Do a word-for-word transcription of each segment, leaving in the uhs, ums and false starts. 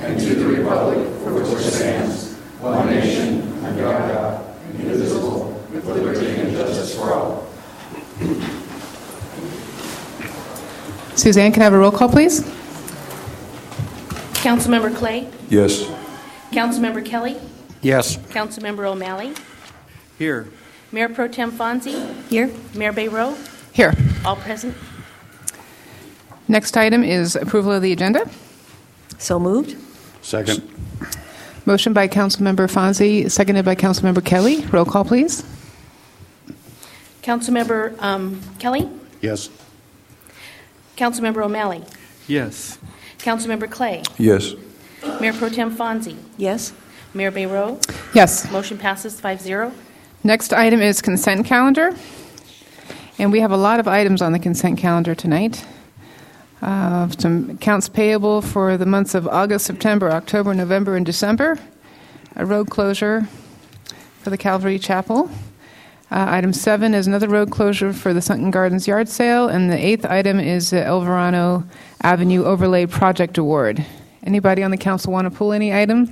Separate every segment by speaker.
Speaker 1: and to the republic for which it stands, one nation, under God, indivisible, with liberty and justice for all.
Speaker 2: Suzanne, can I have a roll call, please?
Speaker 3: Councilmember Clay?
Speaker 4: Yes.
Speaker 3: Councilmember Kelly?
Speaker 4: Yes.
Speaker 3: Councilmember O'Malley?
Speaker 4: Here.
Speaker 3: Mayor Pro Tem Fonzie?
Speaker 5: Here.
Speaker 3: Mayor Bayroe?
Speaker 2: Here.
Speaker 3: All present.
Speaker 2: Next item is approval of the agenda.
Speaker 5: So moved.
Speaker 4: Second.
Speaker 2: Motion by Councilmember Fonzie, seconded by Councilmember Kelly. Roll call, please.
Speaker 3: Councilmember um, Kelly?
Speaker 4: Yes.
Speaker 3: Councilmember O'Malley?
Speaker 4: Yes.
Speaker 3: Councilmember Clay?
Speaker 4: Yes.
Speaker 3: Mayor Pro Tem Fonzie?
Speaker 5: Yes.
Speaker 3: Mayor Bayroe?
Speaker 2: Yes.
Speaker 3: Motion passes five zero.
Speaker 2: Next item is consent calendar. And we have a lot of items on the consent calendar tonight. Uh, some accounts payable for the months of August, September, October, November, and December. A road closure for the Calvary Chapel. Uh, item seven is another road closure for the Sunken Gardens yard sale. And the eighth item is the El Verano Avenue Overlay Project Award. Anybody on the council want to pull any item?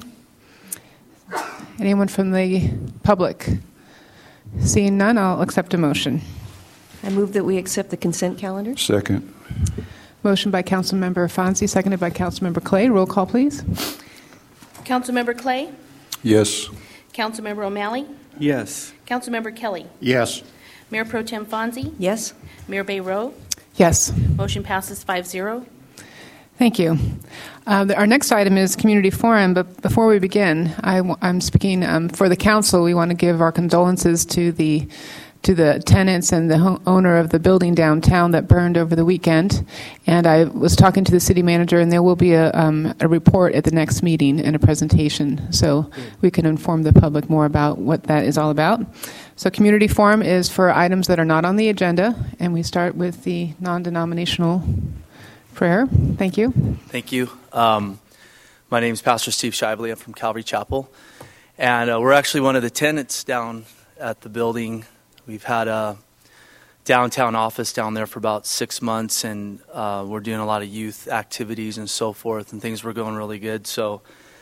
Speaker 2: Anyone from the public? Seeing none, I'll accept a motion.
Speaker 5: I move that we accept the consent calendar.
Speaker 4: Second.
Speaker 2: Motion by Councilmember Fonzie, seconded by Councilmember Clay. Roll call, please.
Speaker 3: Councilmember Clay?
Speaker 4: Yes.
Speaker 3: Councilmember O'Malley?
Speaker 4: Yes.
Speaker 3: Councilmember Kelly?
Speaker 4: Yes.
Speaker 3: Mayor Pro Tem Fonzie?
Speaker 5: Yes.
Speaker 3: Mayor Bayroe?
Speaker 2: Yes.
Speaker 3: Motion passes five zero.
Speaker 2: Thank you. Uh, the, our next item is community forum, but before we begin, I, am speaking um, for the council. We want to give our condolences to the to the tenants and the ho- owner of the building downtown that burned over the weekend. And I was talking to the city manager, and there will be a, um, a report at the next meeting and a presentation, so we can inform the public more about what that is all about. So community forum is for items that are not on the agenda, and we start with the non-denominational prayer. Thank you.
Speaker 6: Thank you. Um, my name is Pastor Steve Shively. I'm from Calvary Chapel. And uh, we're actually one of the tenants down at the building. We've had a downtown office down there for about six months, and uh, we're doing a lot of youth activities and so forth, and things were going really good. So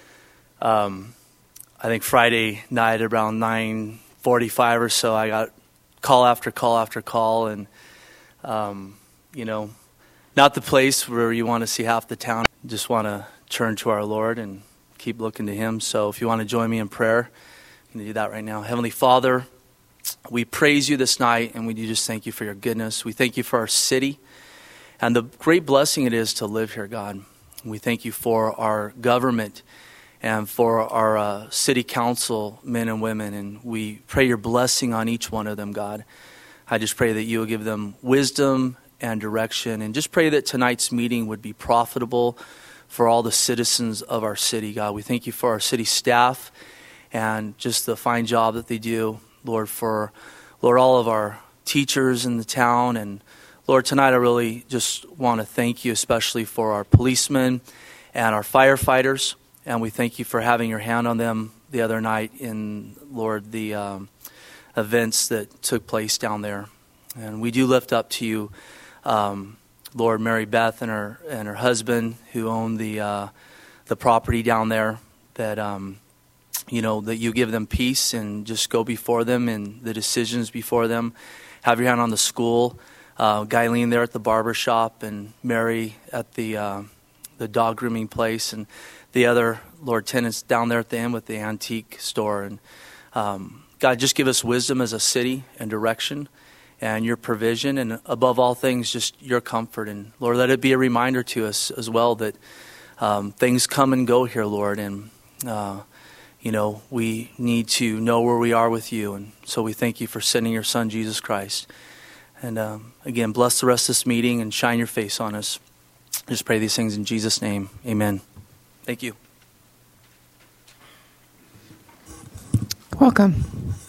Speaker 6: um, I think Friday night around nine forty-five or so, I got call after call after call, and, um, you know, not the place where you want to see half the town. Just want to turn to our Lord and keep looking to Him. So if you want to join me in prayer, you can do that right now. Heavenly Father, we praise you this night, and we do just thank you for your goodness. We thank you for our city and the great blessing it is to live here, God. We thank you for our government and for our uh, city council men and women, and we pray your blessing on each one of them, God. I just pray that you will give them wisdom and direction, and just pray that tonight's meeting would be profitable for all the citizens of our city, God. We thank you for our city staff and just the fine job that they do, Lord, for, Lord, all of our teachers in the town. And, Lord, tonight I really just want to thank you especially for our policemen and our firefighters. And we thank you for having your hand on them the other night in, Lord, the um, events that took place down there. And we do lift up to you, um, Lord, Mary Beth and her and her husband who own the uh, the property down there, that um, you know, that you give them peace and just go before them and the decisions before them. Have your hand on the school, uh, Guyleen there at the barber shop, and Mary at the uh, the dog grooming place, and the other, Lord, tenants down there at the end with the antique store. And um, God, just give us wisdom as a city and direction and your provision, and above all things, just your comfort. And Lord, let it be a reminder to us as well that um, things come and go here, Lord, and uh, you know, we need to know where we are with you. And so we thank you for sending your son, Jesus Christ. And um, again, bless the rest of this meeting and shine your face on us. Just pray these things in Jesus' name. Amen. Thank you.
Speaker 2: Welcome.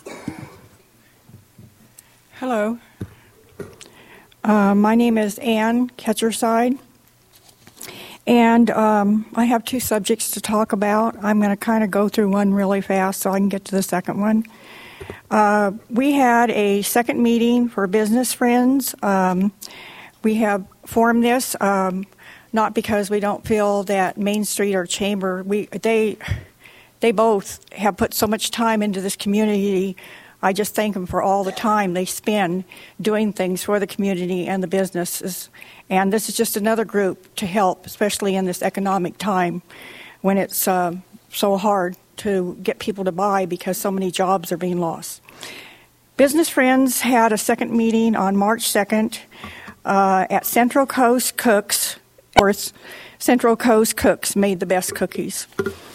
Speaker 7: Hello. Uh, my name is Ann Ketcherside, and um, I have two subjects to talk about. I'm going to kind of go through one really fast so I can get to the second one. Uh, we had a second meeting for business friends. Um, we have formed this. Um, not because we don't feel that Main Street or Chamber, we they they both have put so much time into this community. I just thank them for all the time they spend doing things for the community and the businesses. And this is just another group to help, especially in this economic time when it's uh, so hard to get people to buy because so many jobs are being lost. Business Friends had a second meeting on March second uh, at Central Coast Cooks, or Central Coast Cooks made the best cookies.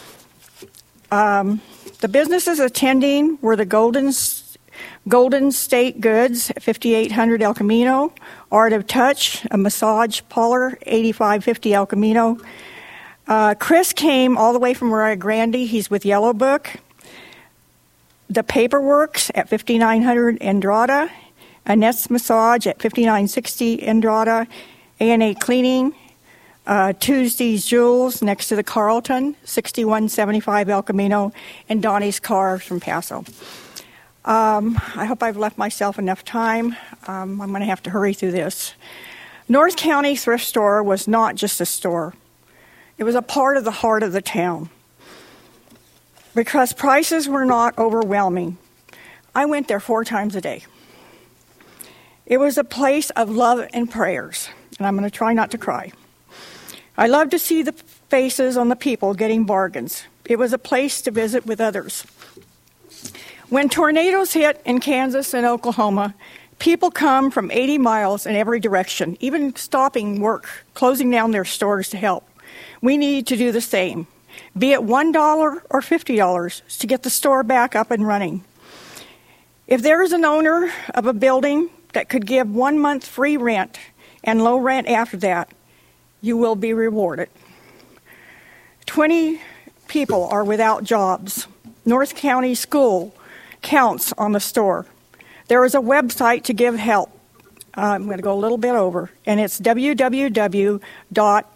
Speaker 7: Um, the businesses attending were the Golden Golden State Goods at fifty-eight hundred El Camino, Art of Touch, a massage parlor, eighty-five fifty El Camino. Uh, Chris came all the way from Rio Grande. He's with Yellow Book. The Paperworks at fifty-nine hundred Andrada, Annette's Massage at fifty-nine sixty Andrada, A and A Cleaning, uh, Tuesday's Jewels next to the Carlton, sixty-one seventy-five El Camino, and Donnie's Cars from Paso. Um, I hope I've left myself enough time. Um, I'm going to have to hurry through this. North County Thrift Store was not just a store. It was a part of the heart of the town. Because prices were not overwhelming, I went there four times a day. It was a place of love and prayers, and I'm going to try not to cry. I love to see the faces on the people getting bargains. It was a place to visit with others. When tornadoes hit in Kansas and Oklahoma, people come from eighty miles in every direction, even stopping work, closing down their stores to help. We need to do the same, be it one dollar or fifty dollars, to get the store back up and running. If there is an owner of a building that could give one month free rent and low rent after that, you will be rewarded. twenty people are without jobs. North County School counts on the store. There is a website to give help. Uh, I'm going to go a little bit over, and it's w w w dot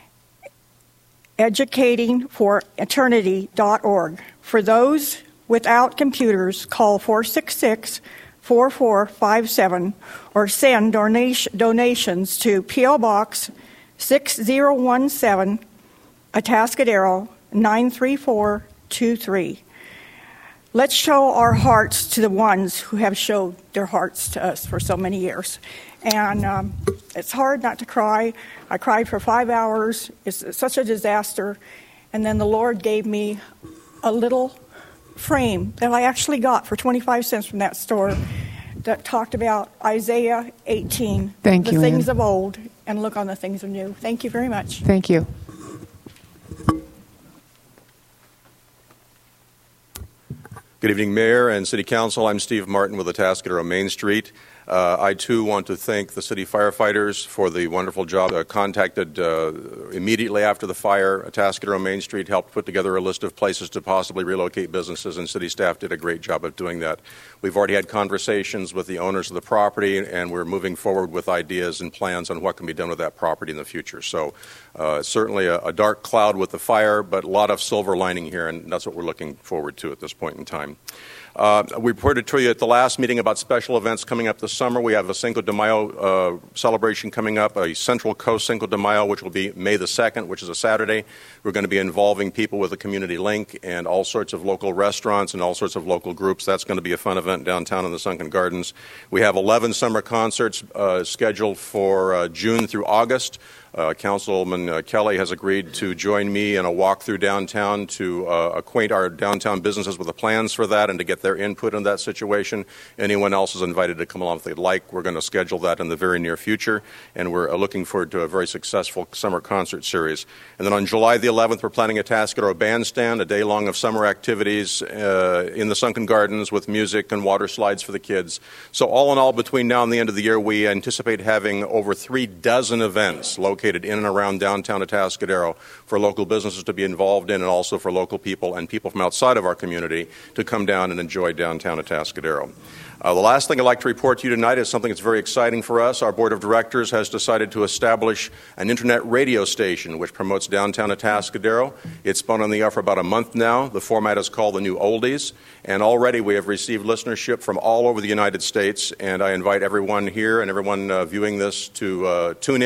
Speaker 7: educating for eternity dot org. For those without computers, call four six six, four four five seven or send donation, donations to P O Box six zero one seven, Atascadero nine three four two three. Let's show our hearts to the ones who have showed their hearts to us for so many years. And um, it's hard not to cry. I cried for five hours. It's such a disaster. And then the Lord gave me a little frame that I actually got for twenty-five cents from that store that talked about Isaiah eighteen.
Speaker 2: Thank
Speaker 7: the
Speaker 2: you,
Speaker 7: things
Speaker 2: Ann.
Speaker 7: of old, and look on the things of new. Thank you very much.
Speaker 2: Thank you.
Speaker 8: Good evening, Mayor and City Council. I'm Steve Martin with Atascadero Main Street. Uh, I, too, want to thank the city firefighters for the wonderful job. Uh, contacted uh, immediately after the fire, Atascadero Main Street helped put together a list of places to possibly relocate businesses, and city staff did a great job of doing that. We've already had conversations with the owners of the property, and we're moving forward with ideas and plans on what can be done with that property in the future. So uh, certainly a, a dark cloud with the fire, but a lot of silver lining here, and that's what we're looking forward to at this point in time. Uh, we reported to you at the last meeting about special events coming up this summer. We have a Cinco de Mayo uh, celebration coming up, a Central Coast Cinco de Mayo, which will be May the second, which is a Saturday. We're going to be involving people with a community link and all sorts of local restaurants and all sorts of local groups. That's going to be a fun event downtown in the Sunken Gardens. We have eleven summer concerts uh, scheduled for uh, June through August. Uh, Councilman uh, Kelly has agreed to join me in a walk through downtown to uh, acquaint our downtown businesses with the plans for that and to get their input on that situation. Anyone else is invited to come along if they'd like. We're going to schedule that in the very near future, and we're uh, looking forward to a very successful summer concert series. And then on July the eleventh, we're planning a Atascadero bandstand, a day long of summer activities uh, in the Sunken Gardens with music and water slides for the kids. So all in all, between now and the end of the year, we anticipate having over three dozen events located in and around downtown Atascadero for local businesses to be involved in, and also for local people and people from outside of our community to come down and enjoy downtown Atascadero. Uh, the last thing I'd like to report to you tonight is something that's very exciting for us. Our Board of Directors has decided to establish an internet radio station which promotes downtown Atascadero. It's been on the air for about a month now. The format is called The New Oldies, and already we have received listenership from all over the United States, and I invite everyone here and everyone uh, viewing this to uh, tune in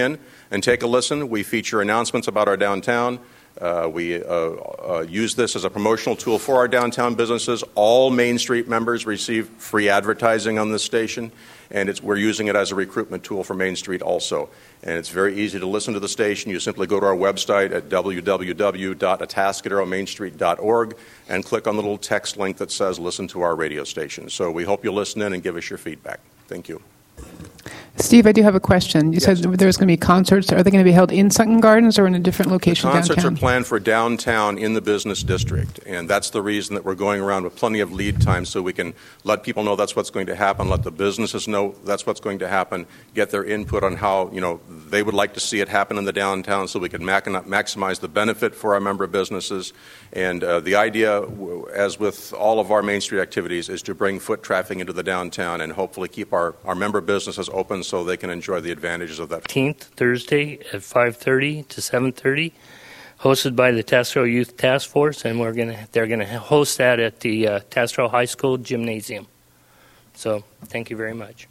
Speaker 8: and take a listen. We feature announcements about our downtown. Uh, we uh, uh, use this as a promotional tool for our downtown businesses. All Main Street members receive free advertising on this station, and it's, we're using it as a recruitment tool for Main Street also. And it's very easy to listen to the station. You simply go to our website at w w w dot atascadero main street dot org and click on the little text link that says listen to our radio station. So we hope you'll listen in and give us your feedback. Thank you.
Speaker 2: Steve, I do have a question. You
Speaker 8: Yes.
Speaker 2: said there's going to be concerts. Are they going to be held in Sutton Gardens or in a different location
Speaker 8: Concerts
Speaker 2: downtown?
Speaker 8: are planned for downtown in the business district, and that's the reason that we're going around with plenty of lead time so we can let people know that's what's going to happen, let the businesses know that's what's going to happen, get their input on how, you know, they would like to see it happen in the downtown so we can mac- maximize the benefit for our member businesses. And uh, the idea, as with all of our Main Street activities, is to bring foot traffic into the downtown and hopefully keep our, our member businesses open so they can enjoy the advantages of that.
Speaker 9: fifteenth, Thursday at five thirty to seven thirty, hosted by the Tasco Youth Task Force, and we're gonna they're going to host that at the uh, Tasco High School Gymnasium. So, thank you very much.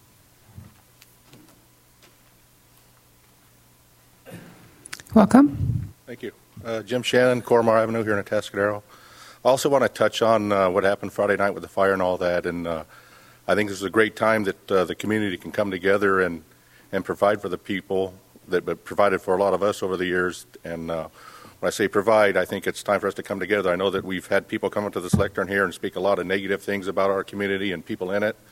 Speaker 2: Welcome.
Speaker 10: Thank you. Uh, Jim Shannon, Cormor Avenue here in Atascadero. I also want to touch on uh, what happened Friday night with the fire and all that, and uh, I think this is a great time that uh, the community can come together and, and provide for the people that have provided for a lot of us over the years. And uh, when I say provide, I think it's time for us to come together. I know that we've had people come up to this lectern here and speak a lot of negative things about our community and people in it,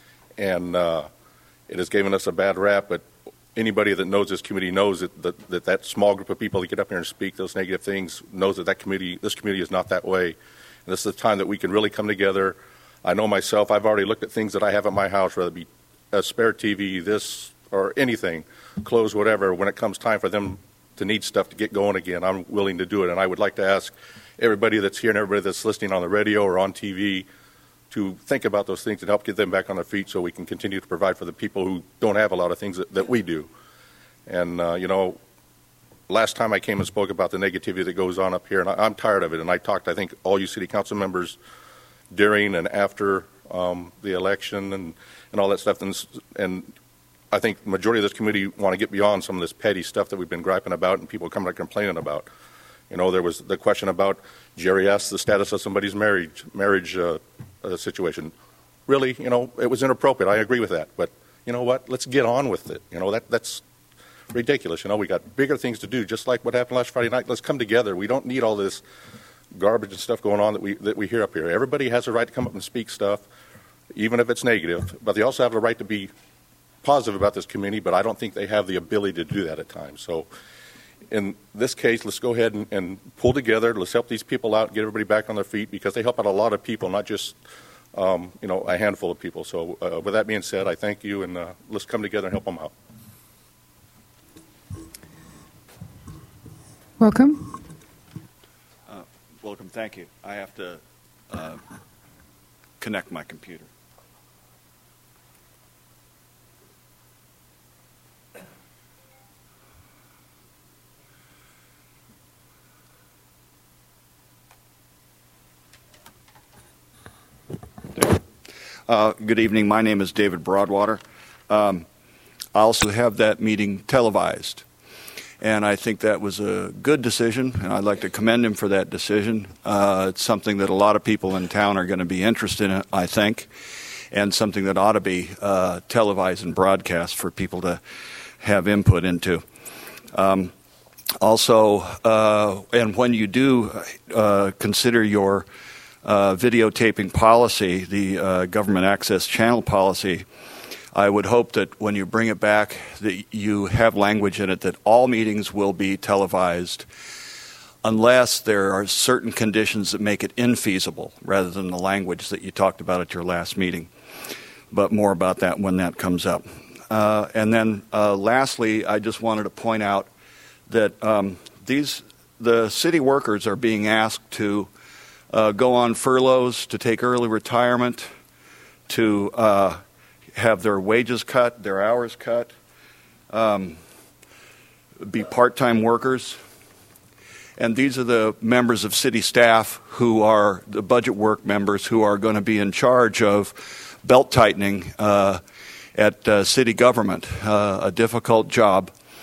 Speaker 10: and uh, it has given us a bad rap, but anybody that knows this community knows that that, that that small group of people that get up here and speak those negative things knows that that community, this community is not that way. And this is the time that we can really come together. I know myself, I've already looked at things that I have at my house, whether it be a spare T V, this, or anything, clothes, whatever. When it comes time for them to need stuff to get going again, I'm willing to do it. And I would like to ask everybody that's here and everybody that's listening on the radio or on T V to think about those things and help get them back on their feet so we can continue to provide for the people who don't have a lot of things that, that we do. And, uh, you know, last time I came and spoke about the negativity that goes on up here, and I, I'm tired of it. And I talked, I think, all you city council members during and after um, the election and, and all that stuff. And, and I think the majority of this committee want to get beyond some of this petty stuff that we've been griping about and people coming and complaining about. You know, there was the question about Jerry asked the status of somebody's marriage marriage uh, uh, situation. Really, you know, it was inappropriate. I agree with that. But you know what? Let's get on with it. You know, that that's ridiculous. You know, we got bigger things to do, just like what happened last Friday night. Let's come together. We don't need all this garbage and stuff going on that we that we hear up here. Everybody has a right to come up and speak stuff, even if it's negative. But they also have the right to be positive about this community. But I don't think they have the ability to do that at times. So in this case, let's go ahead and, and pull together. Let's help these people out, get everybody back on their feet, because they help out a lot of people, not just um, you know, a handful of people. So uh, with that being said, I thank you, and uh, let's come together and help them out.
Speaker 2: Welcome.
Speaker 11: Uh, welcome. Thank you. I have to uh, connect my computer. Uh, good evening. My name is David Broadwater. Um, I also have that meeting televised. And I think that was a good decision, and I'd like to commend him for that decision. Uh, it's something that a lot of people in town are going to be interested in, I think, and something that ought to be uh, televised and broadcast for people to have input into. Um, also, uh, and when you do uh, consider your uh, videotaping policy, the uh, government access channel policy, I would hope that when you bring it back that you have language in it that all meetings will be televised unless there are certain conditions that make it infeasible, rather than the language that you talked about at your last meeting. But more about that when that comes up. Uh, and then uh, lastly, I just wanted to point out that um, these the city workers are being asked to uh, go on furloughs, to take early retirement, to uh, have their wages cut, their hours cut, um, be part-time workers. And these are the members of city staff who are the budget work members who are going to be in charge of belt tightening uh, at uh, city government, uh, a difficult job.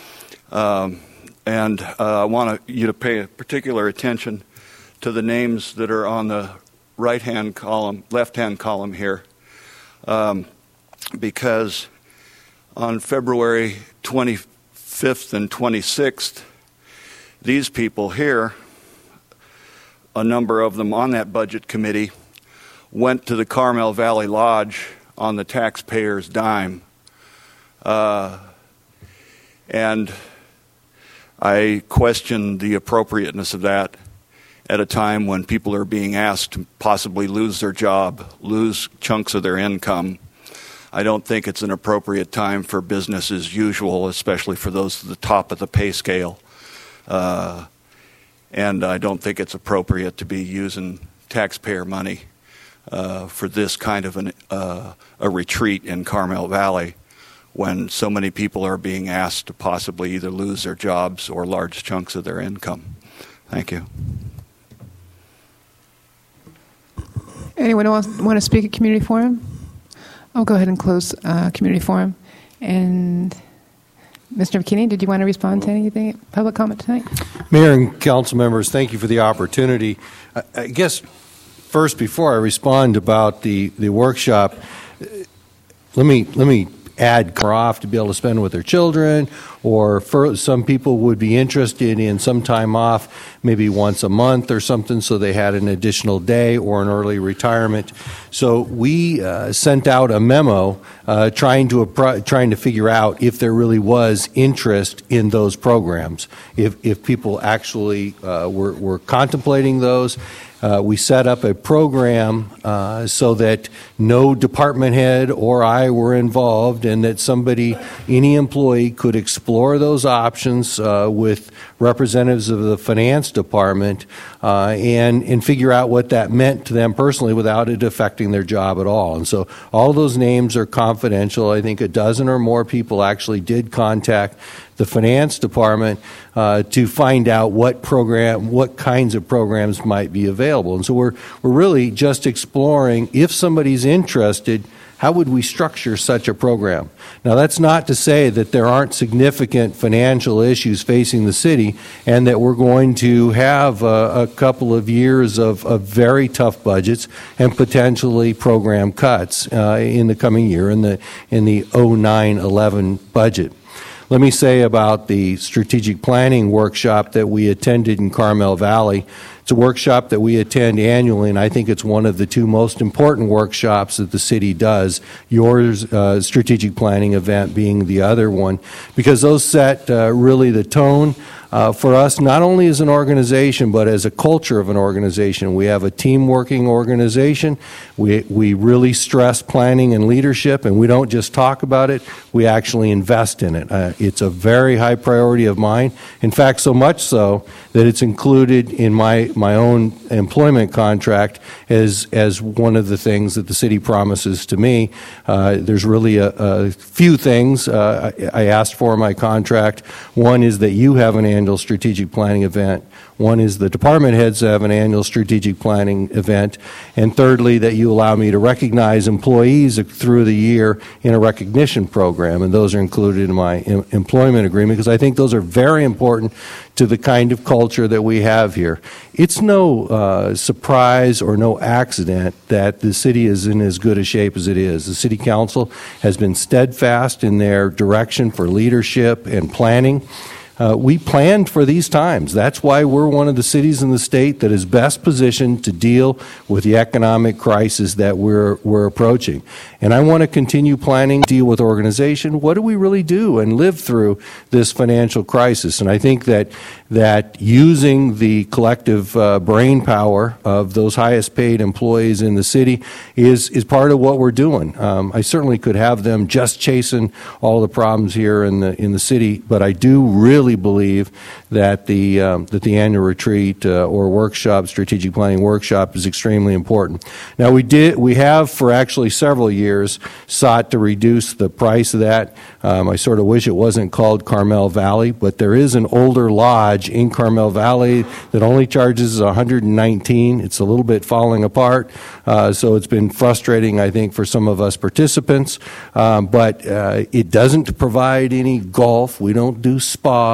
Speaker 11: Um, and uh, I want you to pay particular attention to the names that are on the right-hand column, left-hand column here, um, because on February twenty-fifth and twenty-sixth, these people here, a number of them on that budget committee, went to the Carmel Valley Lodge on the taxpayer's dime. Uh, and I question the appropriateness of that at a time when people are being asked to possibly lose their job, lose chunks of their income. I don't think it's an appropriate time for business as usual, especially for those at the top of the pay scale. Uh, and I don't think it's appropriate to be using taxpayer money uh, for this kind of an, uh, a retreat in Carmel Valley when so many people are being asked to possibly either lose their jobs or large chunks of their income. Thank you.
Speaker 2: Anyone else want to speak at Community Forum? I'll go ahead and close uh, Community Forum. And Mister McKinney, did you want to respond to anything, public comment tonight?
Speaker 12: Mayor and council members, thank you for the opportunity. I, I guess first, before I respond about the, the workshop, let me let me add off to be able to spend with their children, or for some people would be interested in some time off, maybe once a month or something, so they had an additional day or an early retirement. So we uh, sent out a memo uh, trying to appro- trying to figure out if there really was interest in those programs, if if people actually uh, were were contemplating those. Uh, we set up a program uh, so that no department head or I were involved, and that somebody, any employee, could explore those options uh, with representatives of the finance department uh, and and figure out what that meant to them personally without it affecting their job at all. And so all those names are confidential. I think a dozen or more people actually did contact the finance department uh, to find out what program, what kinds of programs might be available. And so we're we're really just exploring, if somebody's interested, how would we structure such a program? Now, that's not to say that there aren't significant financial issues facing the city and that we're going to have a, a couple of years of, of very tough budgets and potentially program cuts uh, in the coming year in the in the oh nine eleven budget. Let me say about the strategic planning workshop that we attended in Carmel Valley. It's a workshop that we attend annually, and I think it's one of the two most important workshops that the city does, yours uh, strategic planning event being the other one, because those set uh, really the tone uh, for us, not only as an organization, but as a culture of an organization. We have a team-working organization. We, we really stress planning and leadership, and we don't just talk about it, we actually invest in it. Uh, it's a very high priority of mine. In fact, so much so that it's included in my my own employment contract as as one of the things that the city promises to me. Uh, there's really a, a few things uh, I, I asked for in my contract. One is that you have an annual strategic planning event. One is the department heads have an annual strategic planning event. And thirdly, that you allow me to recognize employees through the year in a recognition program. And those are included in my em- employment agreement, because I think those are very important to the kind of culture that we have here. It's no uh, surprise or no accident that the city is in as good a shape as it is. The city council has been steadfast in their direction for leadership and planning. Uh, we planned for these times. That's why we're one of the cities in the state that is best positioned to deal with the economic crisis that we're we're approaching. And I want to continue planning, deal with organization. What do we really do and live through this financial crisis? And I think that that using the collective uh, brain power of those highest paid employees in the city is is part of what we're doing. Um, I certainly could have them just chasing all the problems here in the in the city, but I do really believe that the um, that the annual retreat uh, or workshop, strategic planning workshop, is extremely important. Now, we did we have for actually several years sought to reduce the price of that. Um, I sort of wish it wasn't called Carmel Valley, but there is an older lodge in Carmel Valley that only charges one hundred nineteen. It's a little bit falling apart, uh, so it's been frustrating, I think, for some of us participants. Um, but uh, it doesn't provide any golf. We don't do spa.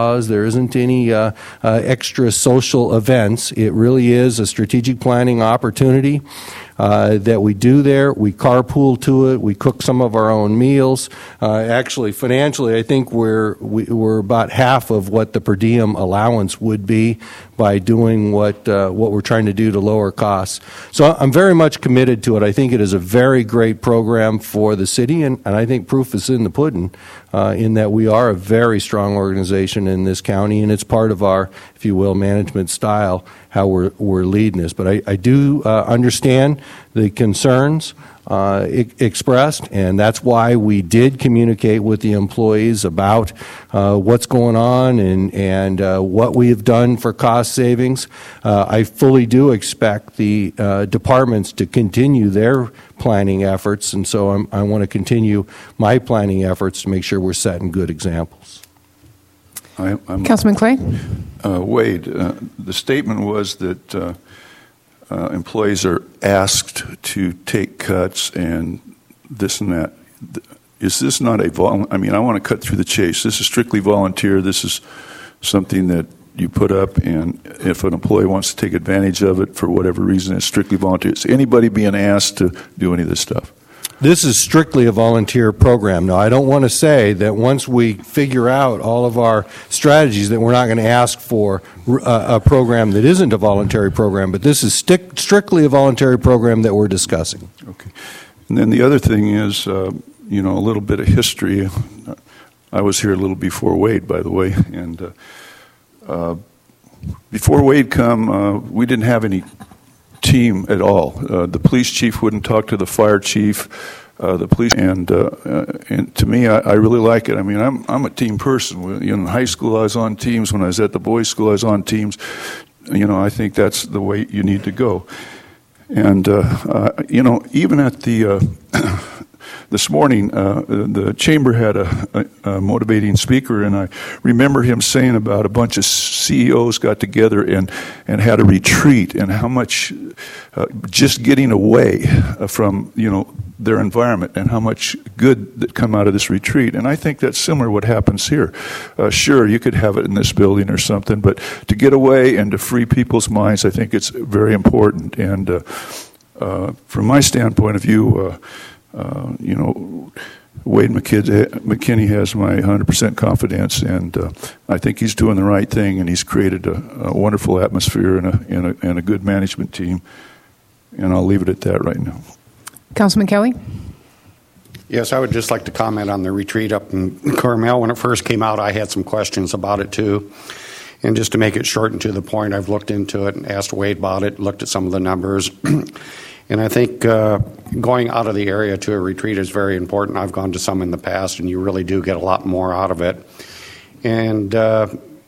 Speaker 12: spas. There isn't any uh, uh, extra social events. It really is a strategic planning opportunity uh, that we do there. We carpool to it. We cook some of our own meals. Uh, actually, financially, I think we're we, we're about half of what the per diem allowance would be by doing what uh, what we're trying to do to lower costs. So I'm very much committed to it. I think it is a very great program for the city, and, and I think proof is in the pudding uh, in that we are a very strong organization in this county, and it's part of our, if you will, management style, how we're, we're leading this. But I, I do uh, understand the concerns uh, e- expressed, and that's why we did communicate with the employees about uh, what's going on and, and uh, what we have done for cost savings. Uh, I fully do expect the uh, departments to continue their planning efforts, and so I'm, I want to continue my planning efforts to make sure we're setting good examples.
Speaker 13: I, I'm,
Speaker 2: Councilman Clay?
Speaker 13: Uh, Wade, uh, the statement was that uh, uh, employees are asked to take cuts and this and that. Is this not a vol? I mean, I want to cut through the chase. This is strictly volunteer. This is something that you put up, and if an employee wants to take advantage of it for whatever reason, it's strictly volunteer. Is anybody being asked to do any of this stuff?
Speaker 12: This is strictly a volunteer program. Now, I don't want to say that once we figure out all of our strategies that we're not going to ask for a, a program that isn't a voluntary program, but this is stick, strictly a voluntary program that we're discussing.
Speaker 13: Okay. And then the other thing is, uh, you know, a little bit of history. I was here a little before Wade, by the way, and uh, uh, before Wade come, uh, we didn't have any team at all. Uh, the police chief wouldn't talk to the fire chief. Uh, the police and uh, uh, and to me, I, I really like it. I mean, I'm I'm a team person. You know, in high school, I was on teams. When I was at the boys' school, I was on teams. You know, I think that's the way you need to go. And uh, uh, you know, even at the uh, this morning, uh, the chamber had a, a, a motivating speaker, and I remember him saying about a bunch of C E Os got together and, and had a retreat, and how much uh, just getting away from, you know, their environment, and how much good that come out of this retreat. And I think that's similar to what happens here. Uh, sure, you could have it in this building or something, but to get away and to free people's minds, I think it's very important. And uh, uh, from my standpoint of view, uh, Uh, you know, Wade McKinney has my one hundred percent confidence, and uh, I think he's doing the right thing, and he's created a, a wonderful atmosphere and a, and, a, and a good management team. And I'll leave it at that right now.
Speaker 2: Councilman Kelly?
Speaker 14: Yes, I would just like to comment on the retreat up in Carmel. When it first came out, I had some questions about it, too. And just to make it short and to the point, I've looked into it and asked Wade about it, looked at some of the numbers. And I think uh, going out of the area to a retreat is very important. I've gone to some in the past, and you really do get a lot more out of it. And uh,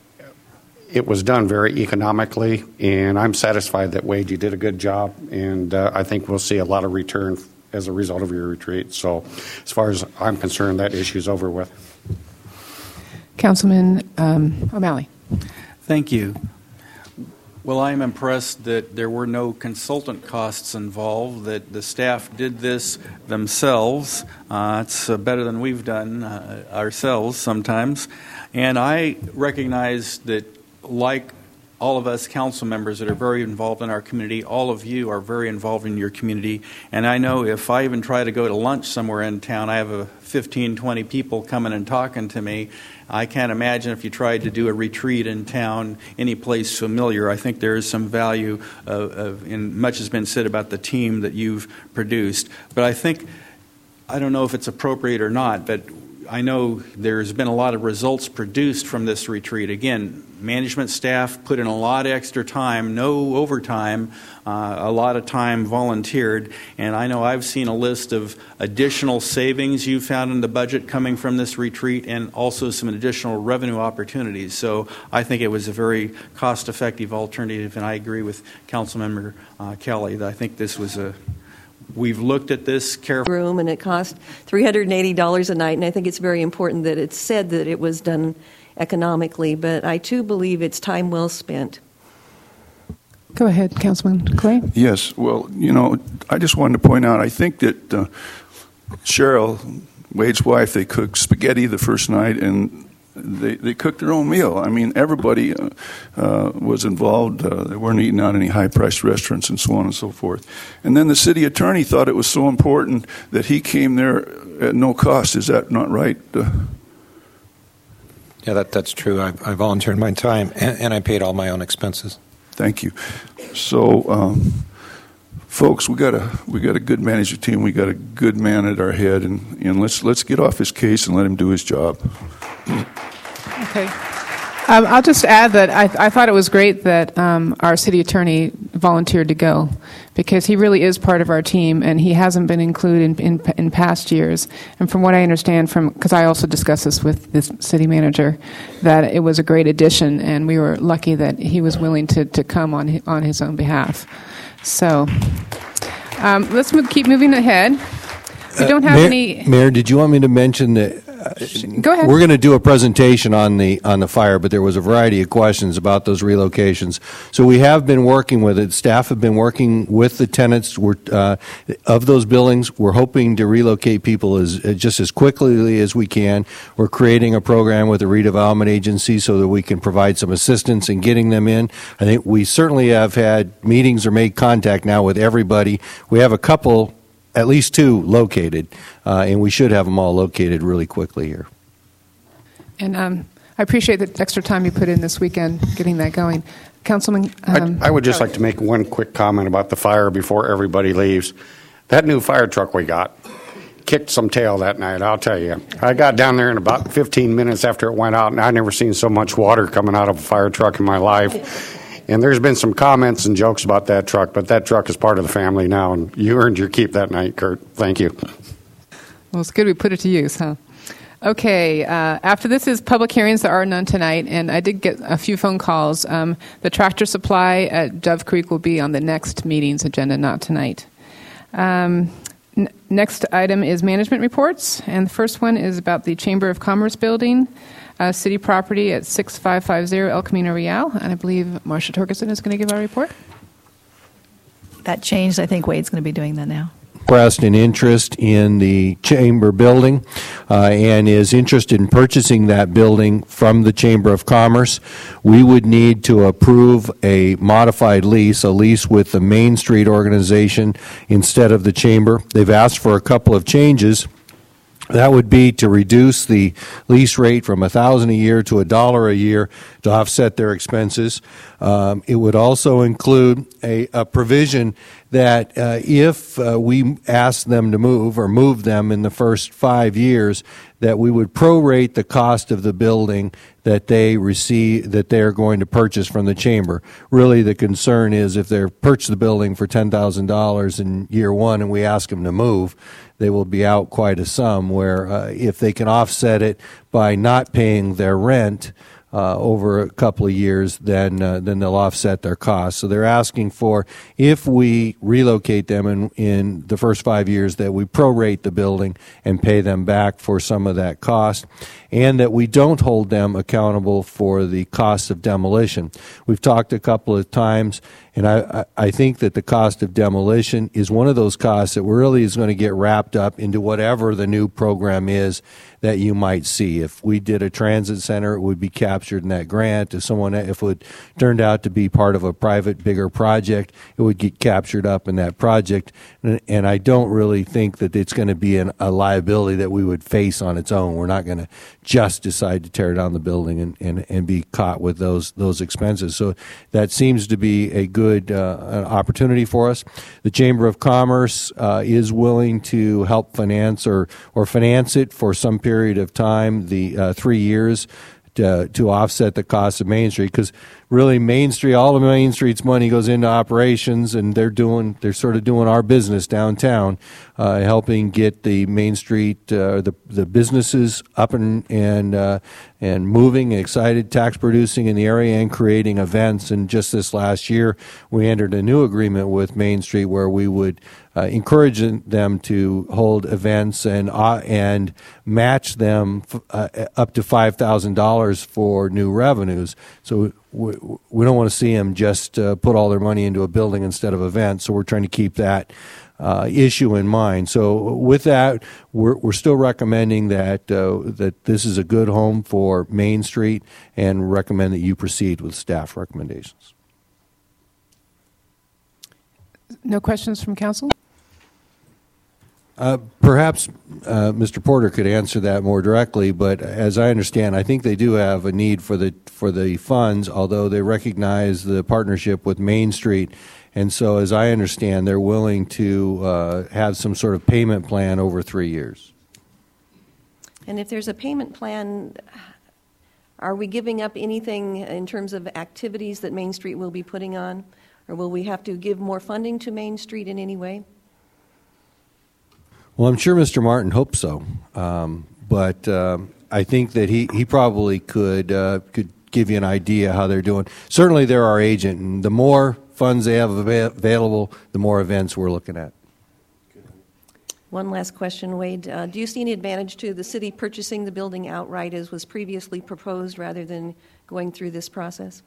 Speaker 14: it was done very economically, and I'm satisfied that, Wade, you did a good job. And uh, I think we'll see a lot of return as a result of your retreat. So as far as I'm concerned, that issue's over with.
Speaker 2: Councilman um, O'Malley.
Speaker 15: Thank you. Well, I'm impressed that there were no consultant costs involved, that the staff did this themselves. Uh, it's uh, better than we've done uh, ourselves sometimes. And I recognize that, like all of us council members that are very involved in our community, all of you are very involved in your community. And I know if I even try to go to lunch somewhere in town, I have a fifteen, twenty people coming and talking to me. I can't imagine if you tried to do a retreat in town, any place familiar. I think there is some value, of, of, and much has been said about the team that you've produced. But I think, I don't know if it's appropriate or not, but I know there's been a lot of results produced from this retreat. Again, management staff put in a lot of extra time, no overtime, uh, a lot of time volunteered. And I know I've seen a list of additional savings you found in the budget coming from this retreat, and also some additional revenue opportunities. So I think it was a very cost-effective alternative, and I agree with Councilmember uh, Kelly that I think this was a We've looked at this carefully.
Speaker 5: Room, and it cost three hundred eighty dollars a night, and I think it's very important that it's said that it was done economically, but I too believe it's time well spent.
Speaker 2: Go ahead, Councilman Clay.
Speaker 13: Yes, well, you know, I just wanted to point out, I think that uh, Cheryl, Wade's wife, they cooked spaghetti the first night, and they, they cooked their own meal. I mean, everybody uh, uh, was involved. Uh, they weren't eating out any high-priced restaurants and so on and so forth. And then the city attorney thought it was so important that he came there at no cost. Is that not right? Uh,
Speaker 16: yeah, that, that's true. I, I volunteered my time, and, and I paid all my own expenses.
Speaker 13: Thank you. So, um, folks, we got a we got a good management team. We got a good man at our head, and, and let's let's get off his case and let him do his job.
Speaker 2: Okay. Um, I'll just add that I, I thought it was great that um, our city attorney volunteered to go, because he really is part of our team, and he hasn't been included in, in, in past years. And from what I understand, from because I also discussed this with this city manager, that it was a great addition, and we were lucky that he was willing to, to come on his, on his own behalf. So um, let's move, keep moving ahead. We don't have
Speaker 12: uh, Mayor,
Speaker 2: any.
Speaker 12: Mayor, did you want me to mention that?
Speaker 2: Go ahead.
Speaker 12: We're going to do a presentation on the on the fire, but there was a variety of questions about those relocations. So we have been working with it. Staff have been working with the tenants we're, uh, of those buildings. We're hoping to relocate people as just as quickly as we can. We're creating a program with the redevelopment agency so that we can provide some assistance in getting them in. I think we certainly have had meetings or made contact now with everybody. We have a couple. At least two located, uh, and we should have them all located really quickly here.
Speaker 2: And um, I appreciate the extra time you put in this weekend getting that going. Councilman? Um,
Speaker 14: I, I would just like to make one quick comment about the fire before everybody leaves. That new fire truck we got kicked some tail that night, I'll tell you. I got down there in about fifteen minutes after it went out, and I've never seen so much water coming out of a fire truck in my life. And there's been some comments and jokes about that truck, but that truck is part of the family now, and you earned your keep that night, Kurt. Thank you.
Speaker 2: Well, it's good we put it to use, huh? Okay, uh, after this is public hearings. There are none tonight, and I did get a few phone calls. Um, the tractor supply at Dove Creek will be on the next meeting's agenda, not tonight. Um, n- next item is management reports, and the first one is about the Chamber of Commerce building. Uh, city property at six five five zero El Camino Real, and I believe Marcia Torgerson is going to give our report.
Speaker 17: That changed. I think Wade's going to be doing that now.
Speaker 12: Expressed an interest in the Chamber building uh, and is interested in purchasing that building from the Chamber of Commerce. We would need to approve a modified lease, a lease with the Main Street organization instead of the Chamber. They've asked for a couple of changes. That would be to reduce the lease rate from a thousand a year to a dollar a year to offset their expenses. Um, it would also include a, a provision that uh, if uh, we ask them to move or move them in the first five years, that we would prorate the cost of the building that they receive, that they are going to purchase from the Chamber. Really, the concern is if they purchase the building for ten thousand dollars in year one and we ask them to move, they will be out quite a sum, where uh, if they can offset it by not paying their rent uh, over a couple of years, then uh, then they'll offset their costs. So they're asking for, if we relocate them in, in the first five years, that we prorate the building and pay them back for some of that cost, and that we don't hold them accountable for the cost of demolition. We've talked a couple of times, and I, I think that the cost of demolition is one of those costs that really is going to get wrapped up into whatever the new program is that you might see. If we did a transit center, it would be captured in that grant. If someone, if it turned out to be part of a private, bigger project, it would get captured up in that project. And, and I don't really think that it's going to be an, a liability that we would face on its own. We're not going to just decide to tear down the building and, and, and be caught with those those expenses. So that seems to be a good uh, opportunity for us. The Chamber of Commerce uh, is willing to help finance or, or finance it for some period of time, the uh, three years, to, to offset the cost of Main Street, because really Main Street, all of Main Street's money goes into operations, and they're doing, they're sort of doing our business downtown, uh, helping get the Main Street, uh, the the businesses up and and uh, and moving, and excited, tax producing in the area, and creating events. And just this last year, we entered a new agreement with Main Street where we would uh, encourage them to hold events and uh, and match them f- uh, up to five thousand dollars for new revenues. So we, we don't want to see them just uh, put all their money into a building instead of events. So we're trying to keep that uh, issue in mind. So with that, we're, we're still recommending that uh, that this is a good home for Main Street, and recommend that you proceed with staff recommendations.
Speaker 2: No questions from council?
Speaker 12: Uh, perhaps uh, Mister Porter could answer that more directly, but as I understand, I think they do have a need for the for the funds, although they recognize the partnership with Main Street, and so as I understand, they're willing to uh, have some sort of payment plan over three years.
Speaker 5: And if there's a payment plan, are we giving up anything in terms of activities that Main Street will be putting on, or will we have to give more funding to Main Street in any way?
Speaker 12: Well, I'm sure Mister Martin hopes so, um, but um, I think that he, he probably could uh, could give you an idea how they're doing. Certainly, they're our agent, and the more funds they have av- available, the more events we're looking at.
Speaker 5: One last question, Wade. Uh, do you see any advantage to the city purchasing the building outright as was previously proposed rather than going through this process?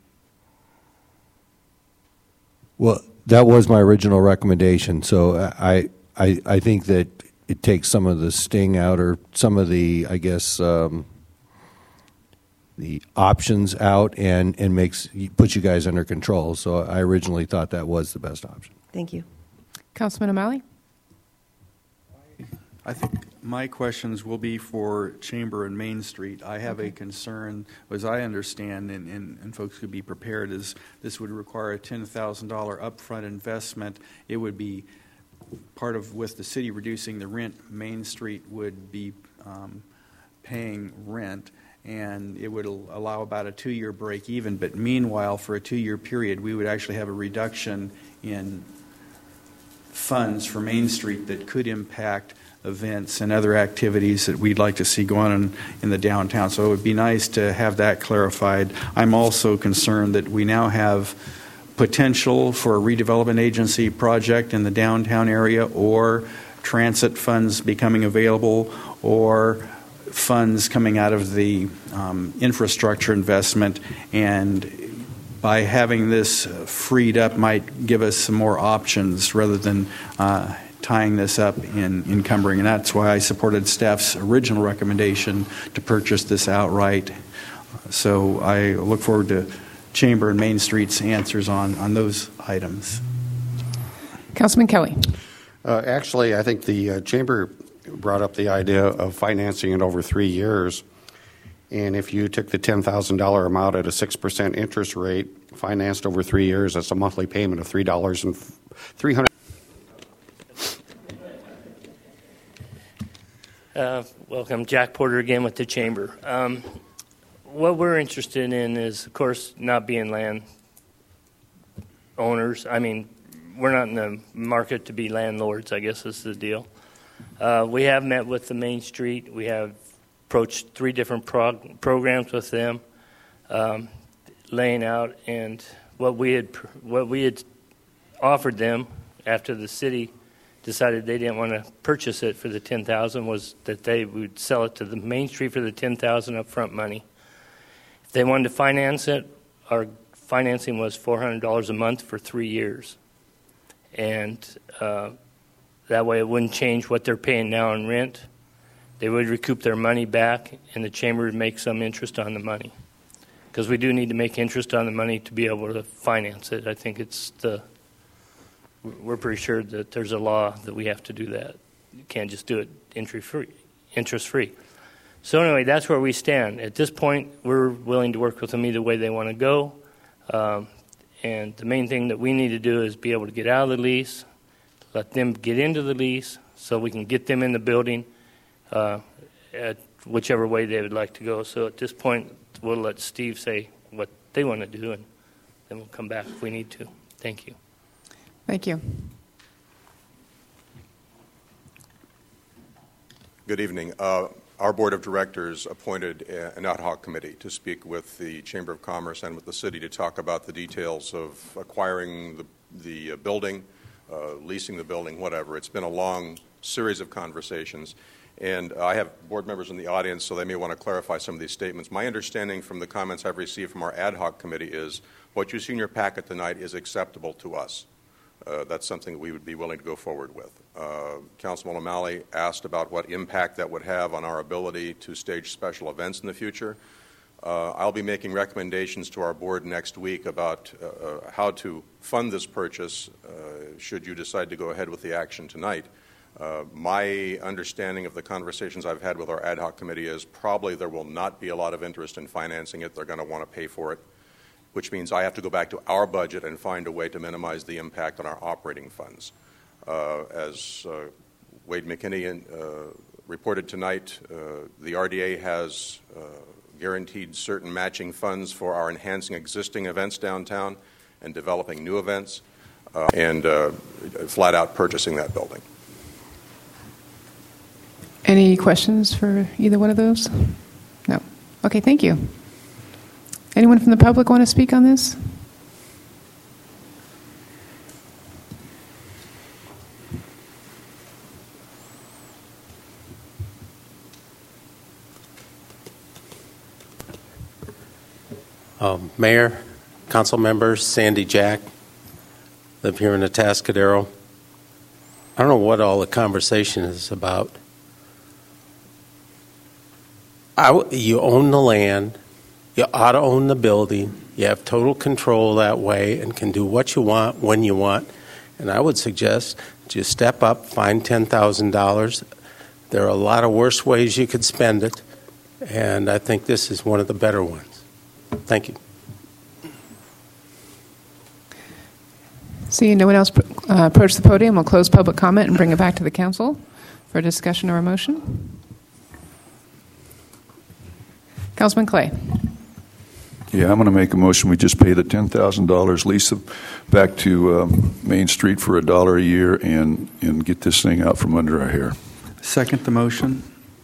Speaker 12: Well, that was my original recommendation, so I I, I think that it takes some of the sting out, or some of the, I guess, um, the options out, and, and makes puts you guys under control. So I originally thought that was the best option.
Speaker 5: Thank you.
Speaker 2: Councilman O'Malley?
Speaker 15: I think my questions will be for Chamber and Main Street. I have a concern, as I understand, and, and, and folks could be prepared, is this would require a ten thousand dollars upfront investment. It would be part of, with the city reducing the rent, Main Street would be um, paying rent, and it would allow about a two-year break even. But meanwhile, for a two-year period, we would actually have a reduction in funds for Main Street that could impact events and other activities that we'd like to see go on in, in the downtown. So it would be nice to have that clarified. I'm also concerned that we now have potential for a redevelopment agency project in the downtown area, or transit funds becoming available, or funds coming out of the um, infrastructure investment, and by having this freed up might give us some more options rather than uh, tying this up in encumbering. And that's why I supported staff's original recommendation to purchase this outright. So I look forward to Chamber and Main Street's answers on, on those items.
Speaker 2: Councilman Kelly.
Speaker 14: Uh, actually, I think the uh, Chamber brought up the idea of financing it over three years. And if you took the ten thousand dollars amount at a six percent interest rate, financed over three years, that's a monthly payment of three dollars and three hundred dollars.
Speaker 9: Uh, welcome, Jack Porter again with the Chamber. Um, what we're interested in is, of course, not being land owners. I mean, we're not in the market to be landlords, I guess is the deal. Uh, we have met with the Main Street. We have approached three different prog- programs with them, um, laying out, and what we had what we had offered them after the city decided they didn't want to purchase it for the ten thousand was that they would sell it to the Main Street for the ten thousand upfront money. If they wanted to finance it, our financing was four hundred dollars a month for three years, and uh, that way it wouldn't change what they're paying now in rent. They would recoup their money back, and the Chamber would make some interest on the money, because we do need to make interest on the money to be able to finance it. I think it's the we're pretty sure that there's a law that we have to do that. You can't just do it interest-free. Interest-free. So anyway, that's where we stand. At this point, we're willing to work with them either way they want to go. Um, and the main thing that we need to do is be able to get out of the lease, let them get into the lease so we can get them in the building uh, at whichever way they would like to go. So at this point, we'll let Steve say what they want to do, and then we'll come back if we need to. Thank you.
Speaker 2: Thank you.
Speaker 8: Good evening. Uh, our board of directors appointed an ad hoc committee to speak with the Chamber of Commerce and with the city to talk about the details of acquiring the, the uh, building, uh, leasing the building, whatever. It's been a long series of conversations. And I have board members in the audience, so they may want to clarify some of these statements. My understanding from the comments I've received from our ad hoc committee is what you see in your packet tonight is acceptable to us. uh, that's something that we would be willing to go forward with. Uh, Councilman O'Malley asked about what impact that would have on our ability to stage special events in the future. Uh, I'll be making recommendations to our board next week about uh, uh, how to fund this purchase uh, should you decide to go ahead with the action tonight. Uh, my understanding of the conversations I've had with our ad hoc committee is probably there will not be a lot of interest in financing it. They're going to want to pay for it, which means I have to go back to our budget and find a way to minimize the impact on our operating funds. Uh, as uh, Wade McKinney uh, reported tonight, uh, the R D A has uh, guaranteed certain matching funds for our enhancing existing events downtown and developing new events, uh, and uh, flat out purchasing that building.
Speaker 2: Any questions for either one of those? No. Okay, thank you. Anyone from the public want to speak on this?
Speaker 18: Um, Mayor, council members, Sandy Jack, live here in the Atascadero. I don't know what all the conversation is about. I, you own the land, you ought to own the building, you have total control that way and can do what you want when you want. And I would suggest just step up, find ten thousand dollars. There are a lot of worse ways you could spend it, and I think this is one of the better ones. Thank you.
Speaker 2: Seeing no one else uh, approach the podium, we'll close public comment and bring it back to the council for a discussion or a motion. Councilman Clay.
Speaker 13: Yeah, I'm going to make a motion. We just pay the ten thousand dollars lease back to um, Main Street for a dollar a year and, and get this thing out from under our hair.
Speaker 15: Second the motion.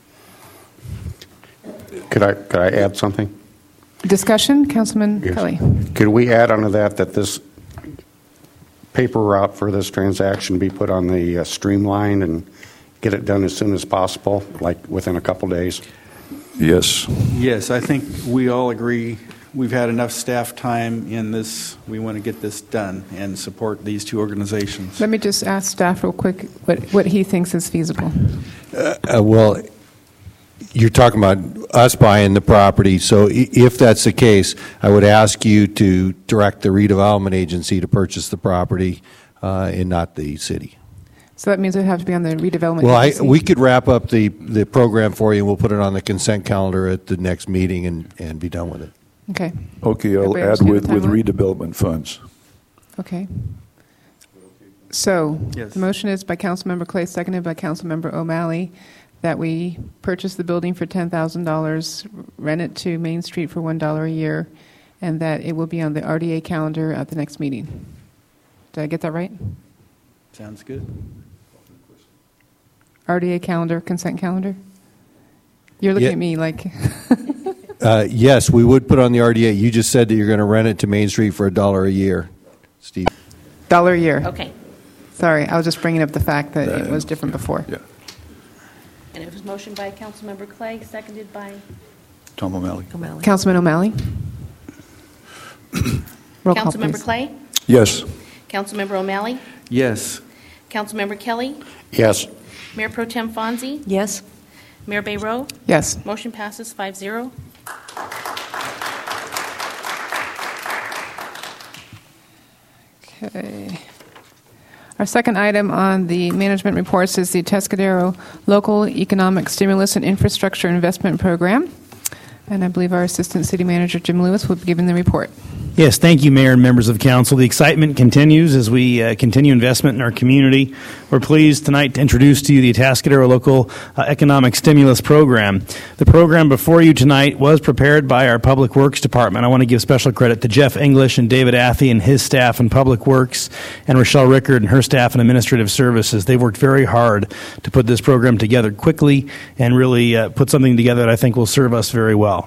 Speaker 14: Could I, could I add something?
Speaker 2: Discussion, Councilman
Speaker 14: Yes.
Speaker 2: Kelly.
Speaker 14: Could we add onto that that this paper route for this transaction be put on the uh, streamline and get it done as soon as possible, like within a couple days?
Speaker 13: Yes.
Speaker 15: Yes, I think we all agree we've had enough staff time in this. We want to get this done and support these two organizations.
Speaker 2: Let me just ask staff real quick what, what he thinks is feasible.
Speaker 12: Uh, uh, well, you're talking about us buying the property, so i- if that's the case, I would ask you to direct the redevelopment agency to purchase the property uh, and not the city.
Speaker 2: So that means it would have to be on the redevelopment
Speaker 12: Well, I,
Speaker 2: agency?
Speaker 12: we could wrap up the, the program for you, and we'll put it on the consent calendar at the next meeting and, and be done with it.
Speaker 2: Okay.
Speaker 13: Okay, I'll
Speaker 2: Everybody
Speaker 13: add
Speaker 2: understand
Speaker 13: with,
Speaker 2: the
Speaker 13: with
Speaker 2: timeline?
Speaker 13: redevelopment funds.
Speaker 2: Okay. So
Speaker 15: Yes.
Speaker 2: the motion is by Councilmember Clay, seconded by Councilmember O'Malley, that we purchase the building for ten thousand dollars, rent it to Main Street for one dollar a year, and that it will be on the R D A calendar at the next meeting. Did I get that right?
Speaker 15: Sounds good.
Speaker 2: R D A calendar, consent calendar? You're looking
Speaker 12: Yeah.
Speaker 2: at me like,
Speaker 12: Uh, yes, we would put on the R D A. You just said that you're going to rent it to Main Street for a dollar a year, Steve.
Speaker 2: dollar a year.
Speaker 3: Okay.
Speaker 2: Sorry, I was just bringing up the fact that it
Speaker 13: Uh,
Speaker 2: was different before.
Speaker 13: Yeah.
Speaker 3: And it was motioned by Councilmember Clay, seconded by
Speaker 13: Tom O'Malley.
Speaker 2: Councilman O'Malley? Roll call,
Speaker 3: Councilmember
Speaker 2: please.
Speaker 3: Clay,
Speaker 13: Yes.
Speaker 3: Councilmember O'Malley,
Speaker 15: Yes.
Speaker 3: Councilmember Kelly,
Speaker 14: Yes.
Speaker 3: Mayor Pro Tem Fonzie,
Speaker 5: Yes.
Speaker 3: Mayor Bayroe.
Speaker 2: Yes.
Speaker 3: Motion passes five zero.
Speaker 2: Okay. Our second item on the management reports is the Atascadero Local Economic Stimulus and Infrastructure Investment Program. And I believe our Assistant City Manager, Jim Lewis, will be giving the report.
Speaker 19: Yes, thank you, Mayor and members of council. The excitement continues as we uh, continue investment in our community. We're pleased tonight to introduce to you the Atascadero Local uh, Economic Stimulus Program. The program before you tonight was prepared by our Public Works Department. I want to give special credit to Jeff English and David Athey and his staff in Public Works, and Rochelle Rickard and her staff in Administrative Services. They've worked very hard to put this program together quickly and really uh, put something together that I think will serve us very well.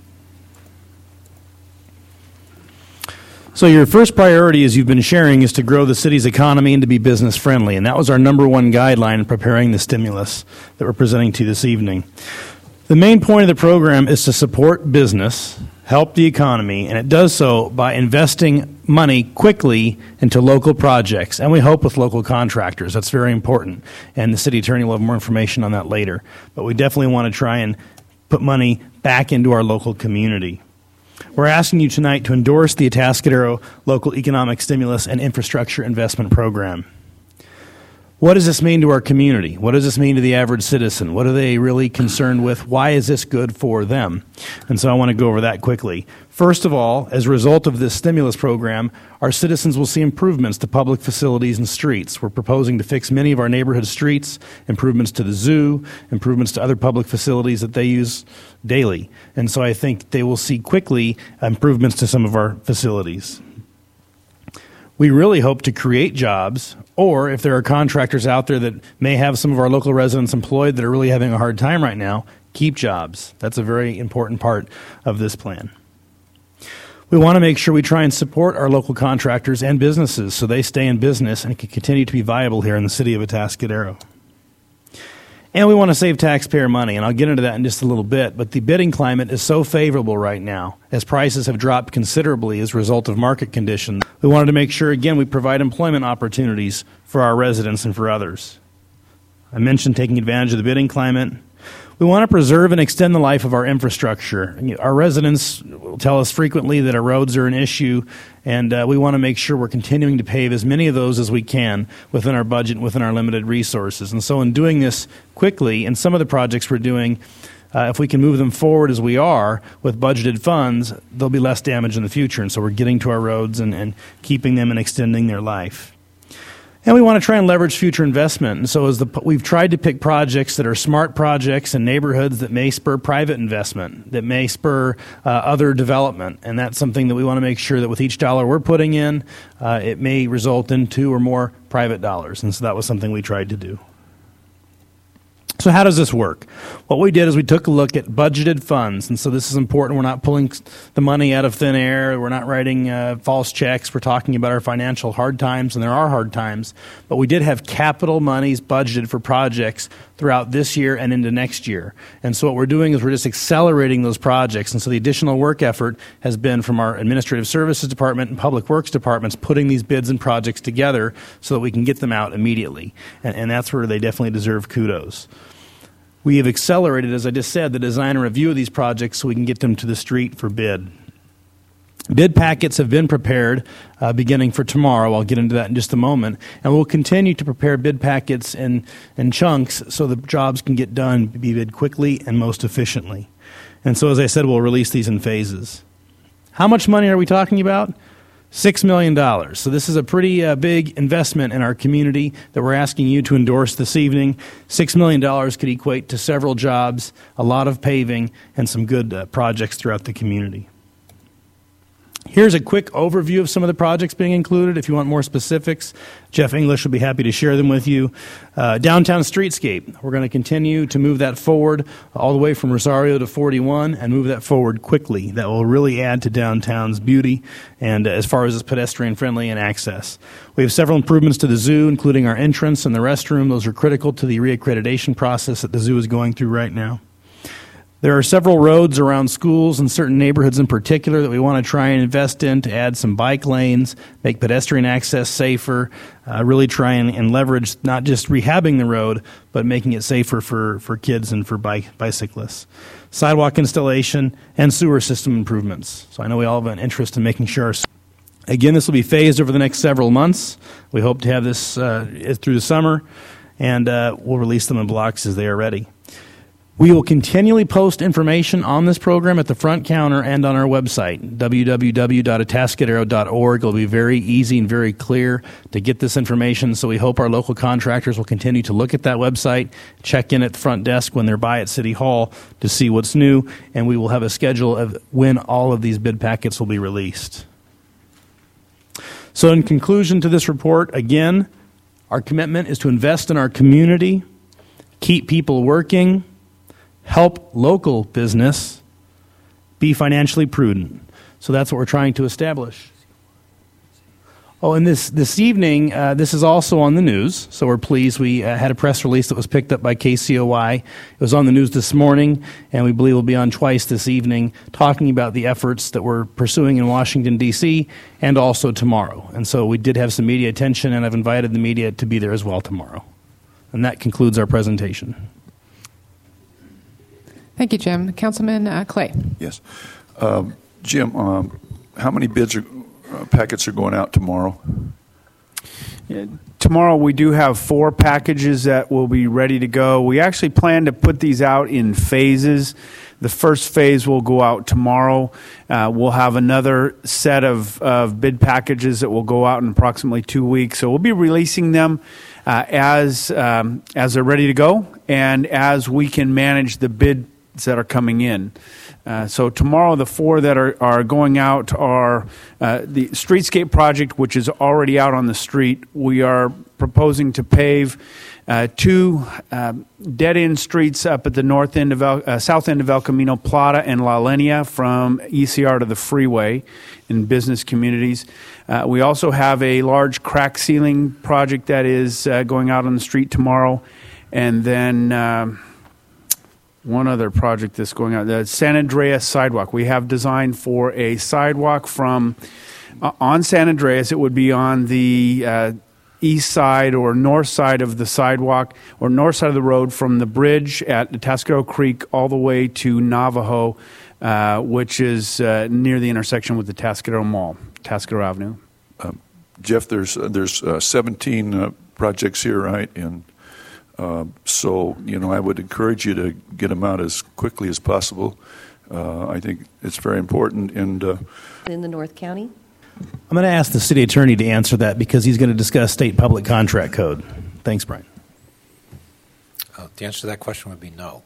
Speaker 19: So your first priority, as you've been sharing, is to grow the city's economy and to be business friendly. And that was our number one guideline in preparing the stimulus that we're presenting to you this evening. The main point of the program is to support business help the economy, and it does so by investing money quickly into local projects, and we hope with local contractors. That's very important, and the city attorney will have more information on that later. But we definitely want to try and put money back into our local community. We're asking you tonight to endorse the Atascadero Local Economic Stimulus and Infrastructure Investment Program. What does this mean to our community? What does this mean to the average citizen? What are they really concerned with? Why is this good for them? And so I want to go over that quickly. First of all, as a result of this stimulus program, our citizens will see improvements to public facilities and streets. We're proposing to fix many of our neighborhood streets, improvements to the zoo, improvements to other public facilities that they use daily. And so I think they will see quickly improvements to some of our facilities. We really hope to create jobs, or if there are contractors out there that may have some of our local residents employed that are really having a hard time right now, keep jobs. That's a very important part of this plan. We want to make sure we try and support our local contractors and businesses so they stay in business and can continue to be viable here in the city of Atascadero. And we want to save taxpayer money, and I'll get into that in just a little bit, but the bidding climate is so favorable right now as prices have dropped considerably as a result of market conditions. We wanted to make sure, again, we provide employment opportunities for our residents and for others. I mentioned taking advantage of the bidding climate. We want to preserve and extend the life of our infrastructure. Our residents will tell us frequently that our roads are an issue, and uh, we want to make sure we're continuing to pave as many of those as we can within our budget and within our limited resources. And so in doing this quickly, and some of the projects we're doing, uh, if we can move them forward as we are with budgeted funds, there'll be less damage in the future. And so we're getting to our roads and, and keeping them and extending their life. And we want to try and leverage future investment. And so as the, we've tried to pick projects that are smart projects in neighborhoods that may spur private investment, that may spur uh, other development. And that's something that we want to make sure that with each dollar we're putting in, uh, it may result in two or more private dollars. And so that was something we tried to do. So how does this work? What we did is we took a look at budgeted funds, and so this is important. We're not pulling the money out of thin air. We're not writing uh, false checks. We're talking about our financial hard times, and there are hard times, but we did have capital monies budgeted for projects throughout this year and into next year. And so what we're doing is we're just accelerating those projects, and so the additional work effort has been from our Administrative Services Department and Public Works Departments putting these bids and projects together so that we can get them out immediately, and, and that's where they definitely deserve kudos. We have accelerated, as I just said, the design and review of these projects so we can get them to the street for bid. Bid packets have been prepared uh, beginning for tomorrow. I'll get into that in just a moment. And we'll continue to prepare bid packets in, in chunks so the jobs can get done, be bid quickly and most efficiently. And so, as I said, we'll release these in phases. How much money are we talking about? Six million dollars. So this is a pretty uh, big investment in our community that we're asking you to endorse this evening. Six million dollars could equate to several jobs, a lot of paving, and some good uh, projects throughout the community. Here's a quick overview of some of the projects being included. If you want more specifics, Jeff English will be happy to share them with you. Uh, downtown streetscape. We're going to continue to move that forward all the way from Rosario to forty-one and move that forward quickly. That will really add to downtown's beauty and uh, as far as it's pedestrian friendly and access. We have several improvements to the zoo, including our entrance and the restroom. Those are critical to the reaccreditation process that the zoo is going through right now. There are several roads around schools and certain neighborhoods in particular that we want to try and invest in to add some bike lanes, make pedestrian access safer, uh, really try and, and leverage not just rehabbing the road, but making it safer for, for kids and for bike, bicyclists. Sidewalk installation and sewer system improvements. So I know we all have an interest in making sure. Our, again, this will be phased over the next several months. We hope to have this uh, through the summer, and uh, we'll release them in blocks as they are ready. We will continually post information on this program at the front counter and on our website, w w w dot atascadero dot org. It will be very easy and very clear to get this information, so we hope our local contractors will continue to look at that website, check in at the front desk when they're by at City Hall to see what's new, and we will have a schedule of when all of these bid packets will be released. So in conclusion to this report, again, our commitment is to invest in our community, keep people working, help local business, be financially prudent. So that's what we're trying to establish. Oh, and this, this evening, uh, this is also on the news, so we're pleased. We uh, had a press release that was picked up by K C O Y. It was on the news this morning, and we believe will be on twice this evening, talking about the efforts that we're pursuing in Washington, D C, and also tomorrow. And so we did have some media attention, and I've invited the media to be there as well tomorrow. And that concludes our presentation.
Speaker 2: Thank you, Jim. Councilman uh, Clay.
Speaker 13: Yes. Um, Jim, um, how many bids are, uh, packets are going out tomorrow?
Speaker 20: Yeah, tomorrow we do have four packages that will be ready to go. We actually plan to put these out in phases. The first phase will go out tomorrow. Uh, we'll have another set of, of bid packages that will go out in approximately two weeks. So we'll be releasing them uh, as um, as they're ready to go and as we can manage the bids that are coming in. Uh, so tomorrow, the four that are, are going out are uh, the Streetscape project, which is already out on the street. We are proposing to pave uh, two uh, dead-end streets up at the north end of El, uh, south end of El Camino, Plata and La Linea, from E C R to the freeway in business communities. Uh, we also have a large crack ceiling project that is uh, going out on the street tomorrow, and then Uh, one other project that's going on, the San Andreas sidewalk. We have designed for a sidewalk from uh, on San Andreas. It would be on the uh, east side or north side of the sidewalk or north side of the road from the bridge at Atascadero Creek all the way to Navajo, uh, which is uh, near the intersection with the Atascadero Mall, Atascadero Avenue.
Speaker 13: Um, Jeff, there's uh, there's uh, seventeen uh, projects here, right? And Uh, so, you know, I would encourage you to get them out as quickly as possible. Uh, I think it's very important. And uh,
Speaker 5: in the North County?
Speaker 19: I'm going to ask the city attorney to answer that because he's going to discuss state public contract code. Thanks, Brian.
Speaker 16: Uh, the answer to that question would be no.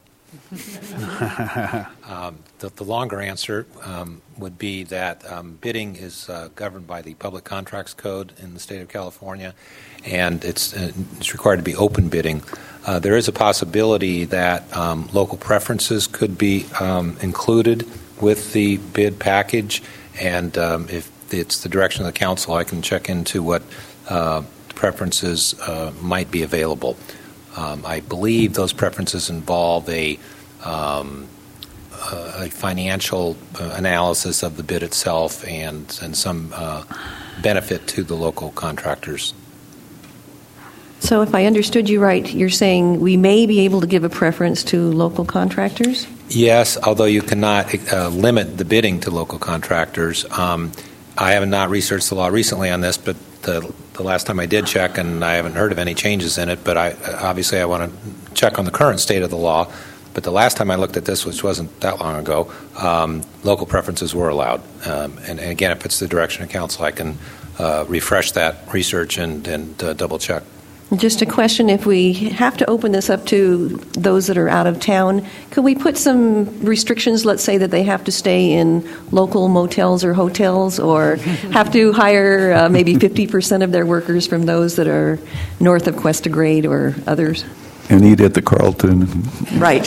Speaker 16: um, the, the longer answer um, would be that um, bidding is uh, governed by the Public Contracts Code in the state of California, and it's, uh, it's required to be open bidding. Uh, there is a possibility that um, local preferences could be um, included with the bid package, and um, if it's the direction of the council, I can check into what uh, preferences uh, might be available. Um, I believe those preferences involve a, um, a financial uh, analysis of the bid itself and, and some uh, benefit to the local contractors.
Speaker 5: So if I understood you right, you're saying we may be able to give a preference to local contractors?
Speaker 16: Yes, although you cannot uh, limit the bidding to local contractors. Um, I have not researched the law recently on this, but the, the last time I did check, and I haven't heard of any changes in it, but I obviously I want to check on the current state of the law. But the last time I looked at this, which wasn't that long ago, um, local preferences were allowed. Um, and, and again, if it's the direction of council, I can uh, refresh that research and, and uh, double check.
Speaker 5: Just a question, if we have to open this up to those that are out of town, could we put some restrictions, let's say that they have to stay in local motels or hotels, or have to hire uh, maybe fifty percent of their workers from those that are north of Cuesta Grade or others?
Speaker 13: And eat at the Carlton.
Speaker 5: Right.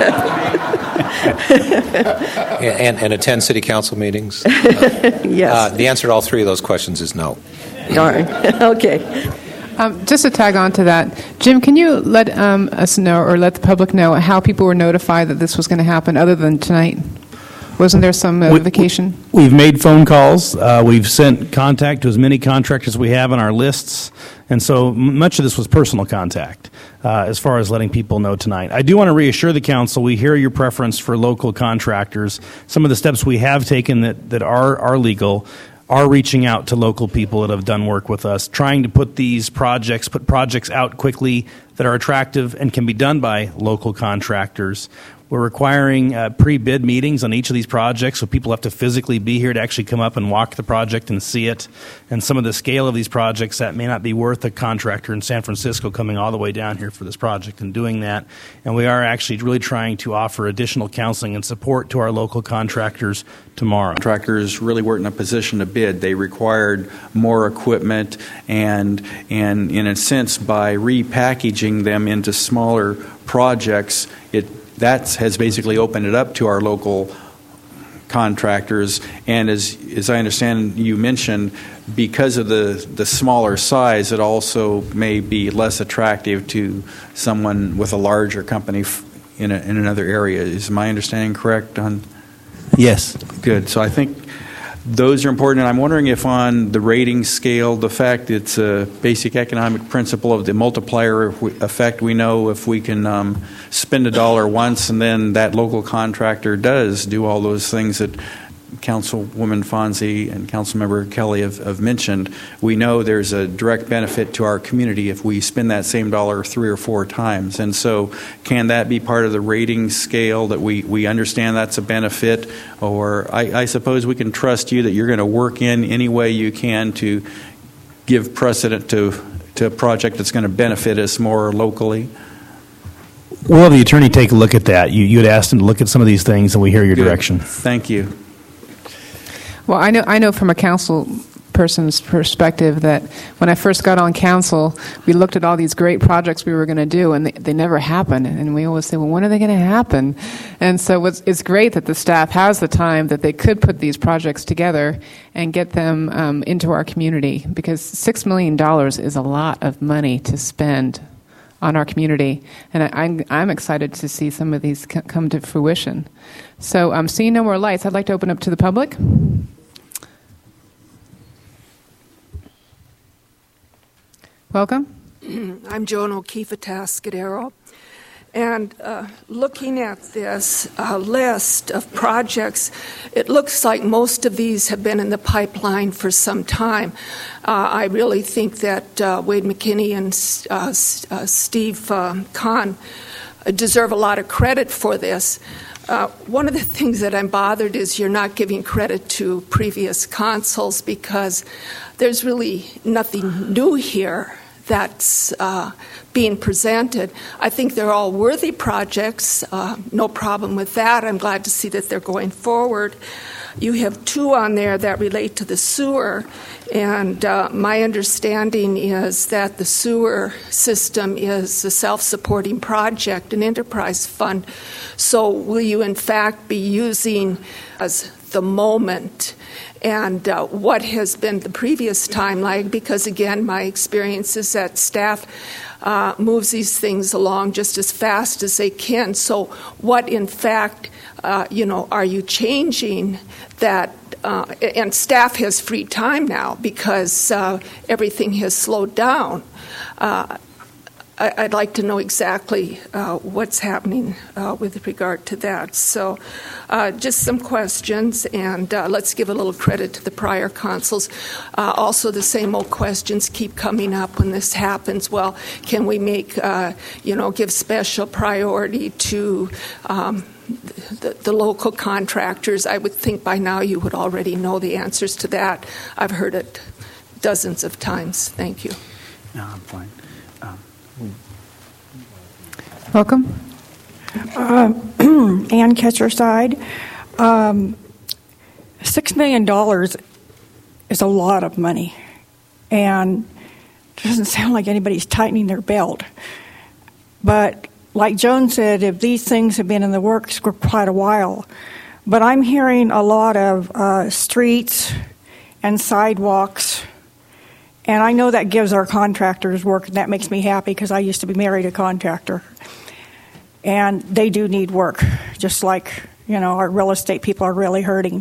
Speaker 16: and, and attend city council meetings?
Speaker 5: Yes.
Speaker 16: Uh, the answer to all three of those questions is no.
Speaker 5: All right. Okay.
Speaker 2: Um, just to tag on to that, Jim, can you let um, us know or let the public know how people were notified that this was going to happen other than tonight? Wasn't there some notification?
Speaker 19: We, we've made phone calls. Uh, we've sent contact to as many contractors as we have on our lists. And so much of this was personal contact uh, as far as letting people know tonight. I do want to reassure the council, we hear your preference for local contractors. Some of the steps we have taken that, that are, are legal are reaching out to local people that have done work with us, trying to put these projects, put projects out quickly that are attractive and can be done by local contractors. We're requiring uh, pre-bid meetings on each of these projects, so people have to physically be here to actually come up and walk the project and see it. And some of the scale of these projects, that may not be worth a contractor in San Francisco coming all the way down here for this project and doing that. And we are actually really trying to offer additional counseling and support to our local contractors tomorrow.
Speaker 15: Contractors really weren't in a position to bid. They required more equipment, and, and in a sense, by repackaging them into smaller projects, it that has basically opened it up to our local contractors. And as as I understand, you mentioned, because of the, the smaller size, it also may be less attractive to someone with a larger company f- in, a, in another area. Is my understanding correct on?
Speaker 19: Yes.
Speaker 15: Good. So I think those are important. And I'm wondering if on the rating scale, the fact it's a basic economic principle of the multiplier effect, we know if we can um, spend a dollar once and then that local contractor does do all those things that Councilwoman Fonzie and Councilmember Kelly have, have mentioned, we know there's a direct benefit to our community if we spend that same dollar three or four times. And so can that be part of the rating scale, that we, we understand that's a benefit? Or I, I suppose we can trust you that you're going to work in any way you can to give precedent to, to a project that's going to benefit us more locally?
Speaker 19: We'll have the attorney take a look at that. You, you had asked him to look at some of these things, and we hear your
Speaker 15: Good.
Speaker 19: direction.
Speaker 15: Thank you.
Speaker 2: Well, I know I know from a council person's perspective that when I first got on council, we looked at all these great projects we were going to do, and they, they never happen. And we always say, well, when are they going to happen? And so it's, it's great that the staff has the time that they could put these projects together and get them um, into our community, because six million dollars is a lot of money to spend on our community, and I, I'm, I'm excited to see some of these c- come to fruition. So um, seeing no more lights, I'd like to open up to the public. Welcome.
Speaker 21: I'm Joan O'Keefe at Tascadero. And uh, looking at this uh, list of projects, it looks like most of these have been in the pipeline for some time. Uh, I really think that uh, Wade McKinney and uh, uh, Steve uh, Kahn deserve a lot of credit for this. Uh, one of the things that I'm bothered is you're not giving credit to previous consuls, because there's really nothing new here that's uh, being presented. I think they're all worthy projects, uh, no problem with that. I'm glad to see that they're going forward. You have two on there that relate to the sewer, and uh, my understanding is that the sewer system is a self-supporting project, an enterprise fund. So will you in fact be using as the moment, and uh, what has been the previous timeline? Because again, my experience is that staff uh, moves these things along just as fast as they can. So what in fact, uh, you know, are you changing that? Uh, and staff has free time now because uh, everything has slowed down. Uh, I'd like to know exactly uh, what's happening uh, with regard to that. So uh, just some questions, and uh, let's give a little credit to the prior consuls. Uh, also, the same old questions keep coming up when this happens. Well, can we make, uh, you know, give special priority to um, the, the local contractors? I would think by now you would already know the answers to that. I've heard it dozens of times. Thank you.
Speaker 20: No, I'm fine.
Speaker 2: Welcome.
Speaker 7: Uh, Ann Ketcherside. Um, Six million dollars is a lot of money, and it doesn't sound like anybody's tightening their belt. But like Joan said, if these things have been in the works for quite a while, but I'm hearing a lot of uh, streets and sidewalks. And I know that gives our contractors work, and that makes me happy because I used to be married to a contractor. And they do need work, just like, you know, our real estate people are really hurting.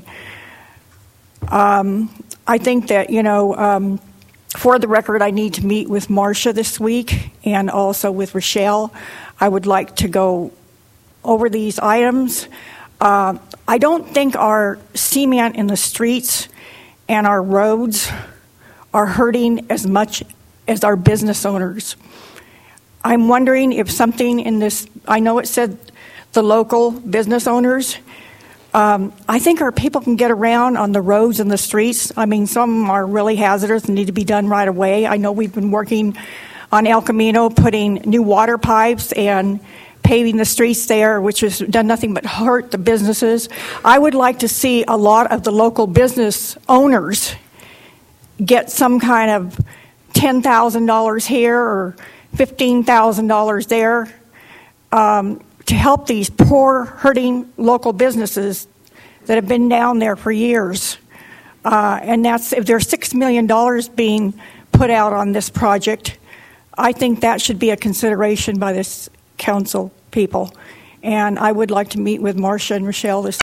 Speaker 7: Um, I think that, you know, um, for the record, I need to meet with Marcia this week and also with Rochelle. I would like to go over these items. Uh, I don't think our cement in the streets and our roads are hurting as much as our business owners. I'm wondering if something in this, I know it said the local business owners, um, I think our people can get around on the roads and the streets. I mean, some are really hazardous and need to be done right away. I know we've been working on El Camino, putting new water pipes and paving the streets there, which has done nothing but hurt the businesses. I would like to see a lot of the local business owners get some kind of ten thousand dollars here or fifteen thousand dollars there um, to help these poor, hurting local businesses that have been down there for years. Uh, and that's if there's six million dollars being put out on this project, I think that should be a consideration by this council people. And I would like to meet with Marcia and Rochelle this.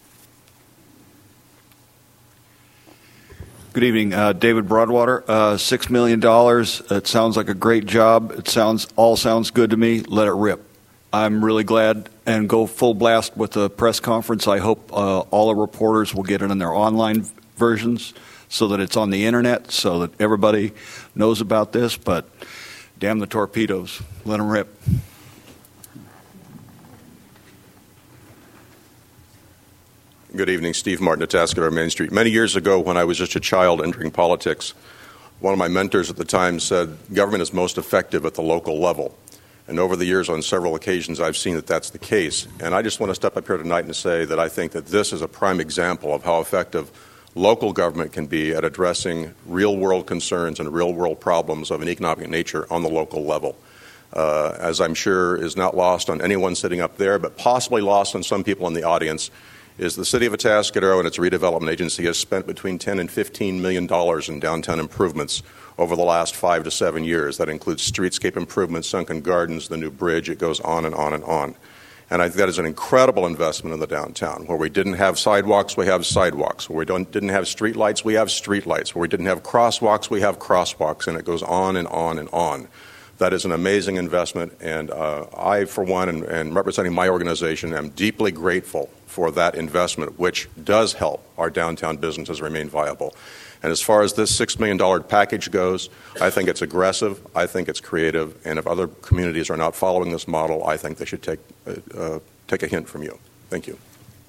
Speaker 11: Good evening, uh, David Broadwater. Uh, Six million dollars. It sounds like a great job. It sounds all sounds good to me. Let it rip. I'm really glad and go full blast with the press conference. I hope uh, all the reporters will get it in their online versions so that it's on the internet so that everybody knows about this. But damn the torpedoes. Let them rip.
Speaker 8: Good evening, Steve Martin, Atascadero Main Street. Many years ago, when I was just a child entering politics, one of my mentors at the time said, government is most effective at the local level. And over the years, on several occasions, I've seen that that's the case. And I just want to step up here tonight and say that I think that this is a prime example of how effective local government can be at addressing real-world concerns and real-world problems of an economic nature on the local level. Uh, as I'm sure is not lost on anyone sitting up there, but possibly lost on some people in the audience, is the City of Atascadero and its redevelopment agency has spent between ten and fifteen million dollars in downtown improvements over the last five to seven years. That includes streetscape improvements, sunken gardens, the new bridge. It goes on and on and on. And I think that is an incredible investment in the downtown. Where we didn't have sidewalks, we have sidewalks. Where we don't, didn't have streetlights, we have streetlights. Where we didn't have crosswalks, we have crosswalks. And it goes on and on and on. That is an amazing investment, and uh, I, for one, and, and representing my organization, am deeply grateful for that investment, which does help our downtown businesses remain viable. And as far as this six million dollars package goes, I think it's aggressive, I think it's creative, and if other communities are not following this model, I think they should take, uh, take a hint from you. Thank you.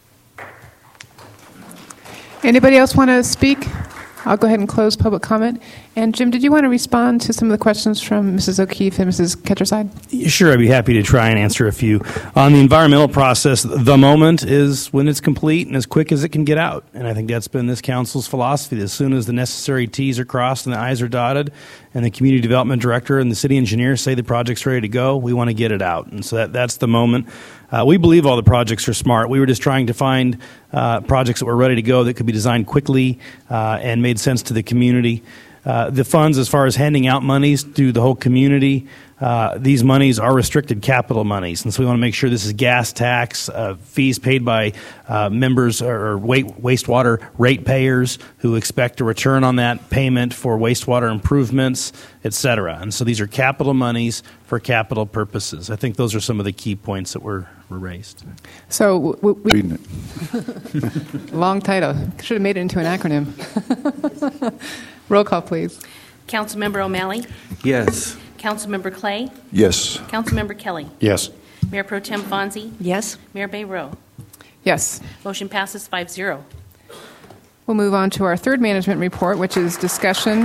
Speaker 2: Anybody else want to speak? I'll go ahead and close public comment. And Jim, did you want to respond to some of the questions from Missus O'Keefe and Missus Ketcherside?
Speaker 19: Sure, I'd be happy to try and answer a few. On the environmental process, the moment is when it's complete and as quick as it can get out. And I think that's been this council's philosophy. As soon as the necessary T's are crossed and the I's are dotted, and the community development director and the city engineer say the project's ready to go, we want to get it out. And so that, that's the moment. Uh, we believe all the projects are smart. We were just trying to find uh, projects that were ready to go that could be designed quickly uh, and made sense to the community. Uh, the funds, as far as handing out monies to the whole community, uh, these monies are restricted capital monies. And so we want to make sure this is gas tax, uh, fees paid by uh, members or wastewater ratepayers who expect a return on that payment for wastewater improvements, et cetera. And so these are capital monies for capital purposes. I think those are some of the key points that were, were raised.
Speaker 2: So, we, we long title. Should have made it into an acronym. Roll call, please.
Speaker 3: Councilmember O'Malley?
Speaker 15: Yes.
Speaker 3: Councilmember Clay?
Speaker 13: Yes.
Speaker 3: Councilmember Kelly?
Speaker 14: Yes.
Speaker 3: Mayor Pro Tem Fonzie?
Speaker 5: Yes.
Speaker 3: Mayor Bayroe?
Speaker 2: Yes.
Speaker 3: Motion passes five zero.
Speaker 2: We'll move on to our third management report, which is discussion.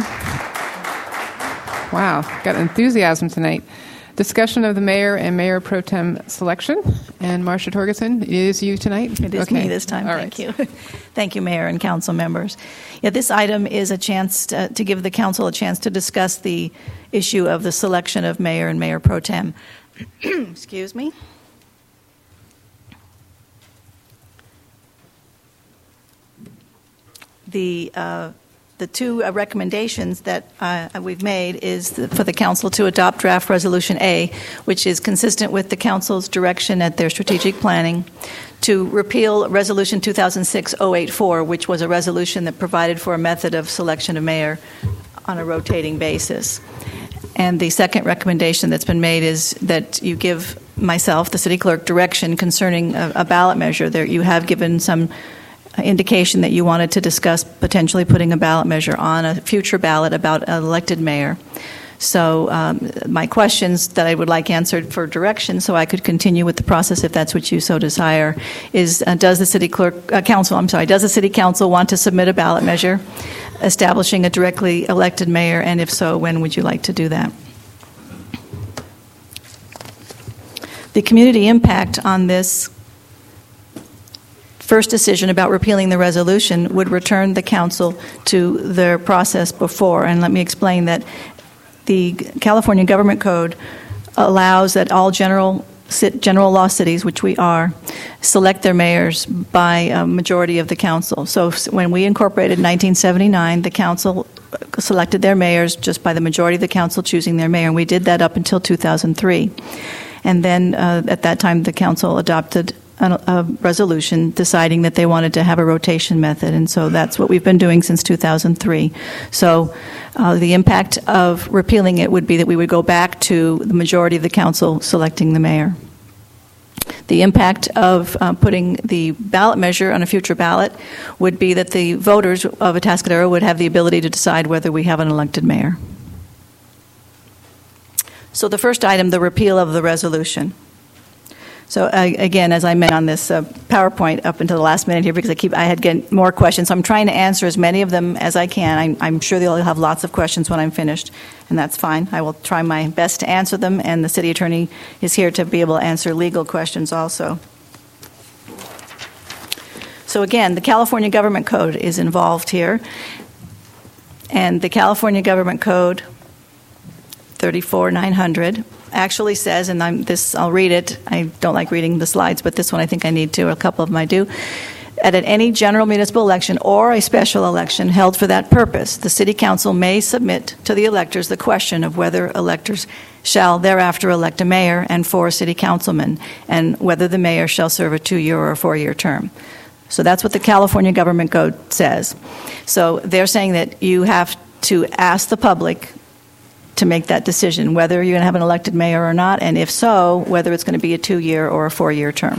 Speaker 2: Wow, got enthusiasm tonight. Discussion of the mayor and mayor pro tem selection. And Marcia Torgerson, it is you tonight?
Speaker 17: It is
Speaker 2: okay.
Speaker 17: me this time.
Speaker 2: All
Speaker 17: Thank
Speaker 2: right.
Speaker 17: you. Thank you, Mayor and council members. Yeah, this item is a chance to, to give the council a chance to discuss the issue of the selection of mayor and mayor pro tem. Excuse me. The uh, The two uh, recommendations that uh, we've made is the, for the council to adopt draft resolution A, which is consistent with the council's direction at their strategic planning, to repeal resolution two thousand six oh eighty-four, which was a resolution that provided for a method of selection of mayor on a rotating basis. And the second recommendation that's been made is that you give myself, the city clerk, direction concerning a, a ballot measure. There, you have given some indication that you wanted to discuss potentially putting a ballot measure on a future ballot about an elected mayor. So um, my questions that I would like answered for direction so I could continue with the process if that's what you so desire is uh, does the city clerk, uh, council, I'm sorry, does the city council want to submit a ballot measure establishing a directly elected mayor, and if so, when would you like to do that? The community impact on this first decision about repealing the resolution would return the council to their process before. And let me explain that the California Government Code allows that all general ci- general law cities, which we are, select their mayors by a majority of the council. So s- when we incorporated in nineteen seventy-nine, the council selected their mayors just by the majority of the council choosing their mayor, and we did that up until two thousand three. And then uh, at that time, the council adopted a, a resolution deciding that they wanted to have a rotation method, and so that's what we've been doing since two thousand three. So uh, the impact of repealing it would be that we would go back to the majority of the council selecting the mayor. The impact of uh, putting the ballot measure on a future ballot would be that the voters of Atascadero would have the ability to decide whether we have an elected mayor. So the first item, the repeal of the resolution. So uh, again, as I mentioned on this uh, PowerPoint up until the last minute here, because I keep I had get more questions, so I'm trying to answer as many of them as I can. I'm, I'm sure they'll have lots of questions when I'm finished, and that's fine. I will try my best to answer them, and the city attorney is here to be able to answer legal questions also. So again, the California Government Code is involved here, and the California Government Code thirty-four nine hundred actually says, and I'm, this I'll read it. I don't like reading the slides, but this one I think I need to. A couple of them I do. At any general municipal election or a special election held for that purpose, the City Council may submit to the electors the question of whether electors shall thereafter elect a mayor and four city councilmen, and whether the mayor shall serve a two-year or a four-year term. So that's what the California Government Code says. So they're saying that you have to ask the public to make that decision, whether you're going to have an elected mayor or not, and if so, whether it's going to be a two-year or a four-year term.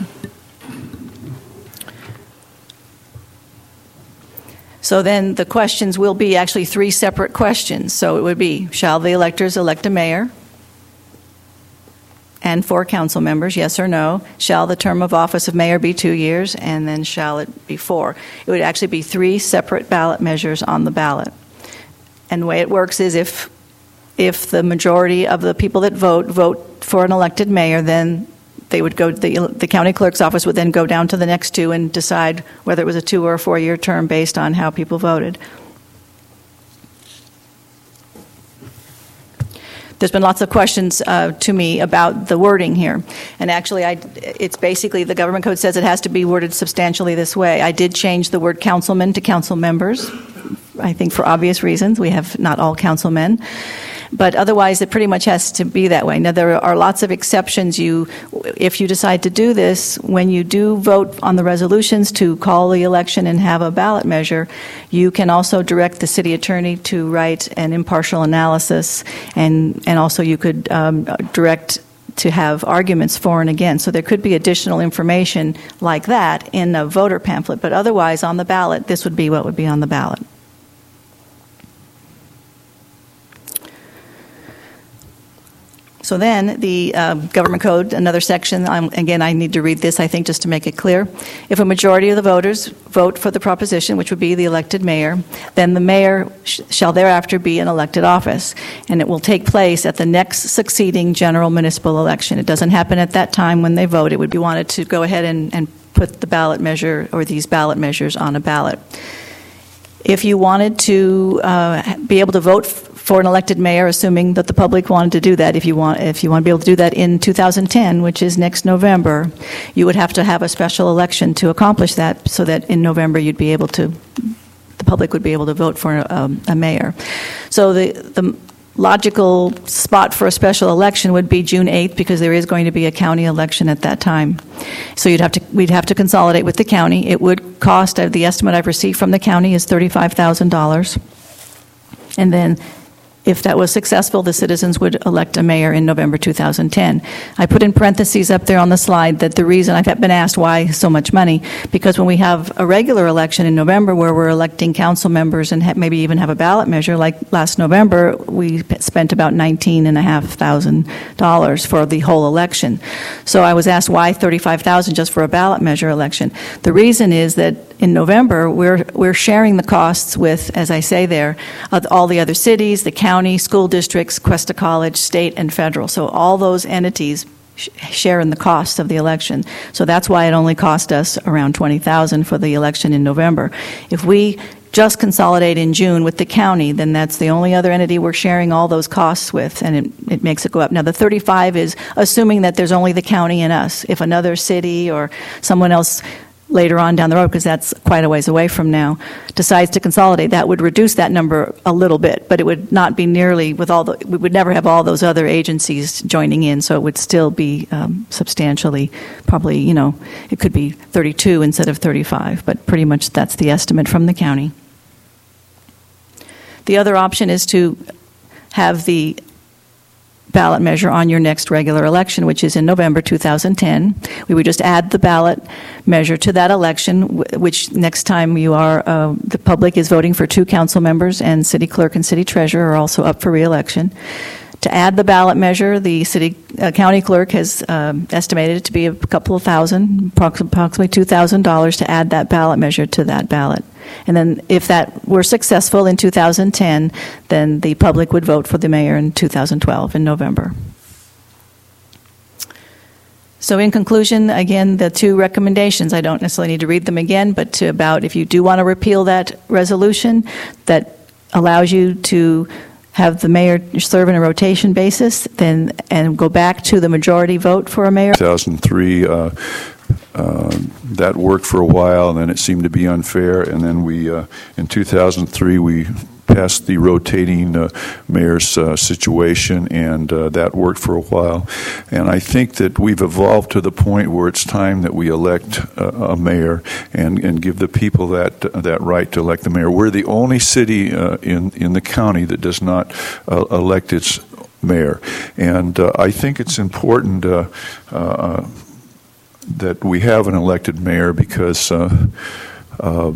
Speaker 17: So then the questions will be actually three separate questions. So it would be, shall the electors elect a mayor and four council members, yes or no? Shall the term of office of mayor be two years? And then shall it be four? It would actually be three separate ballot measures on the ballot. And the way it works is if If the majority of the people that vote vote for an elected mayor, then they would go. The, the county clerk's office would then go down to the next two and decide whether it was a two or a four-year term based on how people voted. There's been lots of questions uh, to me about the wording here, and actually, I, it's basically the government code says it has to be worded substantially this way. I did change the word councilman to council members. I think for obvious reasons. We have not all councilmen. But otherwise, it pretty much has to be that way. Now, there are lots of exceptions. You, if you decide to do this, when you do vote on the resolutions to call the election and have a ballot measure, you can also direct the city attorney to write an impartial analysis, and, and also you could um, direct to have arguments for and against. So there could be additional information like that in a voter pamphlet. But otherwise, on the ballot, this would be what would be on the ballot. So then the uh, government code, another section, I'm, again, I need to read this, I think, just to make it clear. If a majority of the voters vote for the proposition, which would be the elected mayor, then the mayor sh- shall thereafter be in elected office, and it will take place at the next succeeding general municipal election. It doesn't happen at that time when they vote. It would be wanted to go ahead and, and put the ballot measure or these ballot measures on a ballot. If you wanted to uh, be able to vote f- for an elected mayor, assuming that the public wanted to do that, if you want, if you want to be able to do that in two thousand ten, which is next November, you would have to have a special election to accomplish that, so that in November you'd be able to, the public would be able to vote for a, a mayor. So the the logical spot for a special election would be June eighth, because there is going to be a county election at that time. So you'd have to, we'd have to consolidate with the county. It would cost, uh, the estimate I've received from the county is thirty-five thousand dollars. And then if that was successful, the citizens would elect a mayor in November two thousand ten. I put in parentheses up there on the slide that the reason I've been asked why so much money, because when we have a regular election in November where we're electing council members and ha- maybe even have a ballot measure, like last November, we spent about nineteen thousand five hundred dollars for the whole election. So I was asked why thirty-five thousand dollars just for a ballot measure election. The reason is that in November, we're we're sharing the costs with, as I say there, uh, all the other cities, the county, school districts, Cuesta College, state, and federal. So all those entities sh- share in the cost of the election. So that's why it only cost us around twenty thousand dollars for the election in November. If we just consolidate in June with the county, then that's the only other entity we're sharing all those costs with, and it, it makes it go up. Now, the thirty-five is assuming that there's only the county and us. If another city or someone else later on down the road, because that's quite a ways away from now, decides to consolidate, that would reduce that number a little bit, but it would not be nearly with all the, we would never have all those other agencies joining in, so it would still be um, substantially, probably, you know, it could be thirty-two instead of thirty-five, but pretty much that's the estimate from the county. The other option is to have the ballot measure on your next regular election, which is in November two thousand ten. We would just add the ballot measure to that election, which next time you are, uh, the public is voting for two council members, and city clerk and city treasurer are also up for re-election. To add the ballot measure, the city uh, county clerk has um, estimated it to be a couple of thousand, approximately two thousand dollars to add that ballot measure to that ballot. And then if that were successful in two thousand ten, then the public would vote for the mayor in two thousand twelve in November. So in conclusion, again, the two recommendations, I don't necessarily need to read them again, but to about if you do want to repeal that resolution that allows you to have the mayor serve on a rotation basis, then and go back to the majority vote for a mayor.
Speaker 13: two thousand three, uh, uh, that worked for a while, and then it seemed to be unfair. And then we, uh, in two thousand three, we passed the rotating uh, mayor's uh, situation, and uh, that worked for a while. And I think that we've evolved to the point where it's time that we elect uh, a mayor and, and give the people that uh, that right to elect the mayor. We're the only city uh, in, in the county that does not uh, elect its mayor. And uh, I think it's important uh, uh, that we have an elected mayor because uh, uh,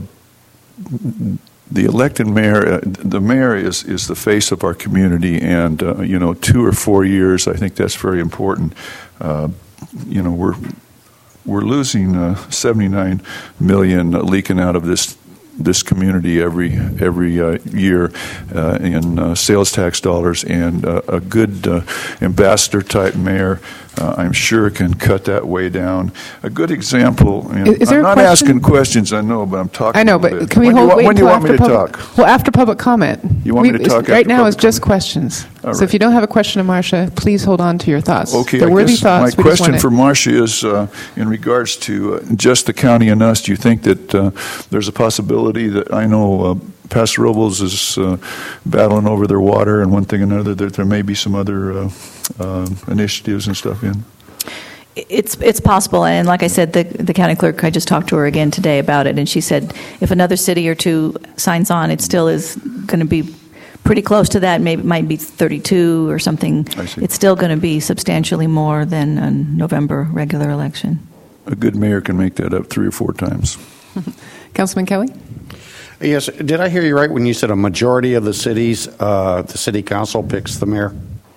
Speaker 13: the elected mayor, uh, the mayor is, is the face of our community, and uh, you know, two or four years, I think that's very important. Uh, you know, we're we're losing uh, seventy-nine million leaking out of this this community every every uh, year uh, in uh, sales tax dollars, and uh, a good uh, ambassador type mayor, uh, I'm sure, can cut that way down. A good example. And
Speaker 2: Is- is there
Speaker 13: I'm
Speaker 2: a
Speaker 13: not
Speaker 2: question?
Speaker 13: asking questions, I know, but I'm talking.
Speaker 2: I know,
Speaker 13: a little
Speaker 2: but
Speaker 13: bit.
Speaker 2: can we
Speaker 13: when
Speaker 2: hold?
Speaker 13: Do you,
Speaker 2: wait
Speaker 13: when do you
Speaker 2: until
Speaker 13: want me to
Speaker 2: after public-
Speaker 13: talk?
Speaker 2: Well, after public comment.
Speaker 13: You want me to talk
Speaker 2: Right
Speaker 13: after
Speaker 2: now,
Speaker 13: public
Speaker 2: it's just questions.
Speaker 13: All
Speaker 2: So
Speaker 13: right.
Speaker 2: if you don't have a question to Marcia, please hold on to your thoughts.
Speaker 13: Okay,
Speaker 2: They're
Speaker 13: I
Speaker 2: worthy
Speaker 13: guess
Speaker 2: thoughts.
Speaker 13: my
Speaker 2: We just
Speaker 13: question
Speaker 2: want
Speaker 13: for
Speaker 2: to-
Speaker 13: Marcia is, uh, in regards to uh, just the county and us, do you think that uh, there's a possibility that, I know uh, Paso Robles is uh, battling over their water and one thing and another, that there may be some other uh, uh, initiatives and stuff in?
Speaker 17: It's it's possible, and like I said, the the county clerk, I just talked to her again today about it, and she said if another city or two signs on, it still is going to be pretty close to that. Maybe it might be thirty-two or something.
Speaker 13: I see.
Speaker 17: It's still going to be substantially more than a November regular election.
Speaker 13: A good mayor can make that up three or four times.
Speaker 2: Councilman Kelly?
Speaker 14: Yes, did I hear you right when you said a majority of the cities, uh, the city council picks the mayor?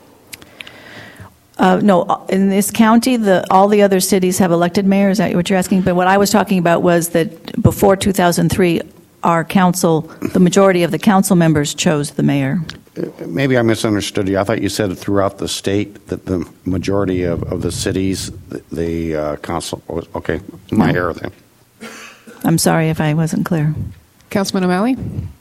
Speaker 17: Uh, no, in this county, the, all the other cities have elected mayors. Is that what you're asking? But what I was talking about was that before two thousand three, our council, the majority of the council members chose the mayor.
Speaker 14: Maybe I misunderstood you. I thought you said throughout the state that the majority of, of the cities, the, the uh, council was, okay, my
Speaker 17: No.
Speaker 14: error then.
Speaker 17: I'm sorry if I wasn't clear.
Speaker 2: Councilman O'Malley?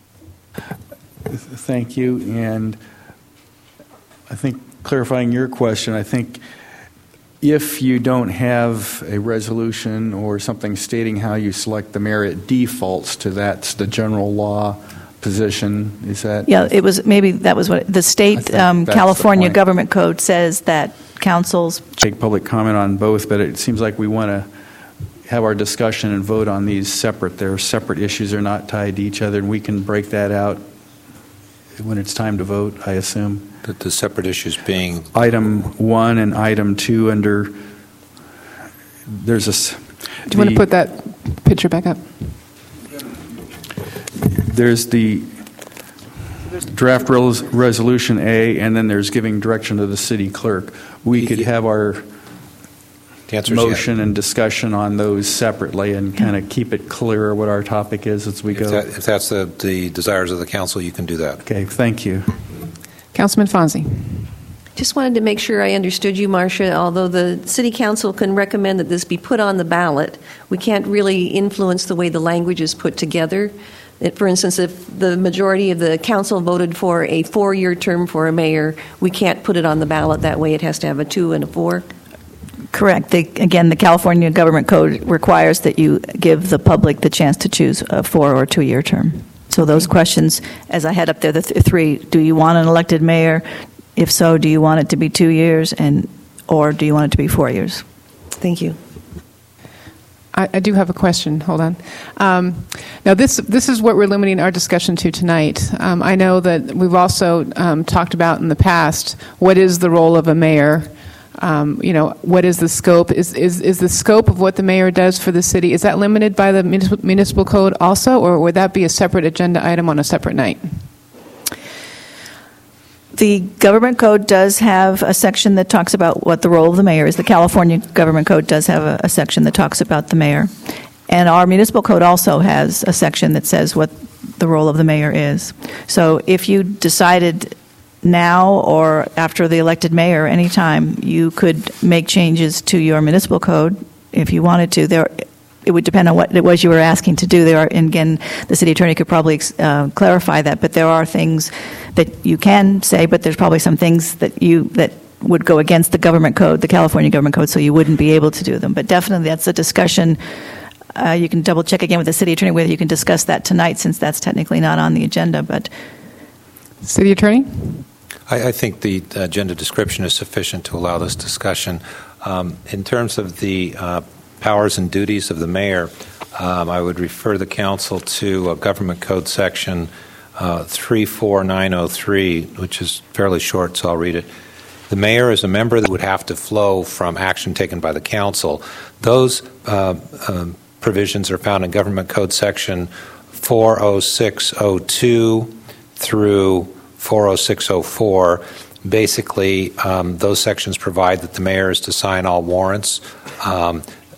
Speaker 15: Thank you. And I think clarifying your question, I think if you don't have a resolution or something stating how you select the mayor, it defaults to that's the general law position. Is that?
Speaker 17: Yeah, it was maybe that was what the
Speaker 15: I
Speaker 17: state
Speaker 15: think
Speaker 17: um,
Speaker 15: that's the
Speaker 17: California
Speaker 15: point.
Speaker 17: government code says that councils.
Speaker 15: Take public comment on both, but it seems like we want to have our discussion and vote on these separate. They're separate issues. They're not tied to each other, and we can break that out when it's time to vote, I assume.
Speaker 16: The, the separate issues being
Speaker 15: Item one and item two under, there's a... s-
Speaker 2: Do you want to
Speaker 15: the-
Speaker 2: put that picture back up?
Speaker 15: There's the draft res- resolution A, and then there's giving direction to the city clerk. We could have our
Speaker 16: The answer is yes.
Speaker 15: motion and discussion on those separately and kind of keep it clear what our topic is as we
Speaker 16: If,
Speaker 15: go.
Speaker 16: that, if that's the, the desires of the council, you can do that.
Speaker 15: Okay, thank you.
Speaker 2: Councilman Fonzie?
Speaker 5: Just wanted to make sure I understood you, Marcia. Although the City Council can recommend that this be put on the ballot, we can't really influence the way the language is put together. It, for instance, if the majority of the council voted for a four-year term for a mayor, we can't put it on the ballot that way. It has to have a two and a four.
Speaker 17: Correct. The, again, the California Government Code requires that you give the public the chance to choose a four or two-year term. So those questions, as I had up there, the th- three, do you want an elected mayor? If so, do you want it to be two years, and or do you want it to be four years?
Speaker 5: Thank you.
Speaker 2: I, I do have a question. Hold on. Um, now, this this is what we're limiting our discussion to tonight. Um, I know that we've also um, talked about in the past what is the role of a mayor. Um, you know, what is the scope? Is, is is the scope of what the mayor does for the city, is that limited by the municipal, municipal code also, or would that be a separate agenda item on a separate night?
Speaker 17: The government code does have a section that talks about what the role of the mayor is. The California government code does have a, a section that talks about the mayor. And our municipal code also has a section that says what the role of the mayor is. So if you decided now or after the elected mayor, anytime, you could make changes to your municipal code if you wanted to. There, it would depend on what it was you were asking to do. There are, and again, the city attorney could probably uh, clarify that. But there are things that you can say, but there's probably some things that you that would go against the government code, the California government code, so you wouldn't be able to do them. But definitely, that's a discussion. Uh, you can double check again with the city attorney whether you can discuss that tonight, since that's technically not on the agenda. But
Speaker 2: city attorney.
Speaker 16: I, I think the agenda description is sufficient to allow this discussion. Um, in terms of the uh, powers and duties of the mayor, um, I would refer the council to a government code section uh, three four nine oh three, which is fairly short, so I'll read it. The mayor is a member that would have to flow from action taken by the council. Those uh, um, provisions are found in government code section four oh six oh two through four oh six oh four. Basically, um, those sections provide that the mayor is to sign all warrants um,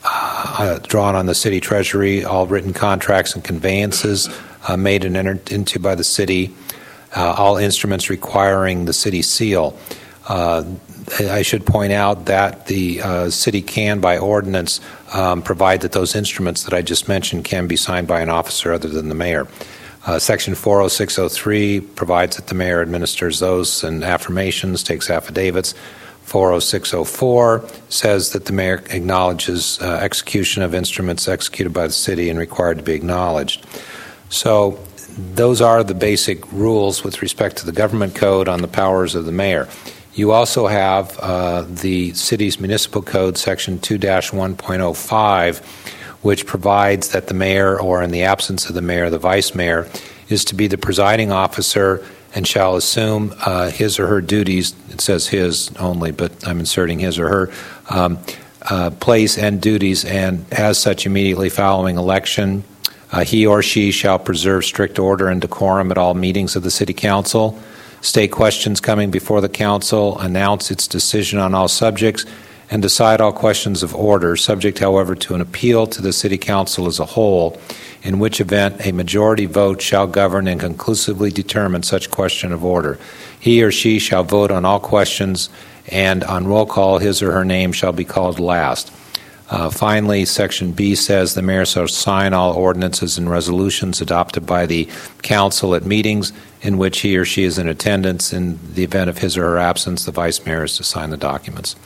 Speaker 16: uh, drawn on the city treasury, all written contracts and conveyances uh, made and entered into by the city, uh, all instruments requiring the city seal. Uh, I should point out that the uh, city can, by ordinance, um, provide that those instruments that I just mentioned can be signed by an officer other than the mayor. Uh, Section four oh six oh three provides that the mayor administers those and affirmations, takes affidavits. four oh six oh four says that the mayor acknowledges uh, execution of instruments executed by the city and required to be acknowledged. So those are the basic rules with respect to the government code on the powers of the mayor. You also have uh, the city's municipal code, Section two dash one point oh five, which provides that the mayor, or in the absence of the mayor, the vice mayor, is to be the presiding officer and shall assume uh, his or her duties. It says his only, but I'm inserting his or her um, uh, place and duties, and as such, immediately following election, uh, he or she shall preserve strict order and decorum at all meetings of the city council, state questions coming before the council, announce its decision on all subjects, and decide all questions of order, subject, however, to an appeal to the City Council as a whole, in which event a majority vote shall govern and conclusively determine such question of order. He or she shall vote on all questions, and on roll call, his or her name shall be called last. Uh, finally, Section B says the mayor shall sign all ordinances and resolutions adopted by the council at meetings in which he or she is in attendance. In the event of his or her absence, the vice mayor is to sign the documents.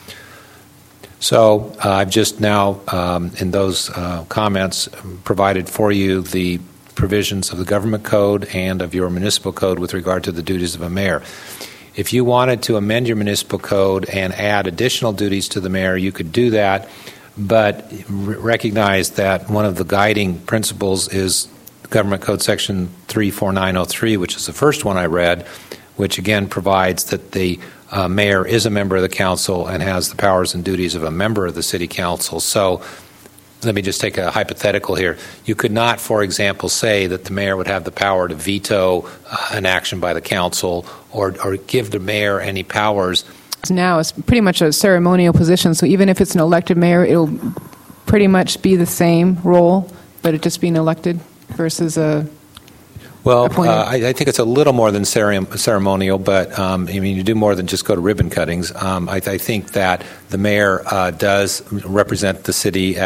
Speaker 16: So uh, I've just now, um, in those uh, comments, provided for you the provisions of the government code and of your municipal code with regard to the duties of a mayor. If you wanted to amend your municipal code and add additional duties to the mayor, you could do that, but recognize that one of the guiding principles is Government Code Section three four nine oh three, which is the first one I read, which again provides that the Uh, mayor is a member of the council and has the powers and duties of a member of the city council. So let me just take a hypothetical here. You could not, for example, say that the mayor would have the power to veto uh, an action by the council or, or give the mayor any powers.
Speaker 2: Now it's pretty much a ceremonial position, so even if it's an elected mayor, it'll pretty much be the same role, but it just being elected versus a
Speaker 16: Well, uh, I, I think it's a little more than cere- ceremonial, but um, I mean, you do more than just go to ribbon cuttings. Um, I, I think that the mayor uh, does represent the city at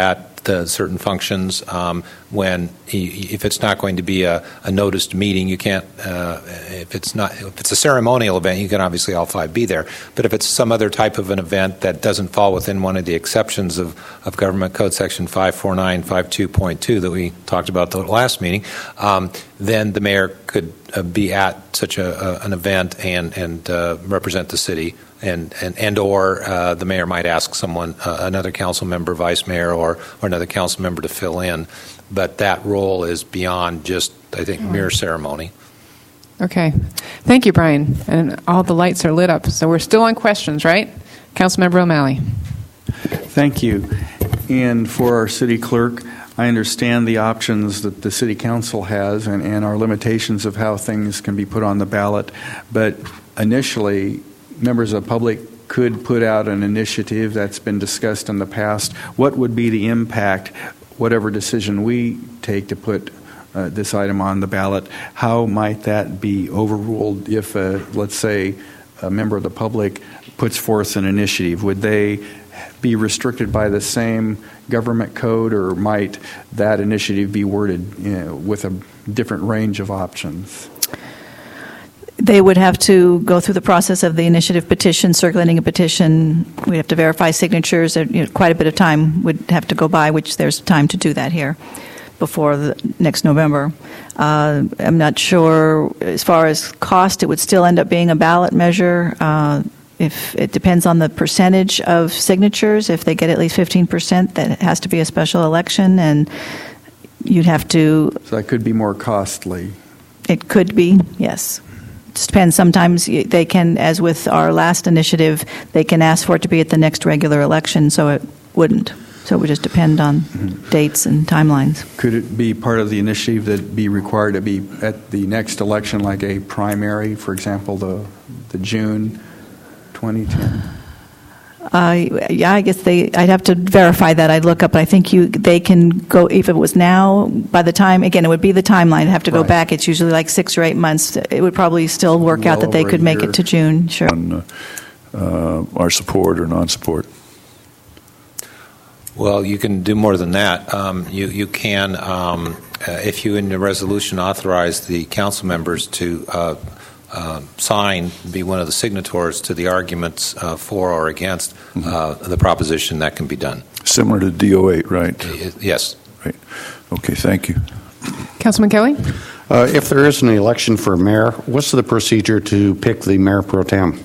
Speaker 16: the certain functions. Um, when if it's not going to be a, a noticed meeting, you can't. Uh, if it's not, if it's a ceremonial event, you can obviously all five be there. But if it's some other type of an event that doesn't fall within one of the exceptions of, of Government Code Section five forty-nine fifty-two point two that we talked about the last meeting, um, then the mayor could uh, be at such a, a, an event and and uh, represent the city. And, and, and or uh, the mayor might ask someone, uh, another council member, vice mayor, or, or another council member to fill in. But that role is beyond just, I think, mere ceremony.
Speaker 2: Okay. Thank you, Brian. And all the lights are lit up. So we're still on questions, right? Councilmember O'Malley.
Speaker 15: Thank you. And for our city clerk, I understand the options that the city council has and, and our limitations of how things can be put on the ballot. But initially, members of the public could put out an initiative that's been discussed in the past. What would be the impact, whatever decision we take to put uh, this item on the ballot? How might that be overruled if, uh, let's say, a member of the public puts forth an initiative? Would they be restricted by the same government code, or might that initiative be worded, you know, with a different range of options?
Speaker 17: They would have to go through the process of the initiative petition, circulating a petition. We'd have to verify signatures. You know, quite a bit of time would have to go by, which there's time to do that here before the next November. Uh, I'm not sure as far as cost. It would still end up being a ballot measure. Uh, if it depends on the percentage of signatures. If they get at least fifteen percent, that has to be a special election, and you'd have to.
Speaker 15: So that could be more costly.
Speaker 17: It could be, yes. It depends. Sometimes they can, as with our last initiative, they can ask for it to be at the next regular election, so it wouldn't. So it would just depend on mm-hmm. dates and timelines.
Speaker 15: Could it be part of the initiative that be required to be at the next election, like a primary, for example, the the June twenty ten?
Speaker 17: Uh, yeah, I guess they. I'd have to verify that. I'd look up. But I think you they can go if it was now. By the time again, it would be the timeline. I'd have to go
Speaker 15: right.
Speaker 17: back. It's usually like six or eight months. It would probably still work
Speaker 13: well
Speaker 17: out that they could make
Speaker 13: year
Speaker 17: it to June. Sure.
Speaker 13: On uh, uh, our support or non-support.
Speaker 16: Well, you can do more than that. Um, you you can um, uh, if you in the resolution authorize the council members to. Uh, Uh, sign, be one of the signatories to the arguments uh, for or against uh, mm-hmm. the proposition, that can be done.
Speaker 13: Similar to D O eight, right?
Speaker 16: It, yes.
Speaker 13: Right. Okay, thank you.
Speaker 2: Councilman Kelly?
Speaker 14: Uh, if there is an election for mayor, what's the procedure to pick the mayor pro tem?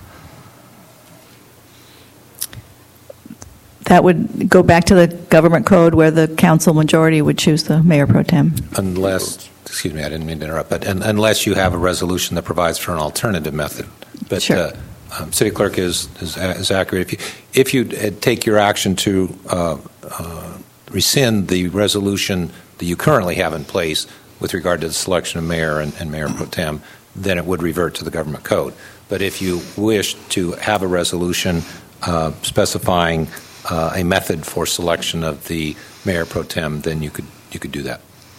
Speaker 17: That would go back to the government code where the council majority would choose the mayor pro tem.
Speaker 16: Unless, excuse me, I didn't mean to interrupt, but un, unless you have a resolution that provides for an alternative method. But
Speaker 17: sure.
Speaker 16: uh, um, City Clerk is, is, is accurate. If you, if you uh, take your action to uh, uh, rescind the resolution that you currently have in place with regard to the selection of mayor and, and mayor pro tem, then it would revert to the government code. But if you wish to have a resolution uh, specifying Uh, a method for selection of the mayor pro tem, then you could you could do that.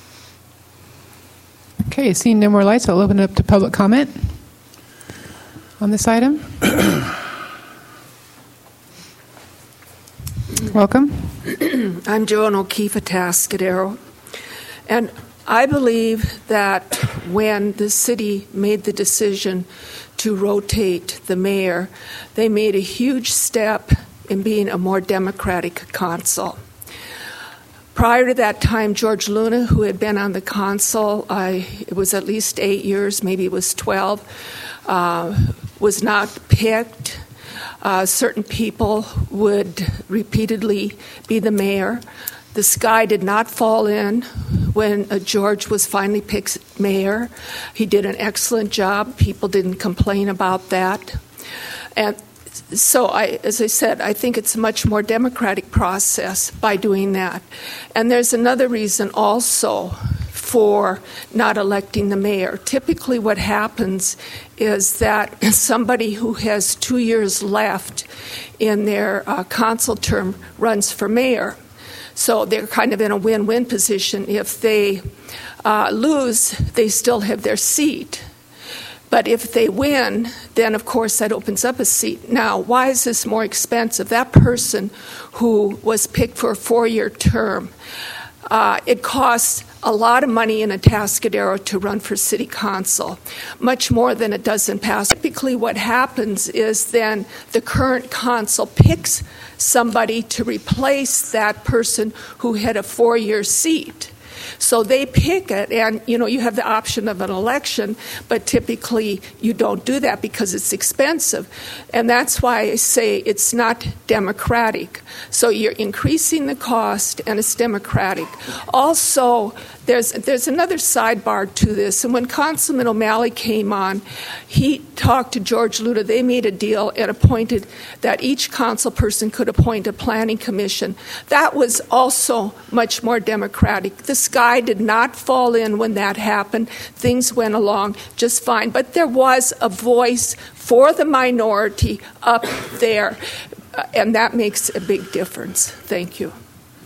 Speaker 2: Okay, seeing no more lights, I'll open it up to public comment on this item. Welcome.
Speaker 21: I'm Joan O'Keefe, Atascadero, and I believe that when the city made the decision to rotate the mayor, they made a huge step in being a more democratic council. Prior to that time, George Luna, who had been on the council, I, it was at least eight years, maybe it was twelve, uh, was not picked. Uh, certain people would repeatedly be the mayor. The sky did not fall in when uh, George was finally picked mayor. He did an excellent job. People didn't complain about that. And so, I, as I said, I think it's a much more democratic process by doing that. And there's another reason also for not electing the mayor. Typically what happens is that somebody who has two years left in their uh, council term runs for mayor. So they're kind of in a win-win position. If they uh, lose, they still have their seat. But if they win, then of course that opens up a seat. Now, why is this more expensive? That person who was picked for a four-year term, uh, it costs a lot of money in Atascadero to run for city council, much more than it does in Paso. Typically what happens is then the current council picks somebody to replace that person who had a four-year seat. So they pick it, and you know you have the option of an election, but typically you don't do that because it's expensive, and that's why I say it's not democratic. So you're increasing the cost, and it's democratic. Also, there's there's another sidebar to this, and when Councilman O'Malley came on, he talked to George Luda. They made a deal and appointed that each council person could appoint a planning commission. That was also much more democratic. The sky did not fall in when that happened. Things went along just fine. But there was a voice for the minority up there, and that makes a big difference. Thank you.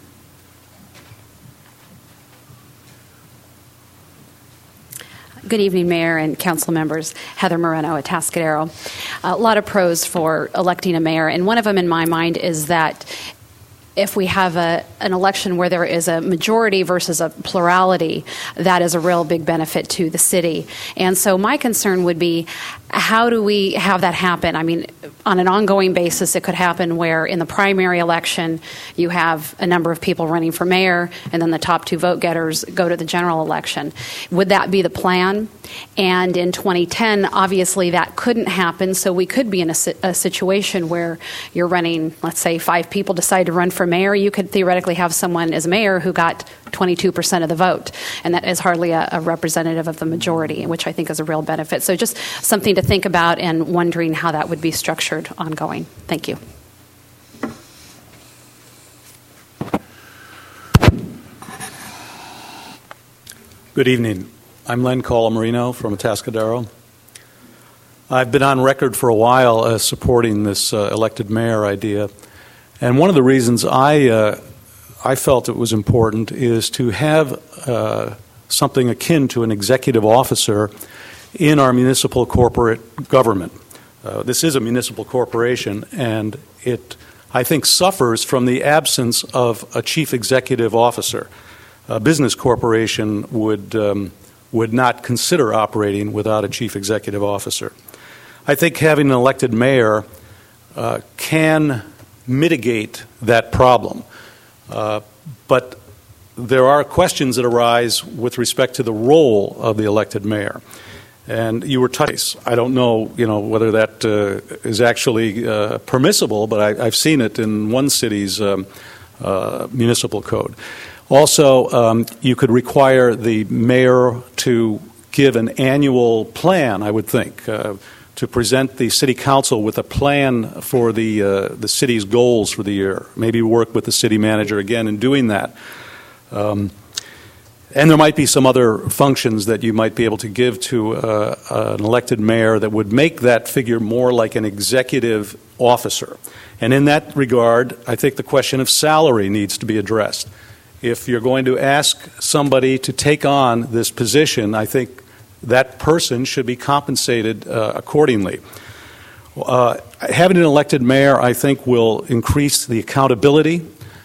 Speaker 3: Good evening, Mayor and council members. Heather Moreno, Atascadero. A lot of pros for electing a mayor, and one of them in my mind is that if we have a, an election where there is a majority versus a plurality, that is a real big benefit to the city. And so my concern would be, how do we have that happen? I mean, on an ongoing basis, it could happen where in the primary election, you have a number of people running for mayor, and then the top two vote getters go to the general election. Would that be the plan? And in twenty ten, obviously that couldn't happen, so we could be in a, a situation where you're running, let's say five people decide to run for mayor. You could theoretically have someone as mayor who got twenty-two percent of the vote, and that is hardly a, a representative of the majority, which I think is a real benefit. So just something to think about and wondering how that would be structured ongoing. Thank you.
Speaker 1: Good evening. I'm Len Colamarino from Atascadero. I've been on record for a while as supporting this uh, elected mayor idea. And one of the reasons I, uh, I felt it was important is to have uh, something akin to an executive officer in our municipal corporate government. Uh, this is a municipal corporation, and it, I think, suffers from the absence of a chief executive officer. A business corporation would um, would not consider operating without a chief executive officer. I think having an elected mayor uh, can mitigate that problem. Uh, but there are questions that arise with respect to the role of the elected mayor. And you were touched. I don't know, you know, whether that uh, is actually uh, permissible, but I, I've seen it in one city's um, uh, municipal code. Also, um, you could require the mayor to give an annual plan, I would think, uh, to present the city council with a plan for the uh, the city's goals for the year. Maybe work with the city manager again in doing that. Um, and there might be some other functions that you might be able to give to uh, an elected mayor that would make that figure more like an executive officer. And in that regard, I think the question of salary needs to be addressed. If you're going to ask somebody to take on this position, I think that person should be compensated uh, accordingly. Uh, having an elected mayor, I think, will increase the accountability.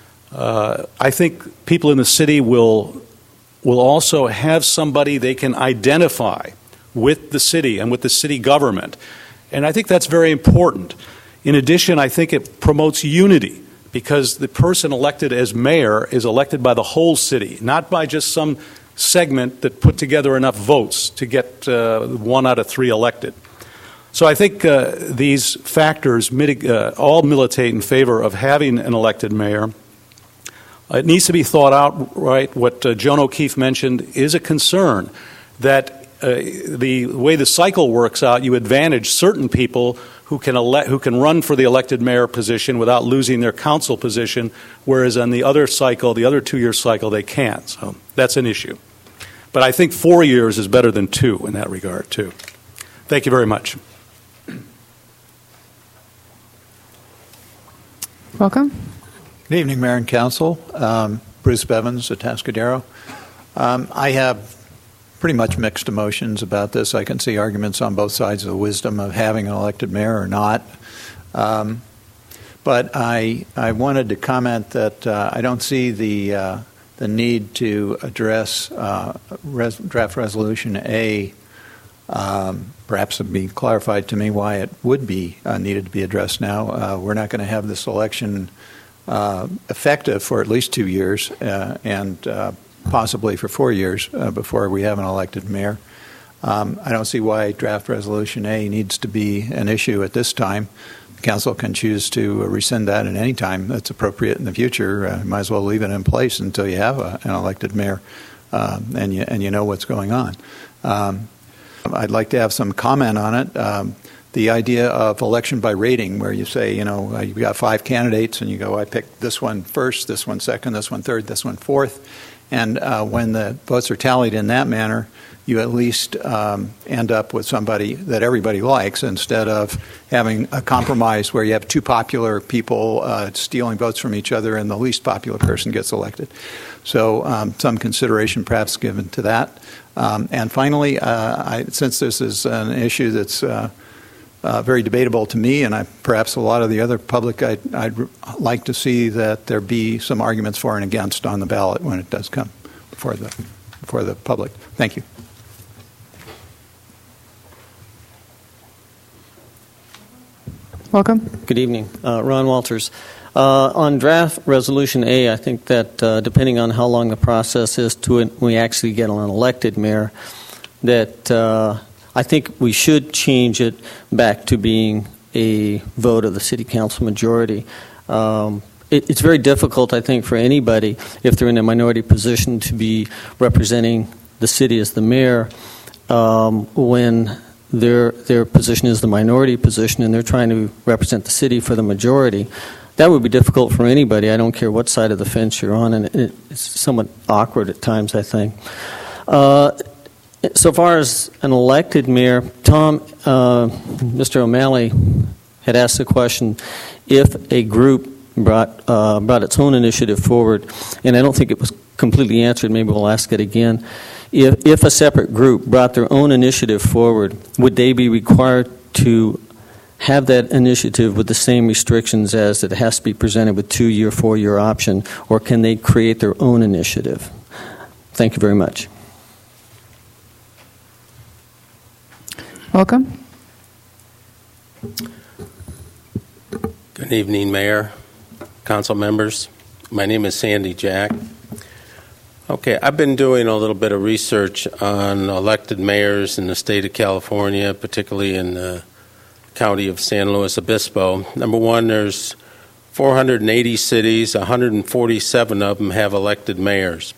Speaker 1: Uh, I think people in the city will will also have somebody they can identify with the city and with the city government. And I think that's very important. In addition, I think it promotes unity, because the person elected as mayor is elected by the whole city, not by just some segment that put together enough votes to get uh, one out of three elected. So I think uh, these factors mitig- uh, all militate in favor of having an elected mayor. It needs to be thought out, right? What uh, Joan O'Keefe mentioned is a concern that uh, the way the cycle works out, you advantage certain people who can ele- who can run for the elected mayor position without losing their council position, whereas on the other cycle, the other two-year cycle, they can't. So that's an issue. But I think four years is better than two in that regard, too. Thank you very much.
Speaker 2: Welcome.
Speaker 22: Good evening, Mayor and Council. Um, Bruce Bevins, Atascadero. Um, I have
Speaker 4: pretty much mixed emotions about this. I can see arguments on both sides of the wisdom of having an elected mayor or not. Um, but I I wanted to comment that uh, I don't see the uh, the need to address uh, res- draft resolution A. Um, perhaps it would be clarified to me why it would be uh, needed to be addressed now. Uh, we're not going to have this election uh, effective for at least two years uh, and uh, possibly for four years uh, before we have an elected mayor. Um, I don't see why draft resolution A needs to be an issue at this time. The council can choose to rescind that at any time that's appropriate in the future. Uh, might as well leave it in place until you have a, an elected mayor uh, and you and you know what's going on. Um, I'd like to have some comment on it. Um, the idea of election by rating, where you say, you know, uh, you've got five candidates, and you go, I picked this one first, this one second, this one third, this one fourth. And uh, when the votes are tallied in that manner, you at least um, end up with somebody that everybody likes instead of having a compromise where you have two popular people uh, stealing votes from each other and the least popular person gets elected. So um, some consideration perhaps given to that. Um, and finally, uh, I, since this is an issue that's uh, uh, very debatable to me and I, perhaps a lot of the other public, I'd, I'd like to see that there be some arguments for and against on the ballot when it does come before the, before the public. Thank you.
Speaker 2: Welcome.
Speaker 22: Good evening. Uh, Ron Walters. Uh, on draft resolution A, I think that uh, depending on how long the process is to it, we actually get an elected mayor, that uh, I think we should change it back to being a vote of the city council majority. Um, it, it's very difficult, I think, for anybody, if they're in a minority position, to be representing the city as the mayor um, when their their position is the minority position and they're trying to represent the city for the majority. That would be difficult for anybody. I don't care what side of the fence you're on, and it, it's somewhat awkward at times, I think. Uh, so far as an elected mayor, Tom, uh, Mister O'Malley had asked the question, if a group brought, uh, brought its own initiative forward, and I don't think it was completely answered, maybe we'll ask it again. If, if a separate group brought their own initiative forward, would they be required to have that initiative with the same restrictions as it has to be presented with two-year, four-year option, or can they create their own initiative? Thank you very much.
Speaker 2: Welcome.
Speaker 18: Good evening, Mayor, council members. My name is Sandy Jack. Okay, I've been doing a little bit of research on elected mayors in the state of California, particularly in the county of San Luis Obispo. Number one, there's four hundred eighty cities, one hundred forty-seven of them have elected mayors.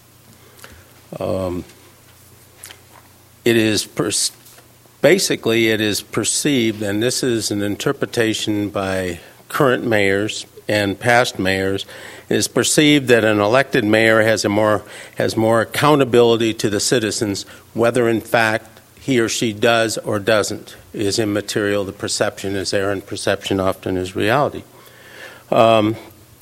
Speaker 18: Um, it is per- basically it is perceived, and this is an interpretation by current mayors and past mayors, it is perceived that an elected mayor has a more has more accountability to the citizens, whether in fact he or she does or doesn't is immaterial. The perception is there, and perception often is reality. Um,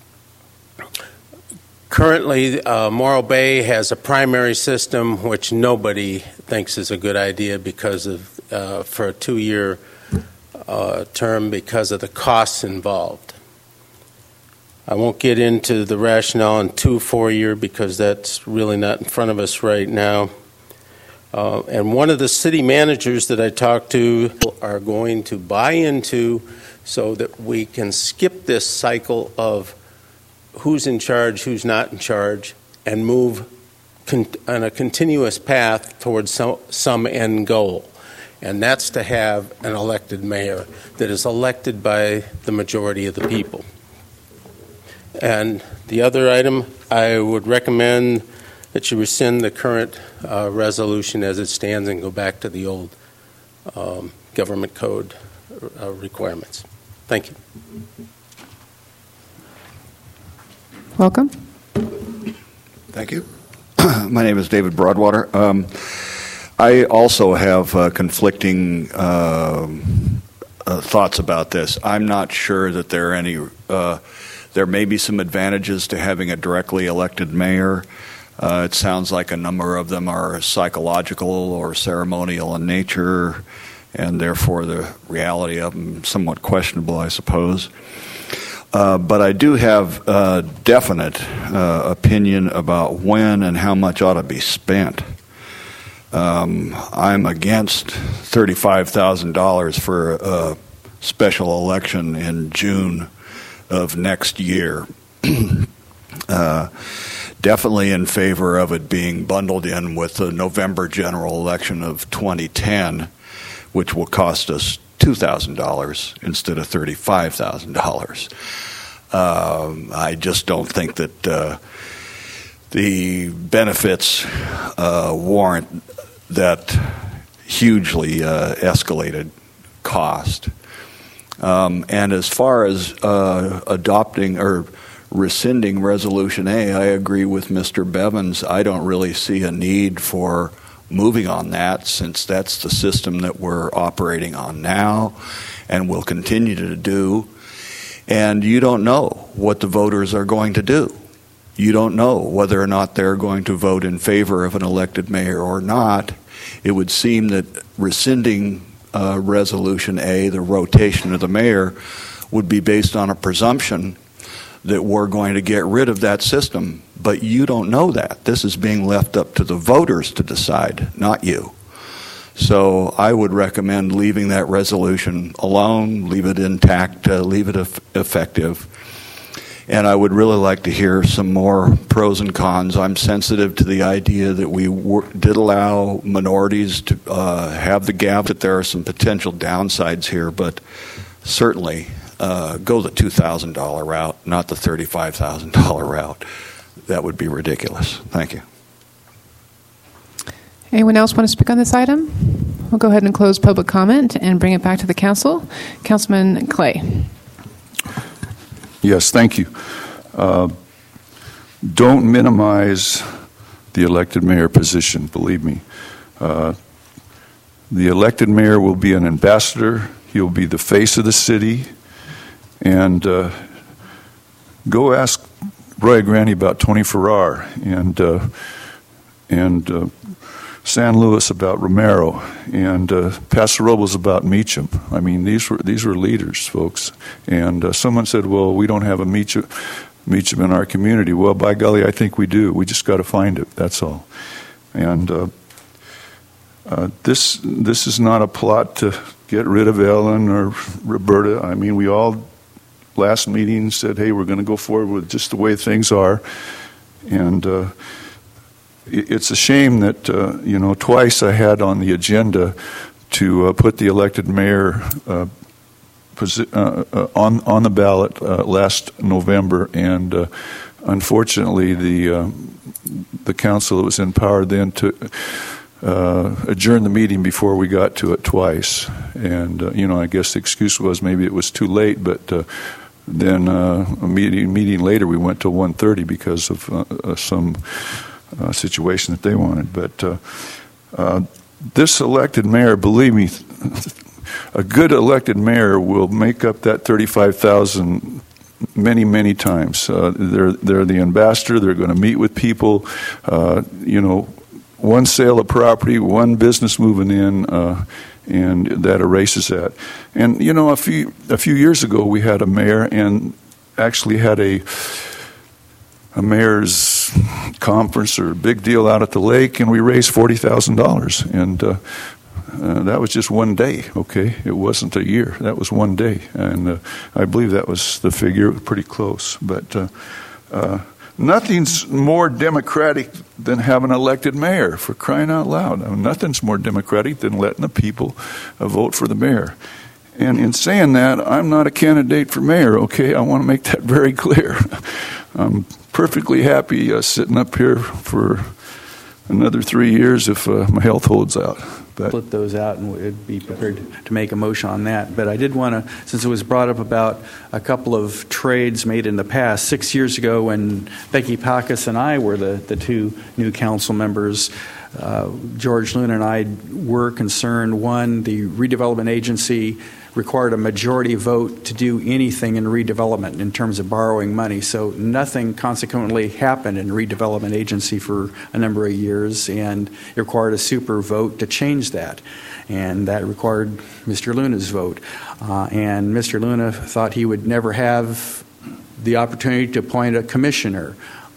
Speaker 18: currently, uh, Morro Bay has a primary system which nobody thinks is a good idea because of uh, for a two-year uh, term because of the costs involved. I won't get into the rationale on two four-year because that's really not in front of us right now. Uh, and one of the city managers that I talked to are going to buy into so that we can skip this cycle of who's in charge, who's not in charge, and move con- on a continuous path towards some, some end goal. And that's to have an elected mayor that is elected by the majority of the people. And the other item, I would recommend that you rescind the current uh, resolution as it stands and go back to the old um, government code uh, requirements. Thank you.
Speaker 2: Welcome.
Speaker 11: Thank you. My name is David Broadwater. Um, I also have uh, conflicting uh, uh, thoughts about this. I'm not sure that there are any. Uh, there may be some advantages to having a directly elected mayor. Uh, it sounds like a number of them are psychological or ceremonial in nature, and therefore the reality of them somewhat questionable, I suppose. Uh, but I do have a definite uh, opinion about when and how much ought to be spent. Um, I'm against thirty-five thousand dollars for a special election in June of next year. uh, definitely in favor of it being bundled in with the November general election of twenty ten, which will cost us two thousand dollars instead of thirty-five thousand dollars. Um, I just don't think that uh, the benefits uh, warrant that hugely uh, escalated cost. Um, and as far as uh, adopting or rescinding Resolution A, I agree with Mister Bevins. I don't really see a need for moving on that, since that's the system that we're operating on now and will continue to do. And you don't know what the voters are going to do. You don't know whether or not they're going to vote in favor of an elected mayor or not. It would seem that rescinding uh, Resolution A, the rotation of the mayor, would be based on a presumption that we're going to get rid of that system. But you don't know that. This is being left up to the voters to decide, not you. So I would recommend leaving that resolution alone, leave it intact, uh, leave it eff- effective. And I would really like to hear some more pros and cons. I'm sensitive to the idea that we wor- did allow minorities to uh, have the gap, that there are some potential downsides here, but certainly uh, go the two thousand dollars route, not the thirty-five thousand dollars route. That would be ridiculous. Thank you.
Speaker 2: Anyone else want to speak on this item? We'll go ahead and close public comment and bring it back to the council. Councilman Clay.
Speaker 13: Yes, thank you. Uh, don't minimize the elected mayor position, believe me. Uh, the elected mayor will be an ambassador. He'll be the face of the city. And uh, go ask Roy Granny about Tony Farrar and, uh, and uh, San Luis about Romero, and uh, Paso Robles about Meacham. I mean, these were these were leaders, folks. And uh, someone said, "Well, we don't have a Meacham, Meacham in our community." Well, by golly, I think we do. We just got to find it. That's all. And uh, uh, this this is not a plot to get rid of Ellen or Roberta. I mean, we all last meeting said, "Hey, we're going to go forward with just the way things are," and. Uh, It's a shame that, uh, you know, twice I had on the agenda to uh, put the elected mayor uh, posi- uh, uh, on on the ballot uh, last November, and uh, unfortunately the uh, the council that was in power then to uh, adjourn the meeting before we got to it twice. And, uh, you know, I guess the excuse was maybe it was too late, but uh, then uh, a meeting, meeting later we went to one thirty because of uh, uh, some Uh, situation that they wanted. But uh, uh, this elected mayor, believe me, a good elected mayor will make up that thirty-five thousand many, many times. Uh, they're they're the ambassador. They're going to meet with people. Uh, you know, one sale of property, one business moving in, uh, and that erases that. And you know, a few a few years ago, we had a mayor and actually had a a mayor's conference or a big deal out at the lake, and we raised forty thousand dollars. And uh, uh, that was just one day, okay? It wasn't a year. That was one day. And uh, I believe that was the figure, pretty close. But uh, uh, nothing's more democratic than having an elected mayor, for crying out loud. I mean, nothing's more democratic than letting the people uh, vote for the mayor. And in saying that, I'm not a candidate for mayor, okay? I want to make that very clear. I'm perfectly happy uh, sitting up here for another three years if uh, my health holds out. But
Speaker 20: split those out and would be prepared to make a motion on that. But I did want to, since it was brought up about a couple of trades made in the past, six years ago when Becky Pacas and I were the, the two new council members, uh, George Luna and I were concerned, one, the redevelopment agency required a majority vote to do anything in redevelopment in terms of borrowing money. So nothing consequently happened in redevelopment agency for a number of years, and it required a super vote to change that. And that required Mister Luna's vote. Uh, and Mister Luna thought he would never have the opportunity to appoint a commissioner.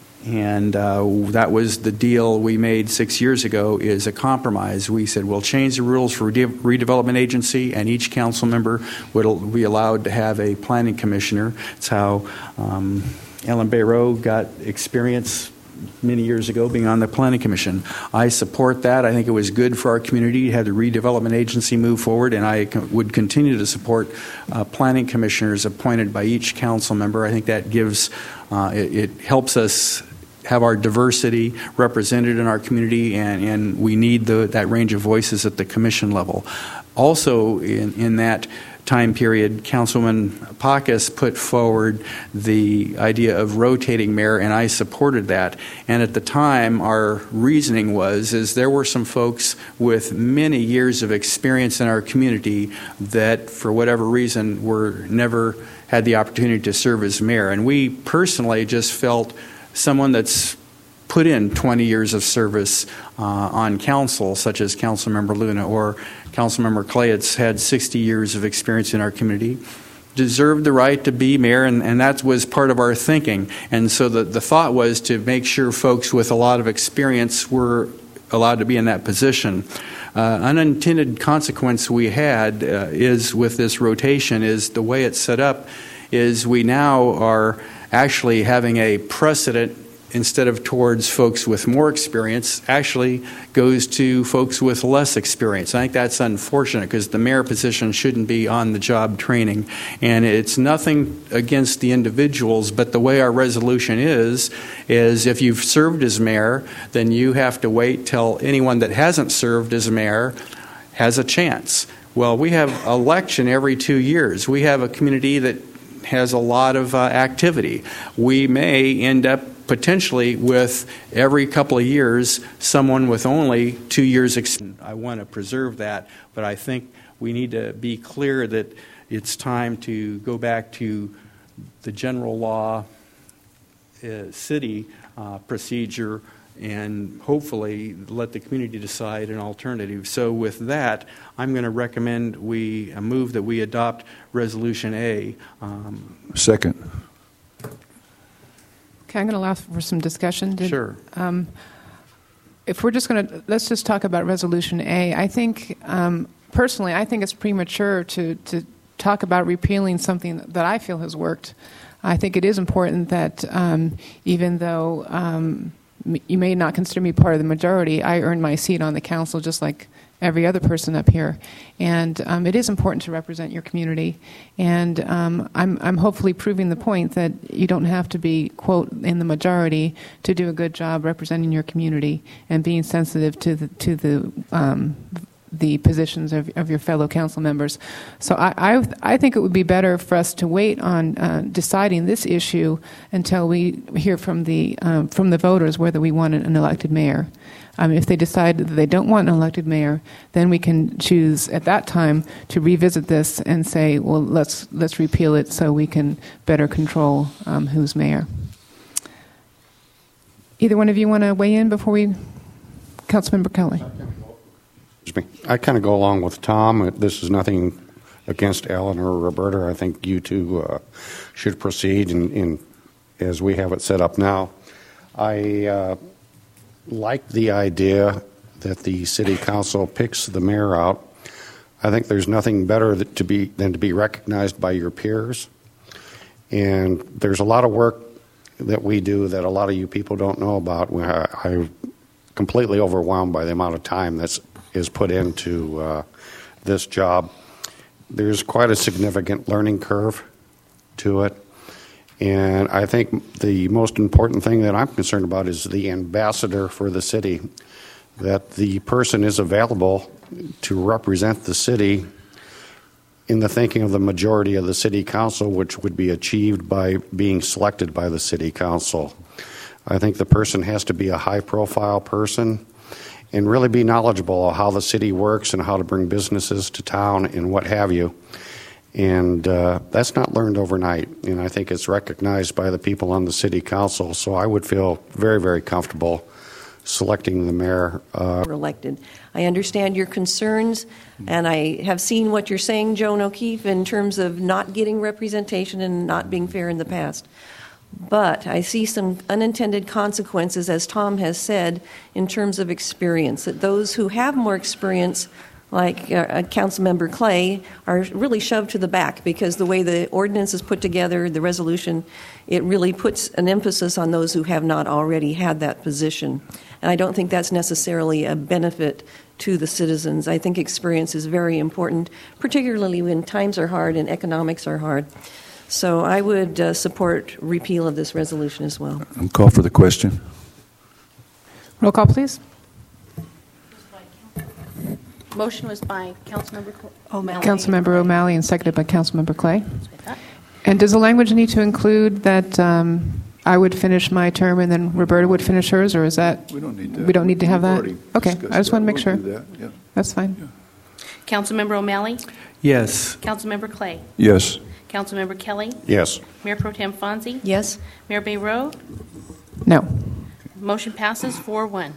Speaker 20: And uh, that was the deal we made six years ago, is a compromise. We said we'll change the rules for rede- redevelopment agency, and each council member would be allowed to have a planning commissioner. It's how um, Ellen Bayroe got experience many years ago being on the planning commission. I support that. I think it was good for our community to have the redevelopment agency move forward, and I co- would continue to support uh, planning commissioners appointed by each council member. I think that gives, uh, it, it helps us have our diversity represented in our community, and, and we need the, that range of voices at the commission level. Also, in, in that time period, Councilman Pacus put forward the idea of rotating mayor, and I supported that. And at the time, our reasoning was is there were some folks with many years of experience in our community that, for whatever reason, were never had the opportunity to serve as mayor. And we personally just felt someone that's put in twenty years of service uh, on council, such as Councilmember Luna or Councilmember Clay, it's had sixty years of experience in our community, deserved the right to be mayor, and, and that was part of our thinking. And so the, the thought was to make sure folks with a lot of experience were allowed to be in that position. Uh, unintended consequence we had uh, is with this rotation is the way it's set up is we now are actually having a precedent, instead of towards folks with more experience, actually goes to folks with less experience. I think that's unfortunate because the mayor position shouldn't be on-the-job training. And it's nothing against the individuals, but the way our resolution is, is if you've served as mayor, then you have to wait till anyone that hasn't served as mayor has a chance. Well, we have election every two years. We have a community that has a lot of uh, activity. We may end up potentially with every couple of years someone with only two years experience. I want to preserve that, but I think we need to be clear that it's time to go back to the general law uh, city uh, procedure and hopefully let the community decide an alternative. So with that, I'm going to recommend we uh, move that we adopt Resolution A. Um,
Speaker 13: Second.
Speaker 2: Okay, I'm going to allow for some discussion. Did,
Speaker 20: sure.
Speaker 2: Um, if we're just going to, let's just talk about Resolution A. I think, um, personally, I think it's premature to, to talk about repealing something that I feel has worked. I think it is important that um, even though um, you may not consider me part of the majority, I earned my seat on the council just like every other person up here. And um, it is important to represent your community. And um, I'm, I'm hopefully proving the point that you don't have to be, quote, in the majority to do a good job representing your community and being sensitive to the, to the um, the positions of, of your fellow council members. So I, I, I think it would be better for us to wait on uh, deciding this issue until we hear from the um, from the voters whether we want an elected mayor. Um, if they decide that they don't want an elected mayor, then we can choose at that time to revisit this and say, well, let's let's repeal it so we can better control um, who's mayor. Either one of you want to weigh in before we, Councilmember Kelly?
Speaker 14: I kind of go along with Tom. This is nothing against Alan or Roberta. I think you two uh, should proceed in, in as we have it set up now. I uh, like the idea that the city council picks the mayor out. I think there's nothing better that to be than to be recognized by your peers. And there's a lot of work that we do that a lot of you people don't know about. I, I'm completely overwhelmed by the amount of time that's is put into uh, this job. There's quite a significant learning curve to it. And I think the most important thing that I'm concerned about is the ambassador for the city, that the person is available to represent the city in the thinking of the majority of the city council, which would be achieved by being selected by the city council. I think the person has to be a high-profile person and really be knowledgeable of how the city works and how to bring businesses to town and what have you. And uh, that's not learned overnight, and I think it's recognized by the people on the city council. So I would feel very, very comfortable selecting the mayor. Uh,
Speaker 5: elected. I understand your concerns, and I have seen what you're saying, Joan O'Keefe, in terms of not getting representation and not being fair in the past. But I see some unintended consequences, as Tom has said, in terms of experience, that those who have more experience, like uh, Councilmember Clay, are really shoved to the back because the way the ordinance is put together, the resolution, it really puts an emphasis on those who have not already had that position. And I don't think that's necessarily a benefit to the citizens. I think experience is very important, particularly when times are hard and economics are hard. So I would uh, support repeal of this resolution as well.
Speaker 13: I'll call for the question.
Speaker 2: Roll call, please.
Speaker 6: Motion was by Councilmember O'Malley.
Speaker 2: Councilmember O'Malley and seconded by Councilmember Clay. And does the language need to include that um, I would finish my term and then Roberta would finish hers, or is that
Speaker 13: we don't need that?
Speaker 2: We don't need to have that. Okay, I just
Speaker 13: that.
Speaker 2: want to make
Speaker 13: We'll
Speaker 2: sure.
Speaker 13: do that. Yeah.
Speaker 2: That's fine. Yeah.
Speaker 6: Councilmember O'Malley.
Speaker 20: Yes.
Speaker 6: Councilmember Clay.
Speaker 13: Yes.
Speaker 6: Councilmember Kelly.
Speaker 14: Yes.
Speaker 6: Mayor Pro Tem Fonzie.
Speaker 5: Yes.
Speaker 6: Mayor Bayroe.
Speaker 2: No.
Speaker 6: Motion passes four one.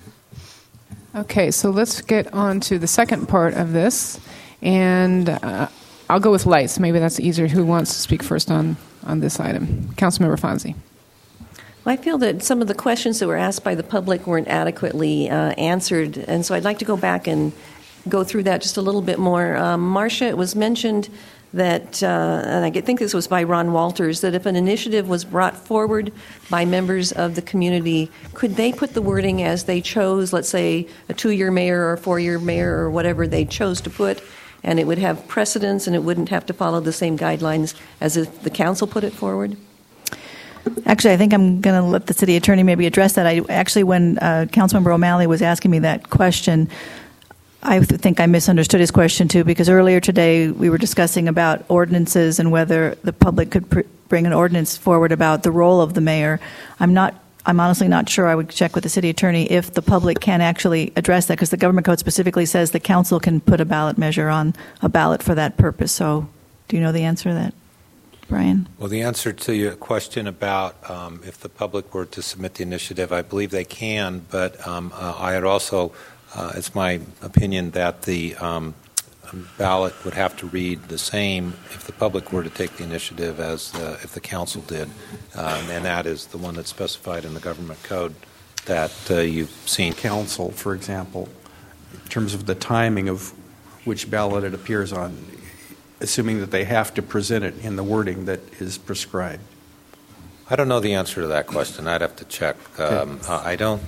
Speaker 2: Okay, so let's get on to the second part of this, and uh, I'll go with lights. Maybe that's easier. Who wants to speak first on, on this item? Councilmember Fonzie.
Speaker 5: Well, I feel that some of the questions that were asked by the public weren't adequately uh, answered, and so I'd like to go back and go through that just a little bit more. Um, Marcia, it was mentioned that, uh, and I think this was by Ron Walters, that if an initiative was brought forward by members of the community, could they put the wording as they chose, let's say a two-year mayor or a four-year mayor or whatever they chose to put, and it would have precedence and it wouldn't have to follow the same guidelines as if the council put it forward?
Speaker 17: Actually, I think I'm going to let the city attorney maybe address that. I actually, when uh, Councilmember O'Malley was asking me that question, I th- think I misunderstood his question too, because earlier today we were discussing about ordinances and whether the public could pr- bring an ordinance forward about the role of the mayor. I'm not. I'm honestly not sure. I would check with the city attorney if the public can actually address that, because the government code specifically says the council can put a ballot measure on a ballot for that purpose. So, do you know the answer to that, Brian?
Speaker 16: Well, the answer to your question about um, if the public were to submit the initiative, I believe they can, but um, uh, I had also. Uh, it's my opinion that the um, ballot would have to read the same if the public were to take the initiative as uh, if the council did, um, and that is the one that's specified in the government code that uh, you've seen.
Speaker 15: Council, for example, in terms of the timing of which ballot it appears on, assuming that they have to present it in the wording that is prescribed.
Speaker 16: I don't know the answer to that question. I'd have to check. Um, uh, I don't.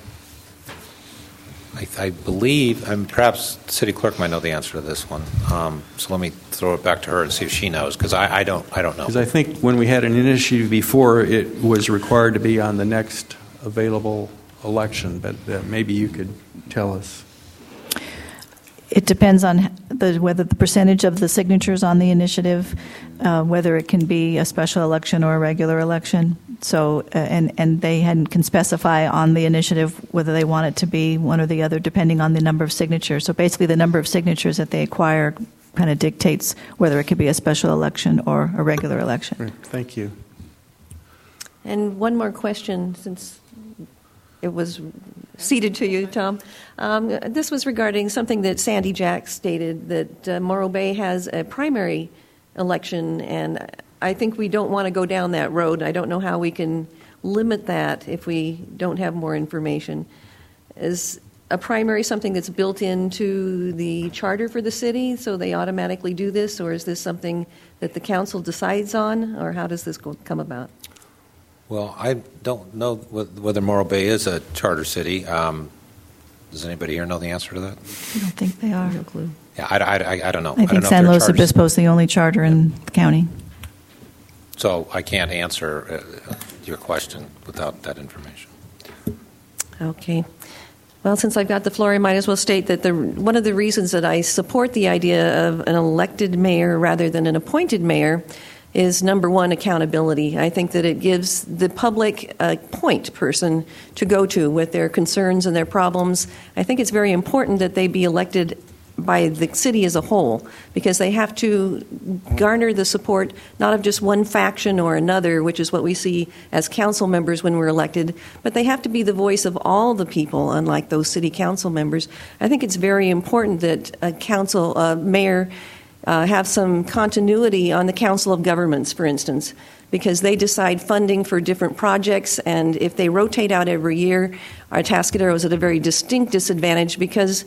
Speaker 16: I, I believe, and perhaps the city clerk might know the answer to this one. Um, so let me throw it back to her and see if she knows, because I, I don't. I don't know.
Speaker 15: Because I think when we had an initiative before, it was required to be on the next available election. But uh, maybe you could tell us.
Speaker 17: It depends on the, whether the percentage of the signatures on the initiative, uh, whether it can be a special election or a regular election. So, uh, and and they hadn't, can specify on the initiative whether they want it to be one or the other, depending on the number of signatures. So basically, the number of signatures that they acquire kind of dictates whether it could be a special election or a regular election.
Speaker 15: Right. Thank you.
Speaker 5: And one more question, since it was ceded to you, Tom. Um, this was regarding something that Sandy Jack stated, that uh, Morro Bay has a primary election, and I think we don't want to go down that road. I don't know how we can limit that if we don't have more information. Is a primary something that's built into the charter for the city, so they automatically do this, or is this something that the council decides on, or how does this go, come about?
Speaker 16: Well, I don't know whether Morro Bay is a charter city. Um, does anybody here know the answer to that?
Speaker 17: I don't think they are.
Speaker 5: No clue.
Speaker 16: Yeah, I, I, I don't know.
Speaker 17: I think
Speaker 16: I don't know
Speaker 17: San
Speaker 16: if
Speaker 17: Luis
Speaker 16: charter
Speaker 17: Obispo is the only charter in the county.
Speaker 16: So I can't answer uh, your question without that information.
Speaker 5: Okay. Well, since I've got the floor, I might as well state that the one of the reasons that I support the idea of an elected mayor rather than an appointed mayor is, number one, accountability. I think that it gives the public a point person to go to with their concerns and their problems. I think it's very important that they be elected by the city as a whole, because they have to garner the support not of just one faction or another, which is what we see as council members when we're elected, but they have to be the voice of all the people, unlike those city council members. I think it's very important that a council, uh, mayor, uh, have some continuity on the Council of Governments, for instance, because they decide funding for different projects, and if they rotate out every year, our Atascadero is at a very distinct disadvantage because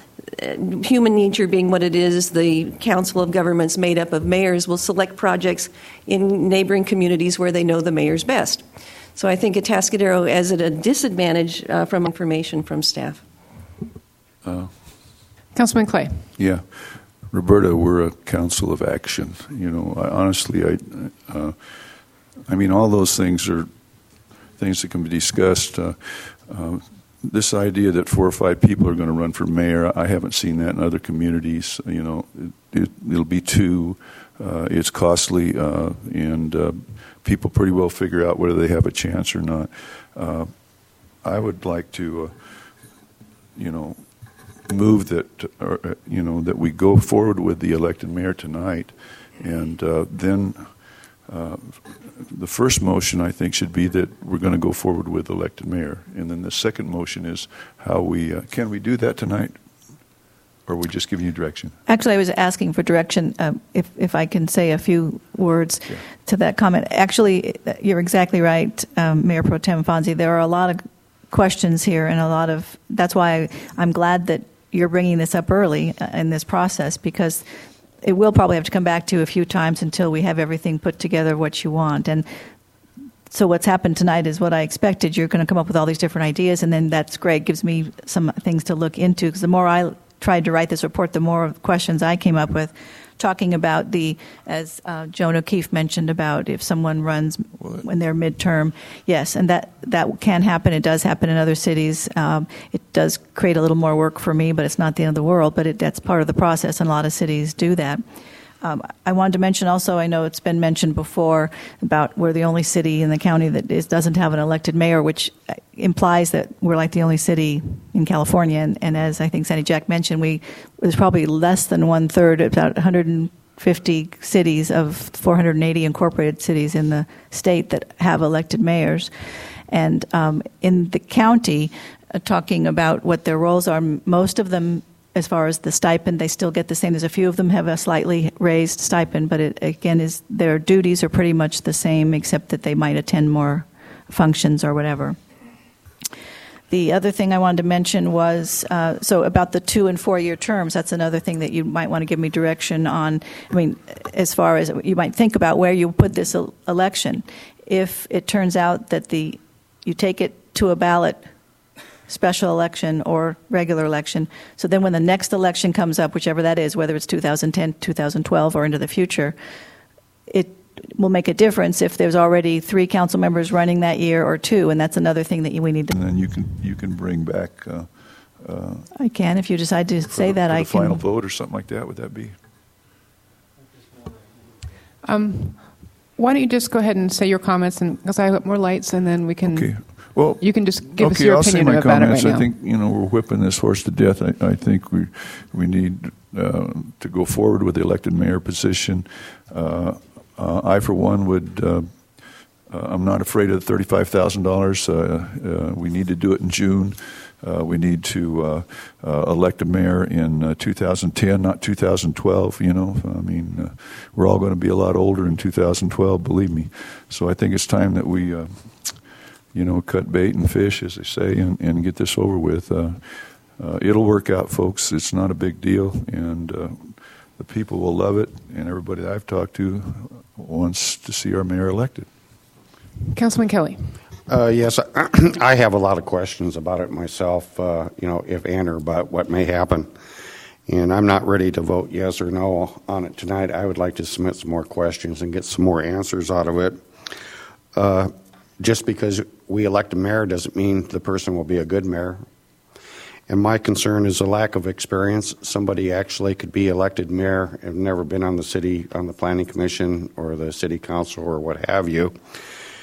Speaker 5: human nature being what it is, the Council of Governments made up of mayors will select projects in neighboring communities where they know the mayor's best. So I think Atascadero is at a disadvantage uh, from information from staff.
Speaker 13: Uh,
Speaker 2: Councilman Clay.
Speaker 13: Yeah. Roberta, we're a council of action. You know, I, honestly, I, uh, I mean, all those things are things that can be discussed. Uh, uh, This idea that four or five people are going to run for mayor, I haven't seen that in other communities. You know, it, it, it'll be two. Uh, it's costly, uh, and uh, people pretty well figure out whether they have a chance or not. Uh, I would like to, uh, you know, move that, or, you know, that we go forward with the elected mayor tonight, and uh, then. Uh, the first motion, I think, should be that we're going to go forward with elected mayor. And then the second motion is how we, uh, can we do that tonight? Or are we just giving you direction?
Speaker 17: Actually, I was asking for direction, um, if, if I can say a few words yeah. to that comment. Actually, you're exactly right, um, Mayor Pro Tem Fonzie. There are a lot of questions here and a lot of, that's why I'm glad that you're bringing this up early in this process, because it will probably have to come back to a few times until we have everything put together what you want. And so what's happened tonight is what I expected. You're going to come up with all these different ideas, and then that's great. Gives me some things to look into, because the more I tried to write this report, the more questions I came up with, talking about the, as uh, Joan O'Keefe mentioned, about if someone runs when they're midterm. Yes, and that, that can happen. It does happen in other cities. Um, it does create a little more work for me, but it's not the end of the world. But it, that's part of the process, and a lot of cities do that. Um, I wanted to mention also, I know it's been mentioned before, about we're the only city in the county that is, doesn't have an elected mayor, which implies that we're like the only city in California. And, and as I think Sandy Jack mentioned, we there's probably less than one third, about one hundred fifty cities of four hundred eighty incorporated cities in the state that have elected mayors. And um, in the county, uh, talking about what their roles are, most of them, as far as the stipend, they still get the same. There's a few of them have a slightly raised stipend, but it, again, is their duties are pretty much the same, except that they might attend more functions or whatever. The other thing I wanted to mention was, uh, so about the two and four year terms, that's another thing that you might want to give me direction on. I mean, as far as you might think about where you put this election. If it turns out that the you take it to a ballot special election or regular election. So then when the next election comes up, whichever that is, whether it's two thousand ten, two thousand twelve, or into the future, it will make a difference if there's already three council members running that year or two, and that's another thing that we need to...
Speaker 13: And then you can you can bring back... Uh, uh,
Speaker 17: I can, if you decide to say
Speaker 13: the,
Speaker 17: that, I
Speaker 13: the
Speaker 17: can...
Speaker 13: final vote or something like that, would that be?
Speaker 2: Um, why don't you just go ahead and say your comments, and because I have more lights, and then we can...
Speaker 13: Okay. Well,
Speaker 2: you can just give
Speaker 13: okay,
Speaker 2: us your
Speaker 13: I'll
Speaker 2: opinion
Speaker 13: say my
Speaker 2: about
Speaker 13: comments.
Speaker 2: it right
Speaker 13: I
Speaker 2: now.
Speaker 13: think, you know, we're whipping this horse to death. I, I think we we need uh, to go forward with the elected mayor position. Uh, uh, I, for one, would. Uh, uh, I'm not afraid of the thirty-five thousand uh, dollars. Uh, we need to do it in June. Uh, we need to uh, uh, elect a mayor in uh, two thousand ten, not two thousand twelve. You know, I mean, uh, we're all going to be a lot older in two thousand twelve. Believe me. So I think it's time that we. Uh, You know, cut bait and fish, as they say, and, and get this over with. Uh, uh, it'll work out, folks. It's not a big deal, and uh, the people will love it, and everybody that I've talked to wants to see our mayor elected.
Speaker 2: Councilman Kelly.
Speaker 14: Uh, yes, I have a lot of questions about it myself, uh, you know, if and or but what may happen. And I'm not ready to vote yes or no on it tonight. I would like to submit some more questions and get some more answers out of it. Uh, just because we elect a mayor doesn't mean the person will be a good mayor. And my concern is a lack of experience. Somebody actually could be elected mayor and never been on the city, on the planning commission or the city council or what have you.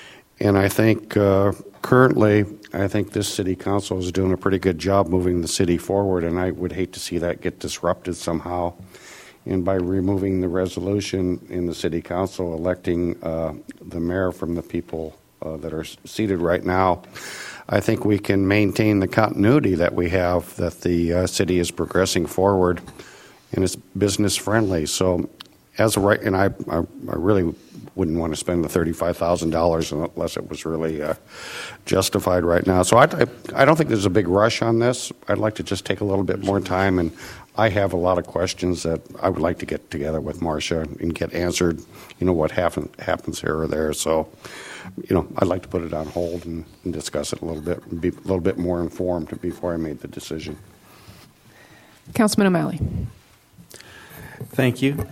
Speaker 14: And I think uh, currently, I think this city council is doing a pretty good job moving the city forward, and I would hate to see that get disrupted somehow. And by removing the resolution in the city council, electing uh, the mayor from the people uh, that are seated right now, I think we can maintain the continuity that we have, that the uh, city is progressing forward and it's business friendly. So as a right, and I, I, I really wouldn't want to spend the thirty-five thousand dollars unless it was really uh, justified right now. So I, I, I don't think there's a big rush on this. I'd like to just take a little bit more time, and I have a lot of questions that I would like to get together with Marcia and get answered, you know, what happen, happens here or there. So, you know, I'd like to put it on hold and, and discuss it a little bit and be a little bit more informed before I made the decision.
Speaker 2: Councilman O'Malley.
Speaker 15: Thank you.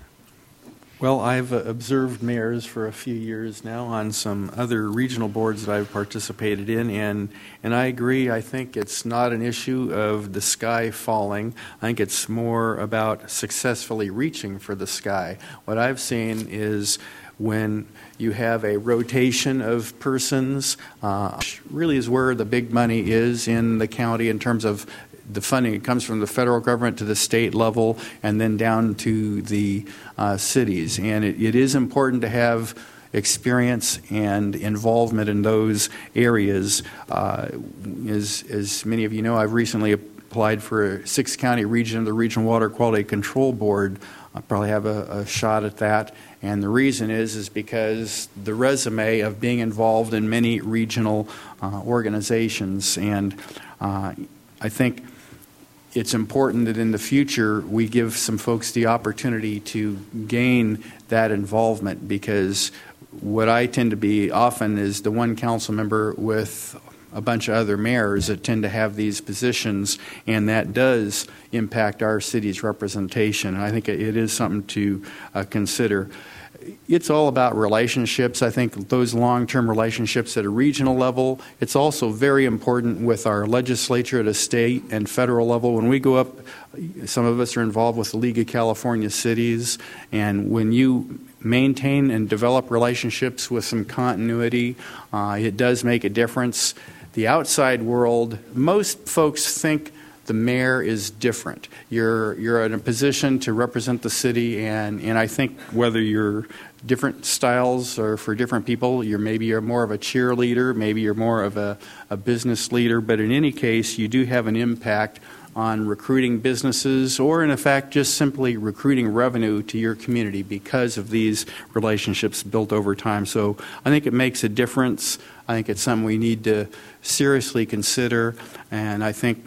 Speaker 15: Well, I've uh, observed mayors for a few years now on some other regional boards that I've participated in, and, and I agree. I think it's not an issue of the sky falling. I think it's more about successfully reaching for the sky. What I've seen is when you have a rotation of persons, uh, which really is where the big money is in the county in terms of the funding. It comes from the federal government to the state level and then down to the uh, cities. And it, it is important to have experience and involvement in those areas. Uh, as, as many of you know, I've recently applied for a six-county region of the Regional Water Quality Control Board. I'll probably have a, a shot at that. And the reason is is because the resume of being involved in many regional uh, organizations. And uh, I think it's important that in the future we give some folks the opportunity to gain that involvement, because what I tend to be often is the one council member with a bunch of other mayors that tend to have these positions, and that does impact our city's representation. And I think it is something to uh, consider. It's all about relationships. I think those long-term relationships at a regional level. It's also very important with our legislature at a state and federal level. When we go up, some of us are involved with the League of California Cities, and when you maintain and develop relationships with some continuity, uh, it does make a difference. The outside world, most folks think the mayor is different. You're you're in a position to represent the city, and, and I think whether you're different styles or for different people, you're maybe you're more of a cheerleader, maybe you're more of a, a business leader, but in any case, you do have an impact on recruiting businesses, or in effect just simply recruiting revenue to your community because of these relationships built over time. So I think it makes a difference. I think it's something we need to seriously consider, and I think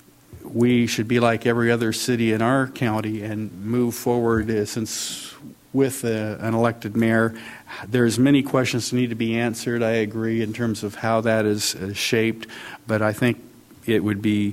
Speaker 15: we should be like every other city in our county and move forward uh, since with uh, an elected mayor. There's many questions that need to be answered. I agree in terms of how that is uh, shaped, but I think it would be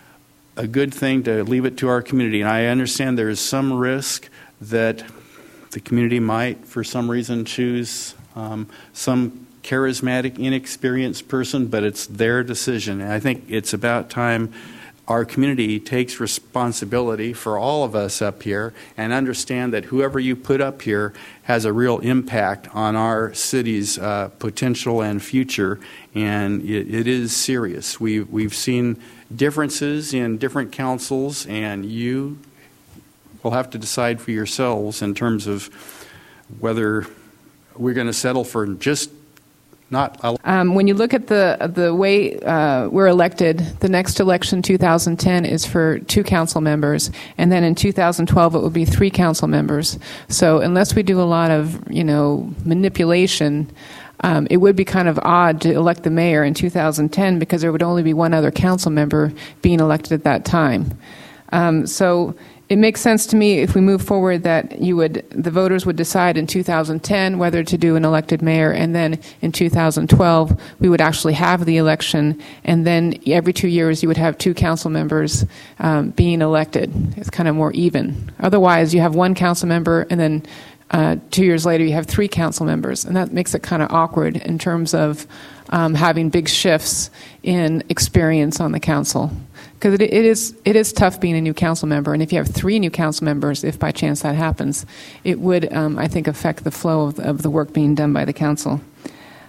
Speaker 15: a good thing to leave it to our community. And I understand there is some risk that the community might, for some reason, choose um, some charismatic, inexperienced person, but it's their decision. And I think it's about time our community takes responsibility for all of us up here and understand that whoever you put up here has a real impact on our city's uh, potential and future, and it, it is serious. We, we've seen differences in different councils, and you will have to decide for yourselves in terms of whether we're going to settle for just not.
Speaker 2: Um, when you look at the the way uh, we're elected, the next election, two thousand ten, is for two council members, and then in two thousand twelve it will be three council members. So unless we do a lot of you know manipulation, um, it would be kind of odd to elect the mayor in two thousand ten because there would only be one other council member being elected at that time. Um, so. It makes sense to me if we move forward that you would, the voters would decide in two thousand ten whether to do an elected mayor, and then in two thousand twelve we would actually have the election, and then every two years you would have two council members um, being elected. It's kind of more even. Otherwise, you have one council member, and then uh, two years later you have three council members, and that makes it kind of awkward in terms of um, having big shifts in experience on the council. Because it, it is it is tough being a new council member, and if you have three new council members, if by chance that happens, it would, um, I think, affect the flow of the, of the work being done by the council.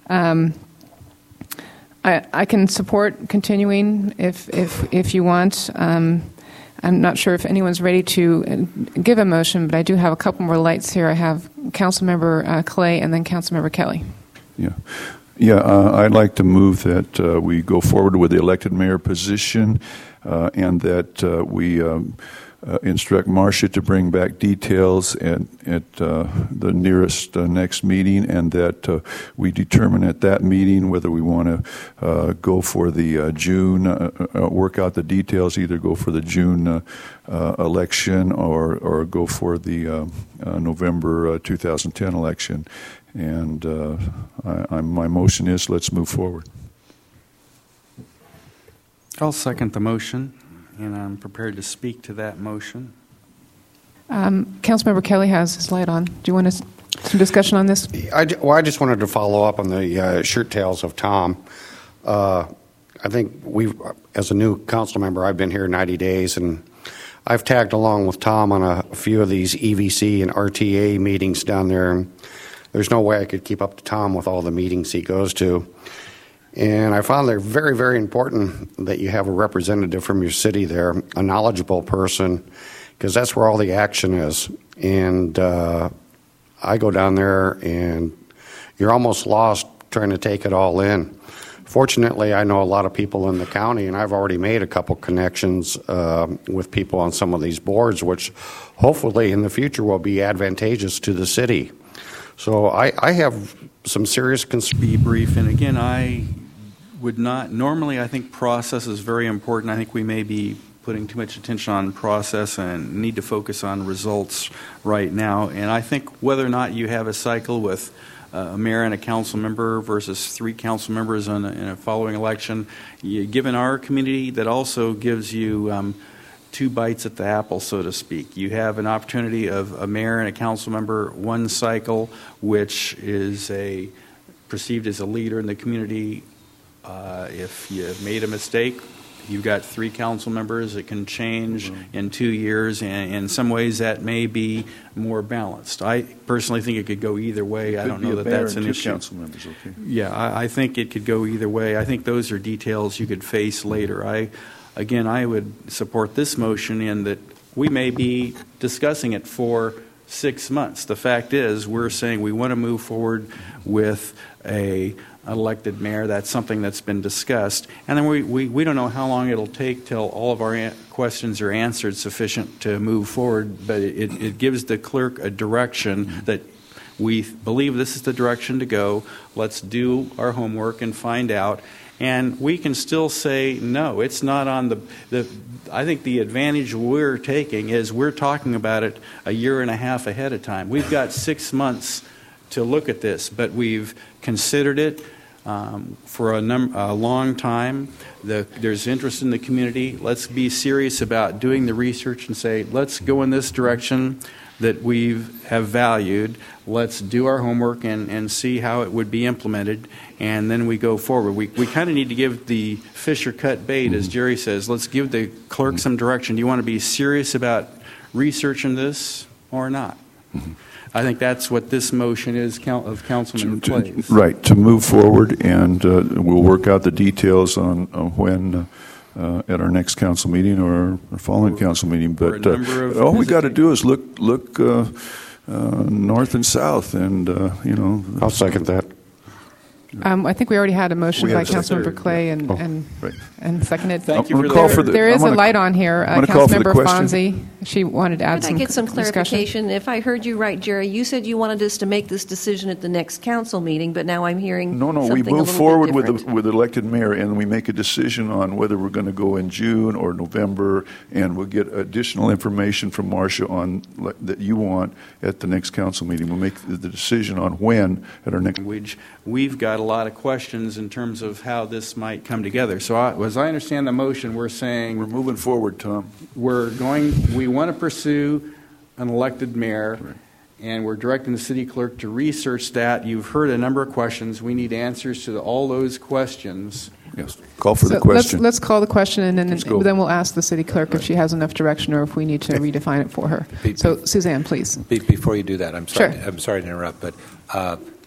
Speaker 2: Um, I, I can support continuing if if if you want. Um, I'm not sure if anyone's ready to give a motion, but I do have a couple more lights here. I have Councilmember uh, Clay and then Councilmember Kelly.
Speaker 13: Yeah. Yeah, uh, I'd like to move that uh, we go forward with the elected mayor position uh, and that uh, we um, uh, instruct Marcia to bring back details at, at uh, the nearest uh, next meeting, and that uh, we determine at that meeting whether we want to uh, go for the uh, June, uh, uh, work out the details, either go for the June uh, uh, election or, or go for the uh, uh, November uh, two thousand ten election. And uh, I, I'm, my motion is let's move forward.
Speaker 15: I'll second the motion, and I'm prepared to speak to that motion.
Speaker 2: Um, Councilmember Kelly has his light on. Do you want to, some discussion on this?
Speaker 14: I, well, I just wanted to follow up on the uh, shirt tails of Tom. Uh, I think we, as a new council member, I've been here ninety days, and I've tagged along with Tom on a few of these E V C and R T A meetings down there. There's no way I could keep up to Tom with all the meetings he goes to. And I found they're very, very important that you have a representative from your city there, a knowledgeable person, because that's where all the action is. And uh, I go down there, and you're almost lost trying to take it all in. Fortunately, I know a lot of people in the county, and I've already made a couple connections uh, with people on some of these boards, which hopefully in the future will be advantageous to the city. So I, I have some serious concerns.
Speaker 15: Be brief, and again, I would not, normally I think process is very important. I think we may be putting too much attention on process and need to focus on results right now. And I think whether or not you have a cycle with a mayor and a council member versus three council members in a, in a following election, you, given our community, that also gives you um, two bites at the apple, so to speak. You have an opportunity of a mayor and a council member, one cycle, which is a perceived as a leader in the community. Uh, if you made a mistake, you've got three council members. It can change mm-hmm. in two years, and in some ways that may be more balanced. I personally think it could go either way. I don't know that that's an issue.
Speaker 13: Council members, okay.
Speaker 15: Yeah, I, I think it could go either way. I think those are details you could face later. I. Again, I would support this motion in that we may be discussing it for six months. The fact is, we're saying we want to move forward with a elected mayor. That's something that's been discussed. And then we, we, we don't know how long it'll take till all of our an- questions are answered sufficient to move forward, but it, it gives the clerk a direction that we believe this is the direction to go. Let's do our homework and find out. And we can still say, no, it's not on the, the, I think the advantage we're taking is we're talking about it a year and a half ahead of time. We've got six months to look at this, but we've considered it um, for a, num- a long time. The, there's interest in the community. Let's be serious about doing the research and say, let's go in this direction that we have valued. Let's do our homework and, and see how it would be implemented, and then we go forward. We we kind of need to give the Fisher cut bait, mm-hmm. as Jerry says. Let's give the clerk mm-hmm. some direction. Do you want to be serious about researching this or not? Mm-hmm. I think that's what this motion is of Councilman Clay's.
Speaker 13: Right, to move forward, and uh, we'll work out the details on, on when uh, uh, at our next council meeting or our following or, council meeting. But uh, all we got to do is look look uh, uh, north and south, and uh, you know.
Speaker 14: I'll second that.
Speaker 2: Um, I think we already had a motion
Speaker 13: we
Speaker 2: by Councilmember Clay and
Speaker 13: oh,
Speaker 2: and,
Speaker 13: right.
Speaker 2: and seconded.
Speaker 15: Thank you for
Speaker 13: call
Speaker 15: that.
Speaker 13: For the,
Speaker 2: there is
Speaker 13: gonna,
Speaker 2: a light on here. Uh, Councilmember Fonzie, she wanted to add
Speaker 5: Could
Speaker 2: some
Speaker 5: I get some
Speaker 2: discussion?
Speaker 5: clarification? If I heard you right, Jerry, you said you wanted us to make this decision at the next council meeting, but now I'm hearing
Speaker 13: no, no.
Speaker 5: something
Speaker 13: We move
Speaker 5: a
Speaker 13: forward
Speaker 5: bit
Speaker 13: with the,
Speaker 5: different.
Speaker 13: with the elected mayor, and we make a decision on whether we're going to go in June or November, and we'll get additional information from Marcia on that you want at the next council meeting. We'll make the decision on when at our next.
Speaker 15: Language. We've got a lot of questions in terms of how this might come together. So, I, as I understand the motion, we're saying
Speaker 13: we're moving forward, Tom.
Speaker 15: We're going. We want to pursue an elected mayor,
Speaker 13: right.
Speaker 15: and we're directing the city clerk to research that. You've heard a number of questions. We need answers to all those questions.
Speaker 13: Yes. Call for
Speaker 2: so
Speaker 13: the question.
Speaker 2: Let's, let's call the question, and then then we'll ask the city clerk
Speaker 13: right.
Speaker 2: if she has enough direction or if we need to redefine it for her.
Speaker 16: Be,
Speaker 2: so, Suzanne, please.
Speaker 16: Be, before you do that, I'm sorry.
Speaker 2: Sure.
Speaker 16: I'm sorry to interrupt, but. Uh,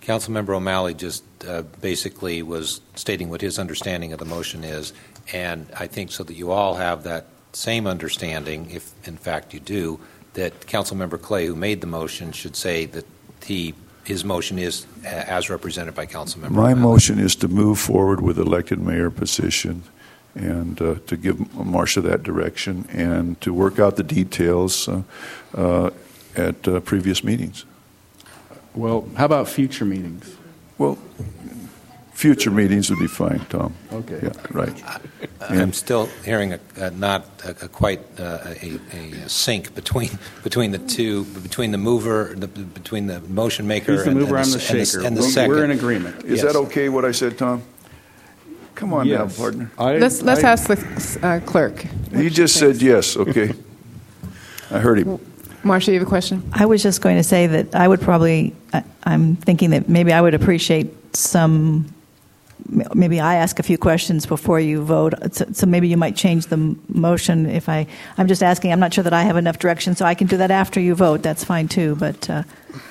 Speaker 16: Councilmember O'Malley just uh, basically was stating what his understanding of the motion is, and I think so that you all have that same understanding, if in fact you do, that Councilmember Clay, who made the motion, should say that he his motion is uh, as represented by Councilmember
Speaker 13: My
Speaker 16: O'Malley.
Speaker 13: motion is to move forward with elected mayor position and uh, to give Marcia that direction and to work out the details uh, uh, at uh, previous meetings.
Speaker 20: Well, how about future meetings?
Speaker 13: Well, future meetings would be fine, Tom.
Speaker 20: Okay.
Speaker 13: Yeah, right.
Speaker 16: I'm
Speaker 13: And-
Speaker 16: still hearing a, a not a, a quite uh, a, a sync between between the two, between the mover, the, between the motion maker.
Speaker 20: He's the
Speaker 16: and,
Speaker 20: mover,
Speaker 16: and
Speaker 20: I'm the
Speaker 16: and
Speaker 20: shaker.
Speaker 16: And the
Speaker 20: We're-
Speaker 16: second.
Speaker 20: we're in agreement.
Speaker 13: Is
Speaker 16: Yes.
Speaker 13: that okay, what I said, Tom? Come on
Speaker 20: Yes.
Speaker 13: now, partner.
Speaker 20: I-
Speaker 2: Let's let's
Speaker 20: I-
Speaker 2: ask the uh, clerk.
Speaker 13: He just said yes, okay. I heard him.
Speaker 2: Marcia, you have a question?
Speaker 17: I was just going to say that I would probably, I- I'm thinking that maybe I would appreciate some, maybe I ask a few questions before you vote. So, so maybe you might change the m- motion if I, I'm just asking, I'm not sure that I have enough direction, so I can do that after you vote. That's fine too, but. Uh,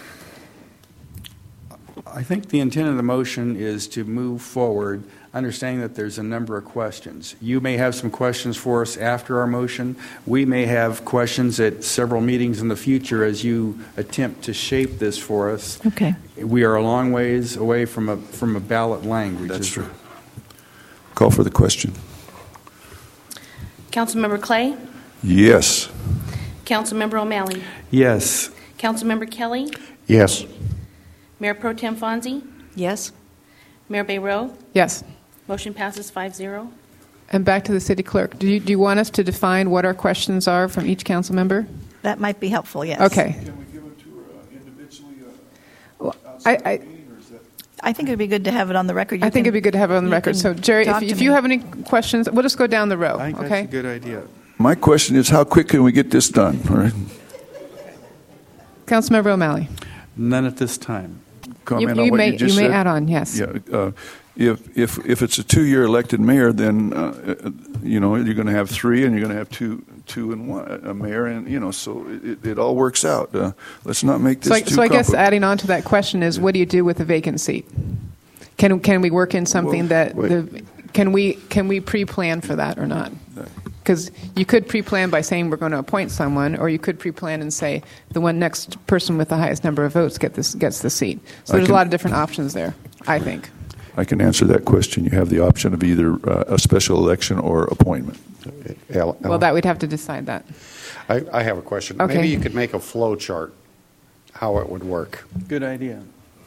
Speaker 20: I think the intent of the motion is to move forward, understanding that there's a number of questions. You may have some questions for us after our motion. We may have questions at several meetings in the future as you attempt to shape this for us.
Speaker 17: Okay.
Speaker 20: We are a long ways away from a from a ballot language.
Speaker 13: That's true. Call for the question.
Speaker 6: Councilmember Clay?
Speaker 13: Yes.
Speaker 6: Councilmember O'Malley?
Speaker 20: Yes.
Speaker 6: Councilmember Kelly?
Speaker 14: Yes.
Speaker 6: Mayor Pro Tem Fonzie?
Speaker 5: Yes.
Speaker 6: Mayor Bayroe?
Speaker 2: Yes.
Speaker 6: Motion passes five zero.
Speaker 2: And back to the city clerk. Do you, do you want us to define what our questions are from each council member?
Speaker 17: That might be helpful, yes.
Speaker 2: Okay.
Speaker 13: Can we give them to her individually?
Speaker 2: Well, I, I,
Speaker 17: I think it would be good to have it on the record. You
Speaker 2: I think
Speaker 17: can-
Speaker 2: it'd be good to have it on the
Speaker 17: you
Speaker 2: record.
Speaker 17: can
Speaker 2: So, Jerry, if,
Speaker 17: talk to
Speaker 2: if
Speaker 17: me.
Speaker 2: you have any questions, we'll just go down the row.
Speaker 20: I think
Speaker 2: okay.
Speaker 20: that's a good idea.
Speaker 13: My question is, how quick can we get this done? All right.
Speaker 2: Councilmember O'Malley.
Speaker 20: None at this time.
Speaker 13: Comment
Speaker 2: you
Speaker 13: on what
Speaker 2: may,
Speaker 13: you just
Speaker 2: you may
Speaker 13: said?
Speaker 2: add on, yes.
Speaker 13: Yeah. Uh, if if if it's a two-year elected mayor, then uh, uh, you know you're going to have three, and you're going to have two two and one a mayor, and you know so it, it all works out. Uh, let's not make this
Speaker 2: So, I,
Speaker 13: too
Speaker 2: so I guess
Speaker 13: complicated.
Speaker 2: adding on to that question is, what do you do with a vacant seat? Can can we work in something
Speaker 13: Well,
Speaker 2: that
Speaker 13: wait.
Speaker 2: the can we can we pre-plan for that or not? Because you could pre-plan by saying we're going to appoint someone, or you could pre-plan and say the one next person with the highest number of votes get this gets the seat. So
Speaker 13: I
Speaker 2: there's
Speaker 13: can-
Speaker 2: a lot of different options there, I think.
Speaker 13: I can answer that question. You have the option of either uh, a special election or appointment.
Speaker 2: Well, that we'd have to decide that.
Speaker 14: I, I have a question.
Speaker 2: Okay.
Speaker 14: Maybe you could make a flow chart, how it would work.
Speaker 20: Good idea.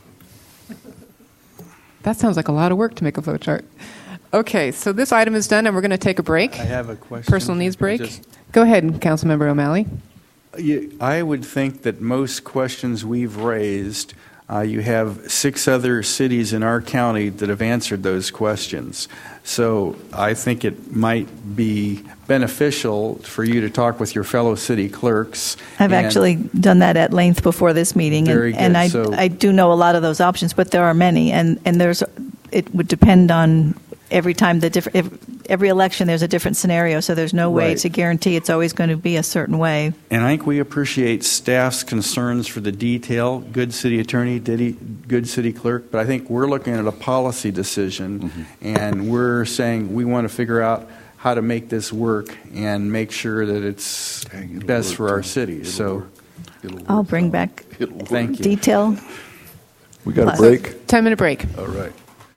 Speaker 2: That sounds like a lot of work to make a flow chart. Okay, so this item is done, and we're going to take a break.
Speaker 20: I have a question.
Speaker 2: Personal needs break.
Speaker 20: Just-
Speaker 2: Go ahead, Councilmember O'Malley.
Speaker 20: You- I would think that most questions we've raised, uh, you have six other cities in our county that have answered those questions. So I think it might be beneficial for you to talk with your fellow city clerks.
Speaker 17: I've
Speaker 20: and-
Speaker 17: actually done that at length before this meeting,
Speaker 20: Very
Speaker 17: and, and
Speaker 20: good.
Speaker 17: I,
Speaker 20: So-
Speaker 17: I do know a lot of those options, but there are many, and, and there's it would depend on every time the different every, every election. There's a different scenario, so there's no way
Speaker 20: Right.
Speaker 17: to guarantee it's always going to be a certain way.
Speaker 20: And I think we appreciate staff's concerns for the detail. Good city attorney, did good city clerk. But I think we're looking at a policy decision,
Speaker 13: Mm-hmm.
Speaker 20: and we're saying we want to figure out how to make this work and make sure that it's best for our city. So,
Speaker 17: I'll bring back
Speaker 20: thank you.
Speaker 17: detail.
Speaker 13: We got a
Speaker 17: Plus.
Speaker 13: break?
Speaker 2: ten minute break.
Speaker 13: All right.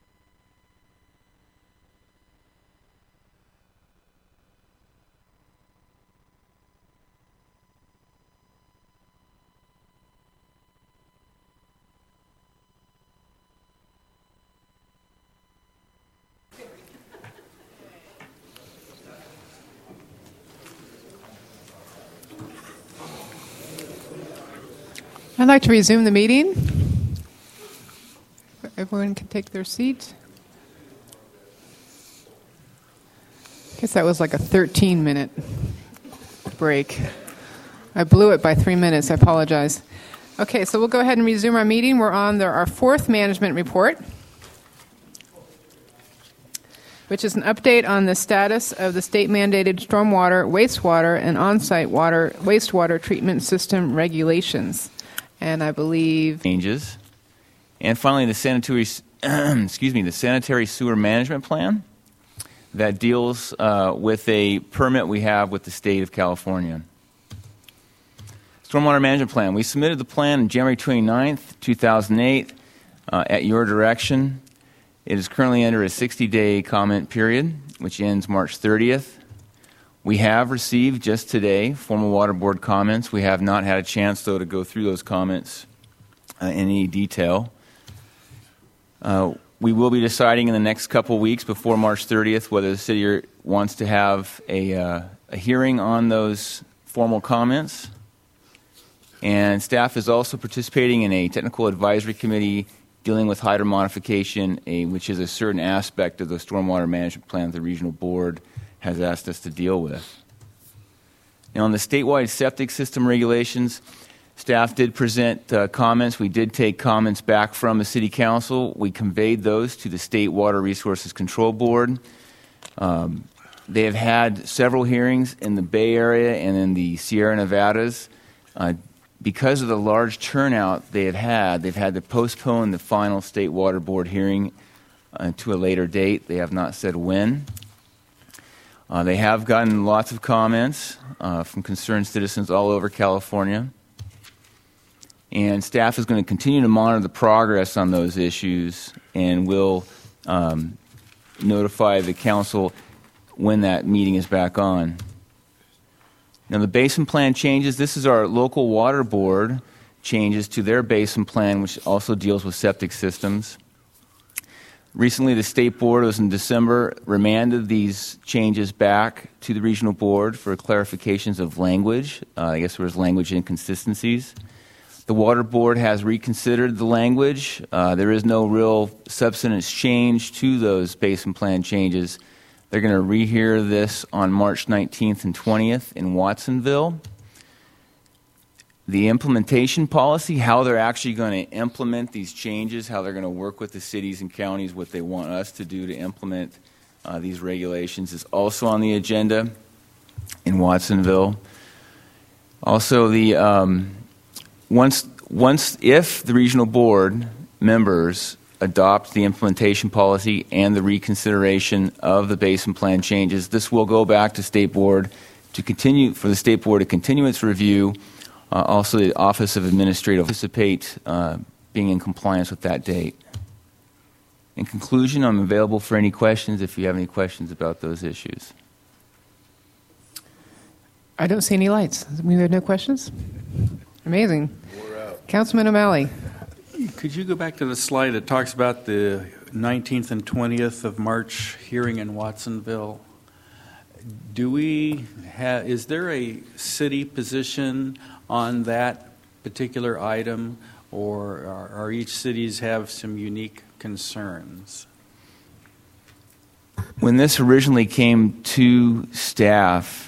Speaker 2: I'd like to resume the meeting. Everyone can take their seat. I guess that was like a thirteen minute break. I blew it by three minutes. I apologize. Okay, so we'll go ahead and resume our meeting. We're on the, our fourth management report, which is an update on the status of the state-mandated stormwater, wastewater, and on-site water wastewater treatment system regulations. And I believe
Speaker 9: changes, And finally, the sanitary, excuse me, the sanitary sewer management plan that deals uh, with a permit we have with the state of California. Stormwater management plan. We submitted the plan on January twenty-ninth, two thousand eight, uh, at your direction. It is currently under a sixty-day comment period, which ends March thirtieth. We have received just today formal water board comments. We have not had a chance, though, to go through those comments uh, in any detail. Uh, we will be deciding in the next couple weeks before March thirtieth whether the city wants to have a, uh, a hearing on those formal comments. And staff is also participating in a technical advisory committee dealing with hydro modification, a, which is a certain aspect of the stormwater management plan that the regional board has asked us to deal with. Now, on the statewide septic system regulations, staff did present uh, comments. We did take comments back from the City Council. We conveyed those to the State Water Resources Control Board. Um, they have had several hearings in the Bay Area and in the Sierra Nevadas. Uh, because of the large turnout they have had, they've had to postpone the final State Water Board hearing uh, to a later date. They have not said when. Uh, they have gotten lots of comments uh, from concerned citizens all over California. And staff is going to continue to monitor the progress on those issues and will um, notify the council when that meeting is back on. Now, the basin plan changes. This is our local water board changes to their basin plan, which also deals with septic systems. Recently, the state board was in December, remanded these changes back to the regional board for clarifications of language. Uh, I guess there was language inconsistencies. The water board has reconsidered the language. Uh, there is no real substance change to those basin plan changes. They're going to rehear this on March nineteenth and twentieth in Watsonville. The implementation policy, how they're actually going to implement these changes, how they're going to work with the cities and counties, what they want us to do to implement uh, these regulations, is also on the agenda in Watsonville. Also, the um, once once if the regional board members adopt the implementation policy and the reconsideration of the basin plan changes, this will go back to state board to continue for the state board to continue its review. Uh, also, the Office of Administrative anticipate uh, being in compliance with that date. In conclusion, I'm available for any questions if you have any questions about those issues.
Speaker 2: I don't see any lights. I mean, there are no questions? Amazing. Councilman O'Malley.
Speaker 15: Could you go back to the slide that talks about the nineteenth and twentieth of March hearing in Watsonville? Do we have, is there a city position on that particular item, or are, are each cities have some unique concerns?
Speaker 9: When this originally came to staff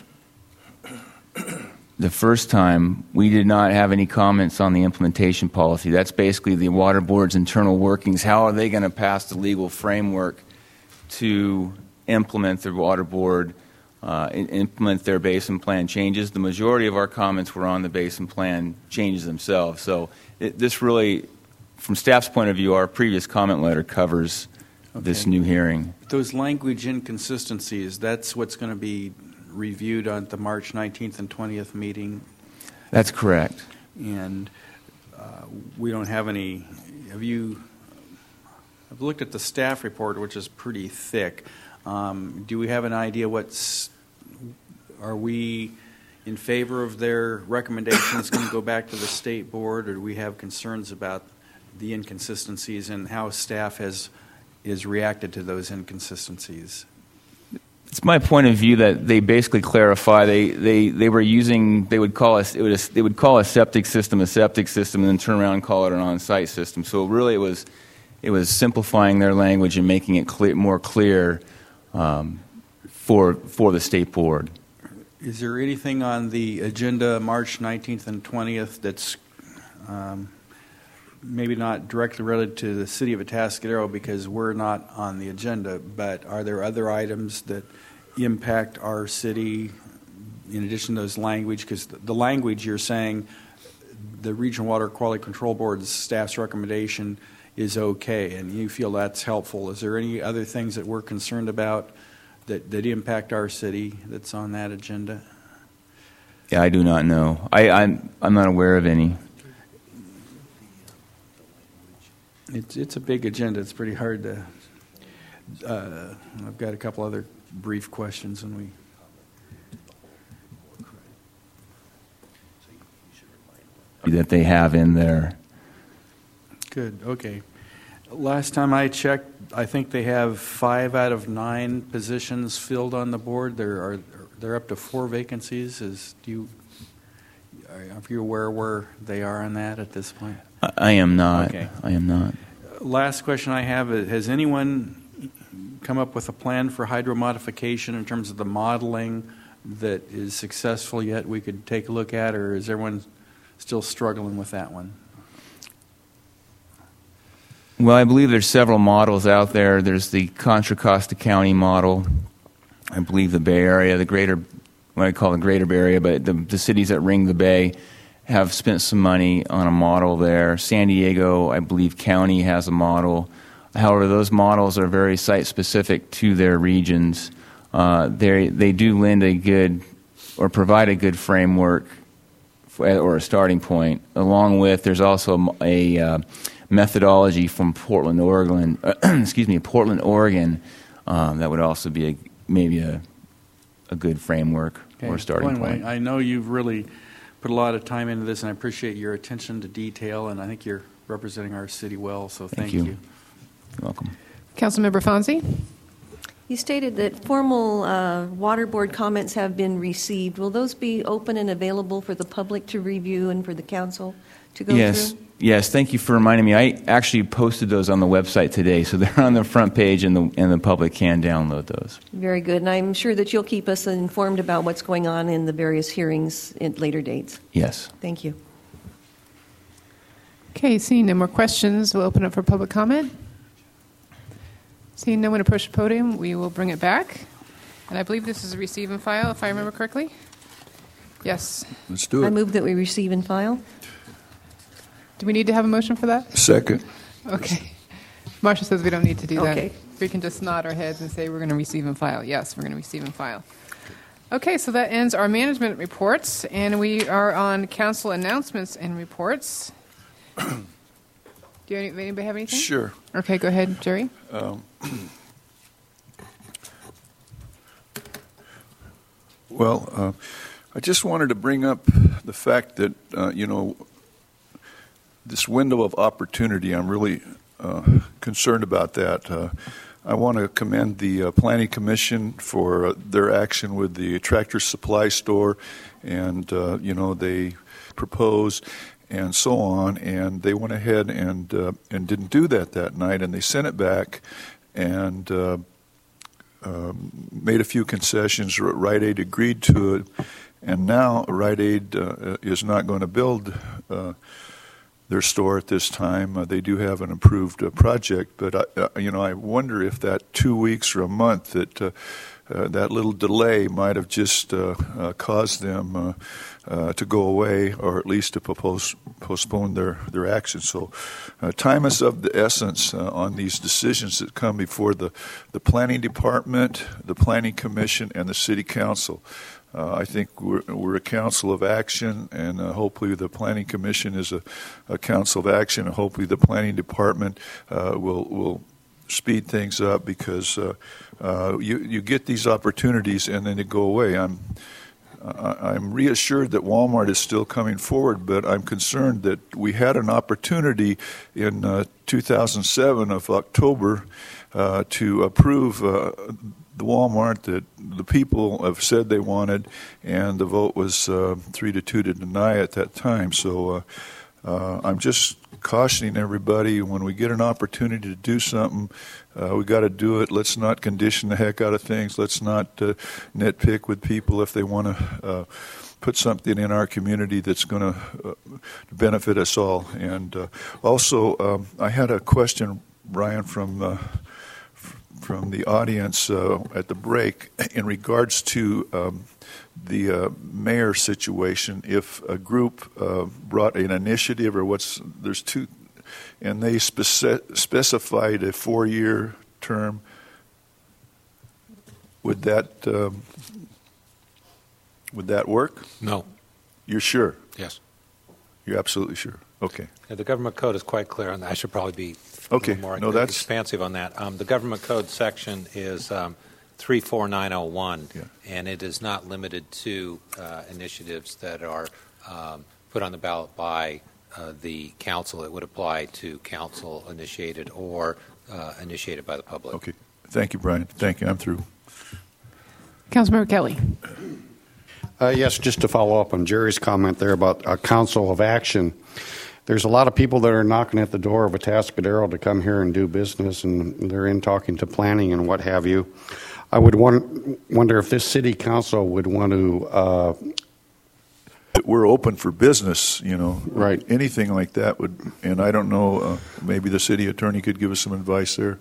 Speaker 9: the first time, we did not have any comments on the implementation policy. That's basically the water board's internal workings. How are they going to pass the legal framework to implement the water board, uh, implement their basin plan changes? The majority of our comments were on the basin plan changes themselves. So it, this really, from staff's point of view, our previous comment letter covers okay. this new hearing.
Speaker 15: Those language inconsistencies, that's what's going to be reviewed on the March nineteenth and twentieth meeting?
Speaker 9: That's correct.
Speaker 15: And uh, we don't have any, have you, I've looked at the staff report, which is pretty thick. Um, do we have an idea what's, are we in favor of their recommendations going to go back to the state board, or do we have concerns about the inconsistencies and how staff has is reacted to those inconsistencies?
Speaker 9: It's my point of view that they basically clarify. They they, they were using. They would call us. It would. They would call a septic system a septic system, and then turn around and call it an on-site system. So really, it was it was simplifying their language and making it clear, more clear um, for for the state board.
Speaker 15: Is there anything on the agenda March nineteenth and twentieth that's um, maybe not directly related to the city of Atascadero because we're not on the agenda, but are there other items that impact our city in addition to those language? Because the, the language you're saying, the Regional Water Quality Control Board's staff's recommendation
Speaker 20: is okay, and you feel that's helpful. Is there any other things that we're concerned about that, that impact our city that's on that agenda?
Speaker 9: Yeah, I do not know. I, I'm I'm not aware of any.
Speaker 20: It's it's a big agenda. It's pretty hard to. Uh, I've got a couple other brief questions, and we.
Speaker 9: That they have in there.
Speaker 20: Good. Okay. Last time I checked, I think they have five out of nine positions filled on the board. There are they're up to four vacancies. Is do you are you aware where they are on that at this point?
Speaker 9: I, I am not.
Speaker 20: Okay.
Speaker 9: I am not.
Speaker 20: Last question I have is: has anyone come up with a plan for hydromodification in terms of the modeling that is successful yet? We could take a look at, or is everyone still struggling with that one?
Speaker 9: Well, I believe there's several models out there. There's the Contra Costa County model. I believe the Bay Area, the greater, what I call the greater Bay Area, but the, the cities that ring the Bay have spent some money on a model there. San Diego, I believe County has a model. However, those models are very site-specific to their regions. Uh, they they do lend a good or provide a good framework for, or a starting point. Along with, there's also a, a uh, methodology from Portland, Oregon. Uh, excuse me, Portland, Oregon. Um, that would also be a, maybe a a good framework
Speaker 20: Okay.
Speaker 9: or starting
Speaker 20: well, anyway,
Speaker 9: point.
Speaker 20: I know you've really put a lot of time into this, and I appreciate your attention to detail, and I think you're representing our city well, so thank,
Speaker 9: Thank you.
Speaker 20: you.
Speaker 9: You're welcome.
Speaker 2: Councilmember Fonzie?
Speaker 5: You stated that formal uh, water board comments have been received. Will those be open and available for the public to review and for the council to go
Speaker 9: Yes.
Speaker 5: through?
Speaker 9: Yes, thank you for reminding me. I actually posted those on the website today, so they're on the front page, and the and the public can download those.
Speaker 5: Very good. And I'm sure that you'll keep us informed about what's going on in the various hearings at later dates.
Speaker 9: Yes.
Speaker 5: Thank you.
Speaker 2: Okay, seeing no more questions, we'll open up for public comment. Seeing no one approach the podium, we will bring it back. And I believe this is a receive and file, if I remember correctly. Yes.
Speaker 13: Let's do it.
Speaker 5: I move that we receive and file.
Speaker 2: Do we need to have a motion for that?
Speaker 13: Second.
Speaker 2: Okay. Marcia says we don't need to do
Speaker 5: Okay.
Speaker 2: that. We can just nod our heads and say we're going to receive and file. Yes, we're going to receive and file. Okay, so that ends our management reports, and we are on council announcements and reports. Do you, anybody have anything?
Speaker 13: Sure.
Speaker 2: Okay, go ahead, Jerry.
Speaker 13: Um, well, uh, I just wanted to bring up the fact that, uh, you know, this window of opportunity, I'm really uh, concerned about that. Uh, I want to commend the uh, Planning Commission for uh, their action with the Tractor Supply Store, and, uh, you know, they proposed and so on, and they went ahead and uh, and didn't do that that night, and they sent it back and uh, um, made a few concessions. Rite Aid agreed to it, and now Rite Aid uh, is not going to build uh, their store at this time. Uh, they do have an approved uh, project, but I, uh, you know, I wonder if that two weeks or a month that uh, uh, that little delay might have just uh, uh, caused them uh, uh, to go away, or at least to propose, postpone their their action. So, uh, time is of the essence uh, on these decisions that come before the the planning department, the planning commission, and the city council. Uh, I think we're, we're a council of action, and uh, hopefully the Planning Commission is a, a council of action, and hopefully the Planning Department uh, will will speed things up, because uh, uh, you you get these opportunities and then they go away. I'm I'm reassured that Walmart is still coming forward, but I'm concerned that we had an opportunity in uh, two thousand seven of October uh, to approve uh, the Walmart that the people have said they wanted, and the vote was uh, three to two to deny at that time. So uh, uh, I'm just cautioning everybody, when we get an opportunity to do something, uh, we got to do it. Let's not condition the heck out of things. Let's not uh, nitpick with people if they want to uh, put something in our community that's going to uh, benefit us all. And uh, also, um, I had a question, Brian, from uh, from the audience uh, at the break in regards to um, the uh, mayor situation. If a group uh, brought an initiative, or what's there's two and they speci- specified a four-year term, would that um, would that work?
Speaker 16: No.
Speaker 13: You're sure?
Speaker 16: Yes.
Speaker 13: You're absolutely sure. Okay.
Speaker 16: Yeah, the government code is quite clear on that. I should probably be
Speaker 13: okay.
Speaker 16: a little more
Speaker 13: no, that's...
Speaker 16: expansive on that. Um, the government code section is um, three four nine oh one,
Speaker 13: yeah.
Speaker 16: and it is not limited to uh, initiatives that are um, put on the ballot by uh, the council. It would apply to council-initiated or uh, initiated by the public.
Speaker 13: Okay. Thank you, Brian. Thank you. I'm through.
Speaker 2: Councilmember Kelly.
Speaker 14: Uh, yes, just to follow up on Jerry's comment there about a council of action. There's a lot of people that are knocking at the door of Atascadero to come here and do business, and they're in talking to planning and what have you. I would want, wonder if this city council would want to... Uh,
Speaker 13: We're open for business, you know.
Speaker 14: Right.
Speaker 13: Anything like that would, and I don't know, uh, maybe the city attorney could give us some advice there.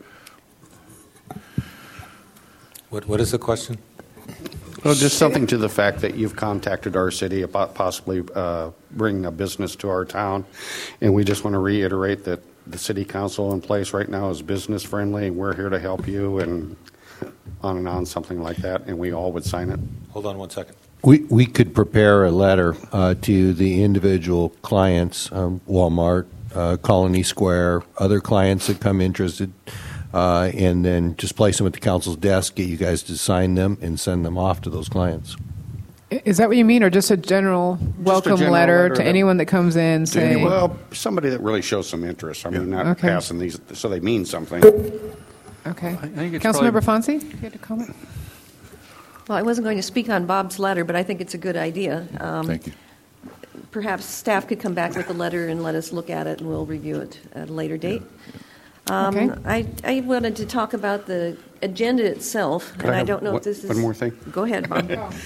Speaker 16: What What is the question?
Speaker 14: Well, just something to the fact that you've contacted our city about possibly uh, bringing a business to our town, and we just want to reiterate that the city council in place right now is business friendly, and we're here to help you, and on and on, something like that, and we all would sign it.
Speaker 16: Hold on one second.
Speaker 10: We we could prepare a letter uh, to the individual clients, um, Walmart, uh, Colony Square, other clients that come interested. Uh, and then just place them at the council's desk, get you guys to sign them, and send them off to those clients.
Speaker 2: Is that what you mean, or just a general welcome
Speaker 14: general
Speaker 2: letter,
Speaker 14: letter
Speaker 2: to
Speaker 14: that-
Speaker 2: anyone that comes in saying...
Speaker 14: Well, somebody that really shows some interest. I mean, not
Speaker 2: Okay.
Speaker 14: passing these, so they mean something.
Speaker 2: Okay.
Speaker 15: I think it's
Speaker 2: Councilmember
Speaker 15: probably-
Speaker 2: Fonsi, you had a comment?
Speaker 5: Well, I wasn't going to speak on Bob's letter, but I think it's a good idea. Um,
Speaker 13: Thank you.
Speaker 5: Perhaps staff could come back with a letter and let us look at it, and we'll review it at a later date. Um,
Speaker 2: Okay.
Speaker 5: I, I wanted to talk about the agenda itself,
Speaker 14: Could
Speaker 5: and
Speaker 14: I
Speaker 5: I,
Speaker 14: have
Speaker 5: don't know
Speaker 14: one-
Speaker 5: if this is...
Speaker 14: one more thing?
Speaker 5: Go ahead, Bob.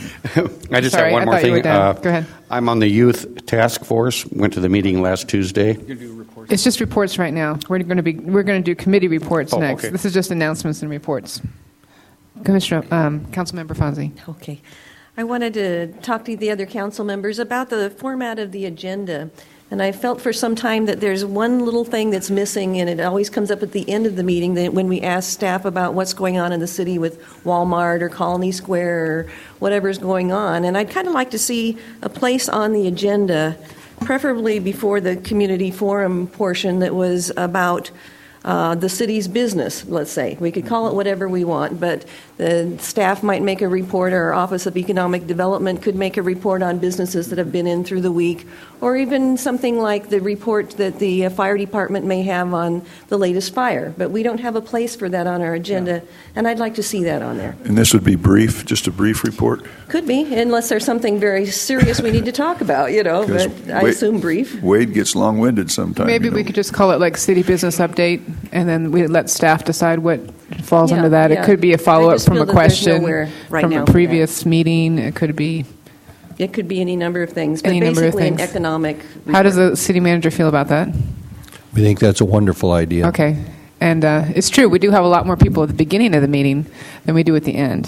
Speaker 14: I just
Speaker 2: Sorry,
Speaker 14: have one
Speaker 2: I
Speaker 14: more
Speaker 2: thought you
Speaker 14: thing.
Speaker 2: were done.
Speaker 14: Uh,
Speaker 2: Go ahead.
Speaker 14: I'm on the youth task force. Went to the meeting last Tuesday.
Speaker 2: It's just reports right now. We're going to be we're going to do committee reports
Speaker 14: Oh,
Speaker 2: next.
Speaker 14: okay.
Speaker 2: This is just announcements and reports. Commissioner, um, Councilmember Fonsi.
Speaker 5: Okay. I wanted to talk to the other council members about the format of the agenda. And I felt for some time that there's one little thing that's missing, and it always comes up at the end of the meeting that when we ask staff about what's going on in the city with Walmart or Colony Square or whatever's going on. And I'd kind of like to see a place on the agenda, preferably before the community forum portion, that was about uh, the city's business, let's say. We could call it whatever we want, but the staff might make a report, or our Office of Economic Development could make a report on businesses that have been in through the week, or even something like the report that the uh, fire department may have on the latest fire. But we don't have a place for that on our agenda, and I'd like to see that on there.
Speaker 13: And this would be brief, just a brief report?
Speaker 5: Could be, unless there's something very serious we need to talk about, you know, but I
Speaker 13: Wade-
Speaker 5: assume brief.
Speaker 13: Wade gets long-winded sometimes.
Speaker 2: Maybe
Speaker 13: you know.
Speaker 2: we could just call it like city business update, and then we let staff decide what falls
Speaker 5: Yeah,
Speaker 2: under that.
Speaker 5: yeah.
Speaker 2: It could be a
Speaker 5: I
Speaker 2: follow-up
Speaker 5: just
Speaker 2: from
Speaker 5: feel
Speaker 2: a
Speaker 5: that there's
Speaker 2: question
Speaker 5: nowhere right
Speaker 2: from
Speaker 5: now
Speaker 2: a
Speaker 5: for
Speaker 2: previous meeting. It could be
Speaker 5: It could be any number of things, but
Speaker 2: any number of
Speaker 5: basically an
Speaker 2: things.
Speaker 5: economic.
Speaker 2: How does the city manager feel about that?
Speaker 10: We think that's a wonderful idea.
Speaker 2: Okay. And uh, it's true, we do have a lot more people at the beginning of the meeting than we do at the end.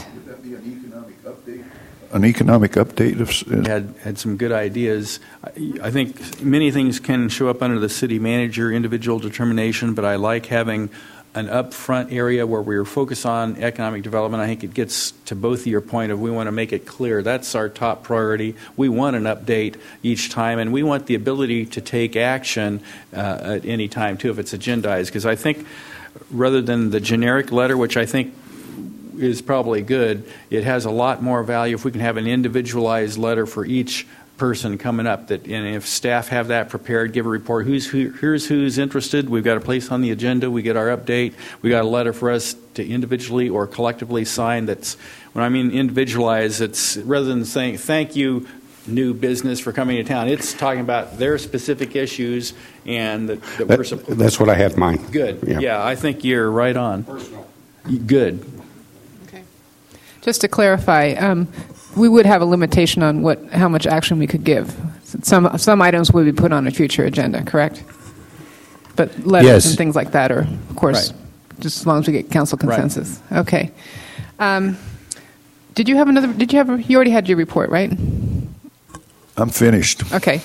Speaker 13: An economic update of...
Speaker 15: had had some good ideas. I, I think many things can show up under the city manager individual determination, but I like having an upfront area where we're focused on economic development. I think it gets to both of your point of we want to make it clear that's our top priority. We want an update each time, and we want the ability to take action uh, at any time too if it's agendized. Because I think rather than the generic letter, which I think is probably good, it has a lot more value if we can have an individualized letter for each person coming up. That, and if staff have that prepared, give a report. Who's who? Here's who's interested. We've got a place on the agenda. We get our update. We got a letter for us to individually or collectively sign. That's when I mean individualized. It's rather than saying thank you, new business, for coming to town. It's talking about their specific issues and that, that we're supporting.
Speaker 14: That's what I had in mind.
Speaker 15: Good.
Speaker 14: Yeah.
Speaker 15: Yeah, I think you're right on. Personal. Good.
Speaker 2: Just to clarify, um, we would have a limitation on what how much action we could give. Some some items would be put on a future agenda, correct? But letters
Speaker 10: Yes.
Speaker 2: and things like that are, of course,
Speaker 15: Right.
Speaker 2: just as long as we get council consensus. Okay. Um, did you have another? Did you have? You already had your report, right?
Speaker 13: I'm finished.
Speaker 2: Okay.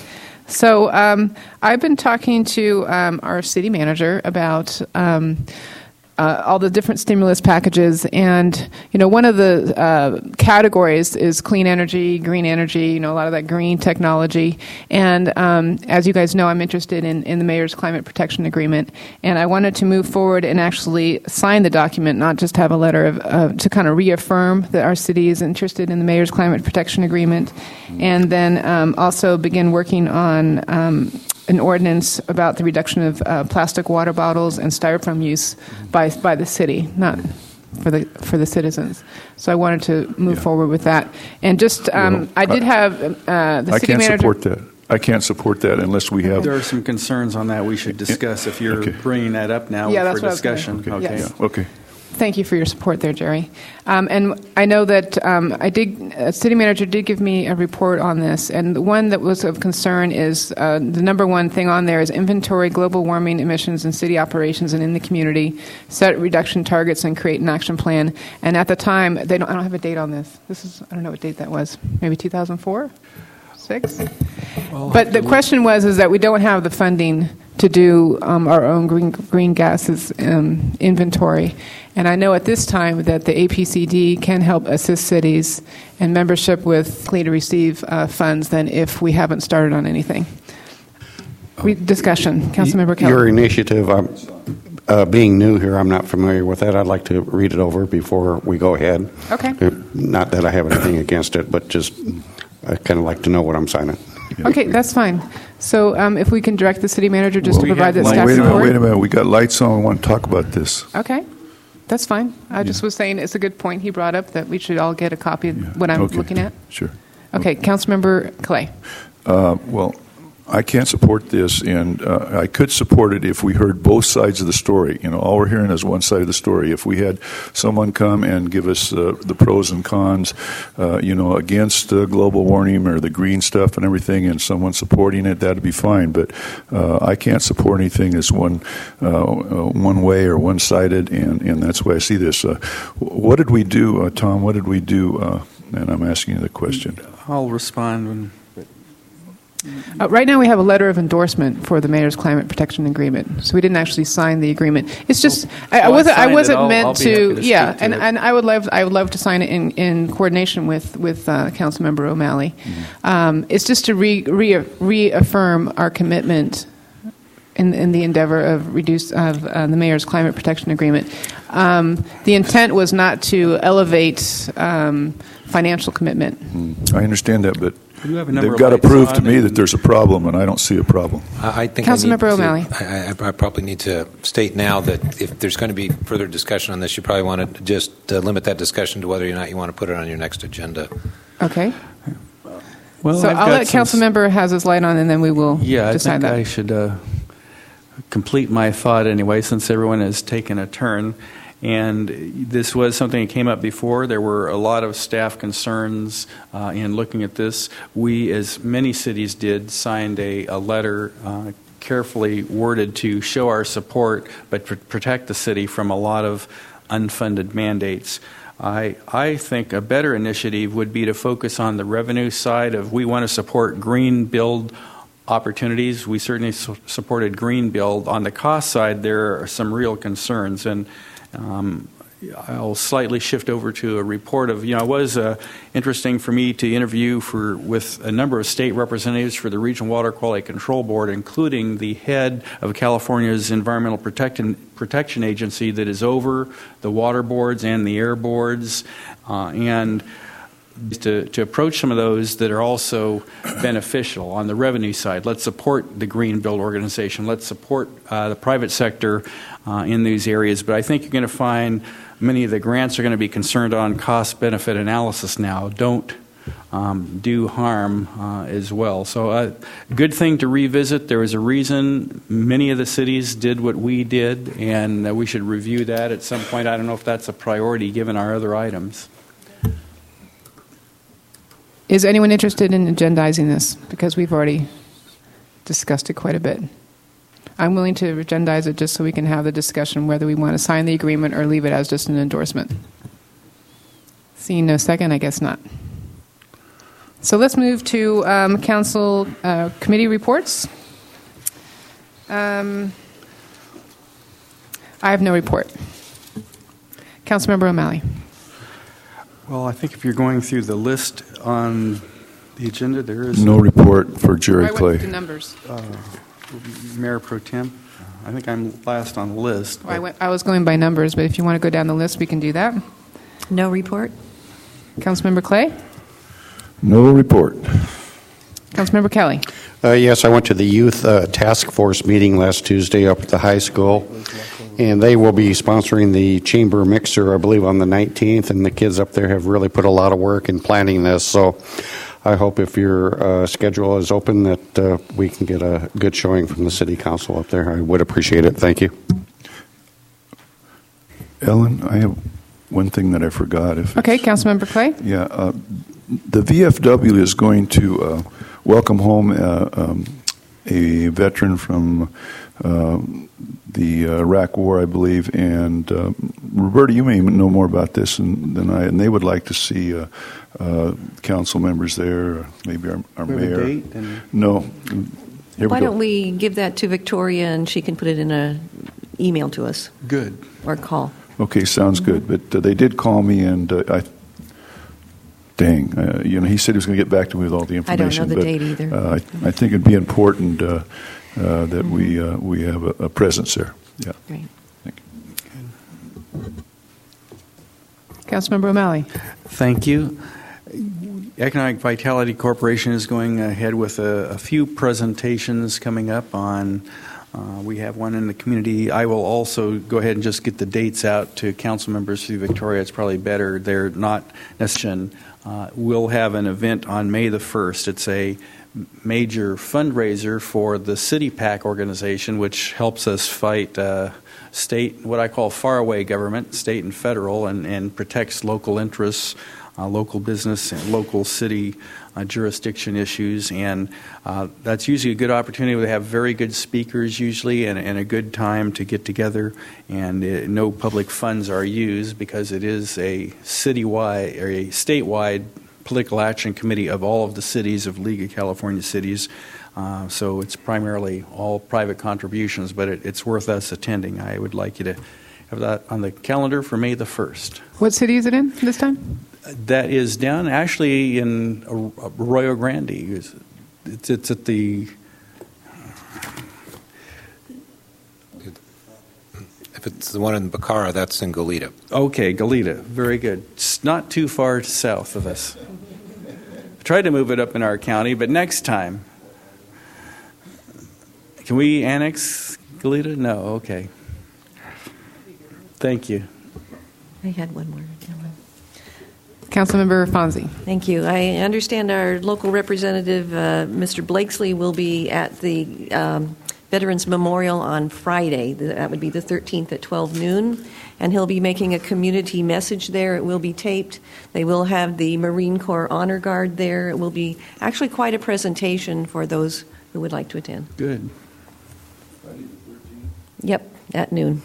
Speaker 2: So um, I've been talking to um, our city manager about um, uh, all the different stimulus packages, and you know, one of the uh, categories is clean energy, green energy. You know, a lot of that green technology. And um, as you guys know, I'm interested in, in the mayor's climate protection agreement, and I wanted to move forward and actually sign the document, not just have a letter of uh, to kind of reaffirm that our city is interested in the mayor's climate protection agreement, and then um, also begin working on um, an ordinance about the reduction of uh, plastic water bottles and styrofoam use by by the city, not for the for the citizens. So I wanted to move yeah. forward with that. And just, um,
Speaker 13: well,
Speaker 2: I did have uh, the
Speaker 13: I
Speaker 2: city
Speaker 13: can't
Speaker 2: manager.
Speaker 13: support that. I can't support that unless we have.
Speaker 15: There are some concerns on that we should discuss if you're
Speaker 13: okay.
Speaker 15: bringing that up now
Speaker 2: yeah,
Speaker 15: for
Speaker 2: that's
Speaker 15: discussion.
Speaker 2: What I was
Speaker 15: okay.
Speaker 2: Yes.
Speaker 13: Yeah. Okay.
Speaker 2: Thank you for your support there, Jerry. Um, and I know that um, I did. Uh, city manager did give me a report on this, and the one that was of concern is uh, the number one thing on there is inventory global warming emissions in city operations and in the community, set reduction targets, and create an action plan. And at the time, they don't. I don't have a date on this. This is I don't know what date that was. Maybe two thousand four, six. Well, but the question was is that we don't have the funding to do um, our own green green gases um, inventory. And I know at this time that the A P C D can help assist cities and membership with to receive uh, funds than if we haven't started on anything. Re- discussion. Councilmember Kelly.
Speaker 14: Your initiative, um, uh, being new here, I'm not familiar with that. I'd like to read it over before we go ahead.
Speaker 2: Okay.
Speaker 14: Uh, not that I have anything against it, but just I kind of like to know what I'm signing.
Speaker 2: Okay, that's fine. So um, if we can direct the city manager just
Speaker 13: well,
Speaker 2: to provide that
Speaker 13: no,
Speaker 2: staff
Speaker 13: wait a minute,
Speaker 2: report.
Speaker 13: Wait a minute. We got lights on. We want to talk about this.
Speaker 2: Okay. That's fine. I yeah. just was saying it's a good point he brought up that we should all get a copy of yeah. what I'm
Speaker 13: okay.
Speaker 2: looking at.
Speaker 13: Sure.
Speaker 2: Okay, okay. Councilmember Clay.
Speaker 13: Uh, well, I can't support this, and uh, I could support it if we heard both sides of the story. You know, all we're hearing is one side of the story. If we had someone come and give us uh, the pros and cons, uh, you know, against uh, global warming or the green stuff and everything, and someone supporting it, that'd be fine. But uh, I can't support anything as one uh, one way or one sided, and, and that's why I see this. Uh, what did we do, uh, Tom? What did we do? Uh, and I'm asking you the question.
Speaker 15: I'll respond when.
Speaker 2: Uh, right now, we have a letter of endorsement for the mayor's climate protection agreement, so we didn't actually sign the agreement. It's just I, I wasn't I wasn't
Speaker 15: I'll,
Speaker 2: meant
Speaker 15: I'll
Speaker 2: to,
Speaker 15: to
Speaker 2: yeah,
Speaker 15: to
Speaker 2: and,
Speaker 15: it.
Speaker 2: and I would love I would love to sign it in, in coordination with with uh, Councilmember O'Malley. Mm-hmm. Um, it's just to re, re, reaffirm our commitment in in the endeavor of reduce of uh, the mayor's climate protection agreement. Um, the intent was not to elevate um, financial commitment.
Speaker 13: Mm. I understand that, but. They've got to prove to me that there's a problem, and I don't see a problem.
Speaker 16: I, I think
Speaker 2: Councilmember
Speaker 16: I
Speaker 2: O'Malley.
Speaker 16: To, I, I, I probably need to state now that if there's going to be further discussion on this, you probably want to just uh, limit that discussion to whether or not you want to put it on your next agenda.
Speaker 2: Okay.
Speaker 15: Well,
Speaker 2: so
Speaker 15: I've
Speaker 2: I'll let
Speaker 15: some...
Speaker 2: Councilmember has his light on, and then we will
Speaker 15: yeah,
Speaker 2: decide
Speaker 15: I think
Speaker 2: that.
Speaker 15: I should uh, complete my thought anyway, since everyone has taken a turn. And this was something that came up before. There were a lot of staff concerns uh, in looking at this. We, as many cities did, signed a, a letter uh, carefully worded to show our support but pr- protect the city from a lot of unfunded mandates. I, I think a better initiative would be to focus on the revenue side of we want to support green build opportunities. We certainly su- supported green build. On the cost side, there are some real concerns. And Um, I'll slightly shift over to a report of, you know, it was uh, interesting for me to interview for with a number of state representatives for the Regional Water Quality Control Board, including the head of California's Environmental Protection, Protection Agency that is over the water boards and the air boards, uh, and to, to approach some of those that are also beneficial on the revenue side. Let's support the Green Build organization. Let's support uh, the private sector uh, in these areas. But I think you're going to find many of the grants are going to be concerned on cost-benefit analysis now. Don't um, do harm uh, as well. So a uh, good thing to revisit. There was a reason many of the cities did what we did, and uh, we should review that at some point. I don't know if that's a priority given our other items.
Speaker 2: Is anyone interested in agendizing this? Because we've already discussed it quite a bit. I'm willing to agendize it just so we can have the discussion whether we want to sign the agreement or leave it as just an endorsement. Seeing no second, I guess not. So let's move to um, council uh, committee reports. Um, I have no report. Councilmember O'Malley.
Speaker 15: Well, I think if you're going through the list on the agenda, there is
Speaker 13: no report for Jerry
Speaker 2: I went
Speaker 13: Clay.
Speaker 2: to numbers.
Speaker 15: Uh, Mayor Pro Tem. I think I'm last on the list.
Speaker 2: Well, I, went, I was going by numbers, but if you want to go down the list, we can do that.
Speaker 5: No report.
Speaker 2: Councilmember Clay.
Speaker 13: No report.
Speaker 2: Councilmember Kelly.
Speaker 14: Uh, yes, I went to the youth uh, task force meeting last Tuesday up at the high school, and they will be sponsoring the chamber mixer, I believe, on the nineteenth, and the kids up there have really put a lot of work in planning this, so I hope if your uh, schedule is open that uh, we can get a good showing from the city council up there. I would appreciate it. Thank you.
Speaker 13: Ellen, I have one thing that I forgot. If
Speaker 2: Okay, Councilmember Clay.
Speaker 13: Yeah, uh, the V F W is going to uh, welcome home uh, um, a veteran from uh, the Iraq War, I believe. And uh, Roberta, you may know more about this than, than I. And they would like to see uh, uh, council members there, maybe our, our
Speaker 15: We have
Speaker 13: mayor.
Speaker 15: a date and-
Speaker 13: No. Here
Speaker 5: Why
Speaker 13: we go.
Speaker 5: don't we give that to Victoria and she can put it in a email to us?
Speaker 15: Good.
Speaker 5: Or call.
Speaker 13: Okay, sounds good. But uh, they did call me, and uh, I. Dang, uh, you know, he said he was going to get back to me with all the
Speaker 5: I don't know
Speaker 13: information.
Speaker 5: the
Speaker 13: but,
Speaker 5: date either.
Speaker 13: Uh, I, I think it'd be important uh, uh, that we uh, we have a, a presence there. Yeah.
Speaker 5: Great.
Speaker 2: Councilmember O'Malley.
Speaker 15: Thank you. Economic Vitality Corporation is going ahead with a, a few presentations coming up on. Uh, we have one in the community. I will also go ahead and just get the dates out to council members through Victoria. It's probably better. They're not necessarily. Uh, we'll have an event on May the first. It's a major fundraiser for the City PAC organization, which helps us fight uh, state, what I call faraway government, state and federal, and, and protects local interests, uh, local business, and local city uh, jurisdiction issues. And uh, that's usually a good opportunity. We have very good speakers usually, and, and a good time to get together. And uh, no public funds are used because it is a citywide or a statewide political action committee of all of the cities of League of California Cities. Uh, so it's primarily all private contributions, but it, it's worth us attending. I would like you to have that on the calendar for May the first.
Speaker 2: What city is it in this time?
Speaker 15: That is down actually in Arroyo Grande. It's, it's at the...
Speaker 16: If it's the one in Bacara, that's in Goleta.
Speaker 15: Okay, Goleta. Very good. It's not too far south of us. I tried to move it up in our county, but next time. Can we annex Goleta? No, okay. Thank you.
Speaker 5: I had one more.
Speaker 2: Councilmember Fonzie.
Speaker 5: Thank you. I understand our local representative, uh, Mister Blakesley, will be at the um, Veterans Memorial on Friday. That would be the thirteenth at twelve noon. And he'll be making a community message there. It will be taped. They will have the Marine Corps Honor Guard there. It will be actually quite a presentation for those who would like to attend.
Speaker 15: Good.
Speaker 5: Yep, at noon.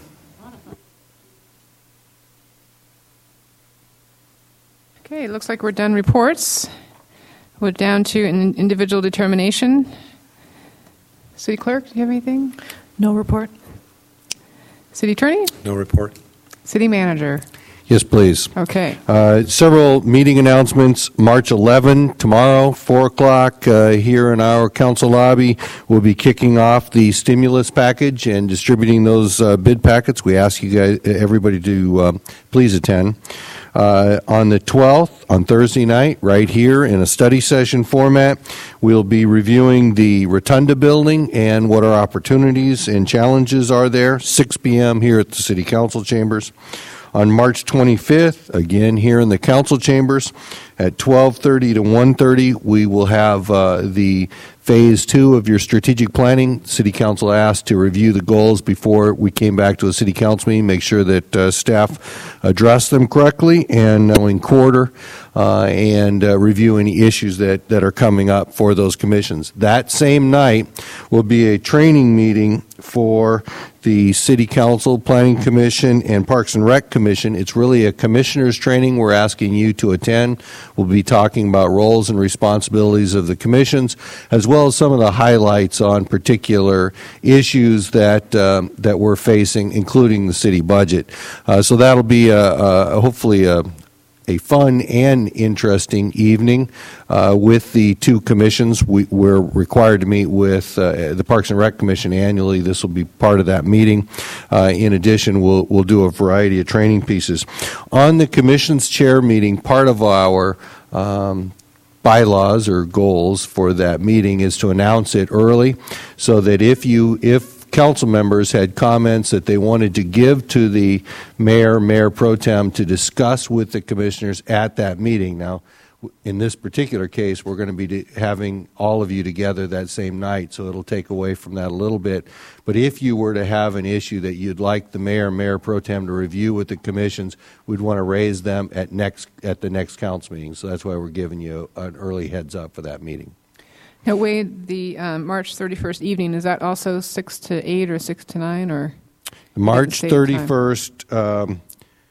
Speaker 2: Okay, it looks like we're done reports. We're down to an individual determination. City Clerk, do you have anything?
Speaker 17: No report.
Speaker 2: City Attorney?
Speaker 16: No report.
Speaker 2: City Manager?
Speaker 10: Yes, please.
Speaker 2: Okay.
Speaker 10: Uh, several meeting announcements. March eleventh, tomorrow, four o'clock, uh, here in our council lobby, we'll be kicking off the stimulus package and distributing those uh, bid packets. We ask you guys, everybody to uh, please attend. Uh, on the twelfth, on Thursday night, right here in a study session format, we'll be reviewing the Rotunda building and what our opportunities and challenges are there, six p.m. here at the City Council Chambers. On March twenty-fifth, again here in the council chambers, at twelve thirty to one thirty, we will have uh, the phase two of your strategic planning. City Council asked to review the goals before we came back to a City Council meeting, make sure that uh, staff address them correctly and uh, in quarter, uh, and uh, review any issues that, that are coming up for those commissions. That same night will be a training meeting for the City Council, Planning Commission, and Parks and Rec Commission. It's really a commissioners training we're asking you to attend. We'll be talking about roles and responsibilities of the commissions, as well as some of the highlights on particular issues that um, that we're facing, including the city budget. Uh, so that'll be a, a, hopefully a a fun and interesting evening uh, with the two commissions. We, we're required to meet with uh, the Parks and Rec Commission annually. This will be part of that meeting. Uh, in addition, we'll, we'll do a variety of training pieces. On the commission's chair meeting, part of our um, bylaws or goals for that meeting is to announce it early, so that if you if council members had comments that they wanted to give to the mayor, mayor pro tem, to discuss with the commissioners at that meeting. Now, in this particular case, we're going to be having all of you together that same night, so it'll take away from that a little bit. But if you were to have an issue that you'd like the mayor, mayor pro tem to review with the commissions, we'd want to raise them at next at the next council meeting. So that's why we're giving you an early heads up for that meeting.
Speaker 2: Now, Wade, the um, March thirty-first evening, is that also six to eight or six to nine? Or
Speaker 10: March thirty-first, um,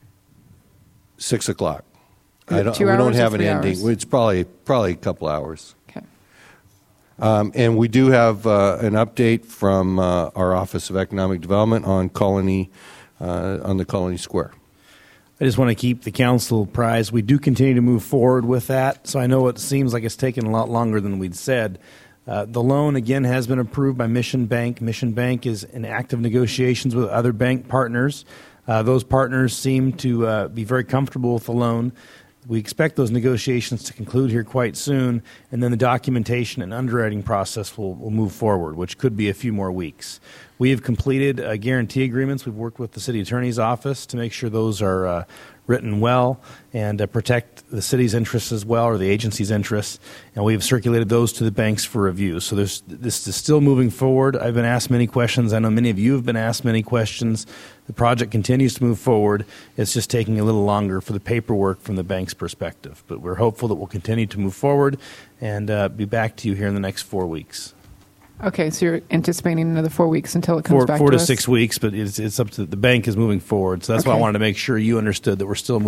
Speaker 10: six o'clock. I don't,
Speaker 2: Two
Speaker 10: we
Speaker 2: hours
Speaker 10: don't have
Speaker 2: or
Speaker 10: an
Speaker 2: three
Speaker 10: ending.
Speaker 2: hours?
Speaker 10: It's probably probably a couple hours.
Speaker 2: Okay.
Speaker 10: Um, and we do have uh, an update from uh, our Office of Economic Development on Colony, uh, on the Colony Square.
Speaker 19: I just want to keep the council apprised. We do continue to move forward with that, so I know it seems like it's taken a lot longer than we'd said. Uh, the loan, again, has been approved by Mission Bank. Mission Bank is in active negotiations with other bank partners. Uh, those partners seem to uh, be very comfortable with the loan. We expect those negotiations to conclude here quite soon, and then the documentation and underwriting process will, will move forward, which could be a few more weeks. We have completed uh, guarantee agreements. We've worked with the city attorney's office to make sure those are uh, written well and uh, protect the city's interests as well, or the agency's interests, and we've circulated those to the banks for review. So there's, this is still moving forward. I've been asked many questions. I know many of you have been asked many questions. The project continues to move forward. It's just taking a little longer for the paperwork from the bank's perspective. But we're hopeful that we'll continue to move forward and uh, be back to you here in the next four weeks.
Speaker 2: Okay, so you're anticipating another four weeks until it comes
Speaker 19: Four,
Speaker 2: back
Speaker 19: four
Speaker 2: to
Speaker 19: to
Speaker 2: us?
Speaker 19: six weeks, but it's, it's up to the bank is moving forward. So that's why I
Speaker 2: Okay.
Speaker 19: wanted to make sure you understood that we're still moving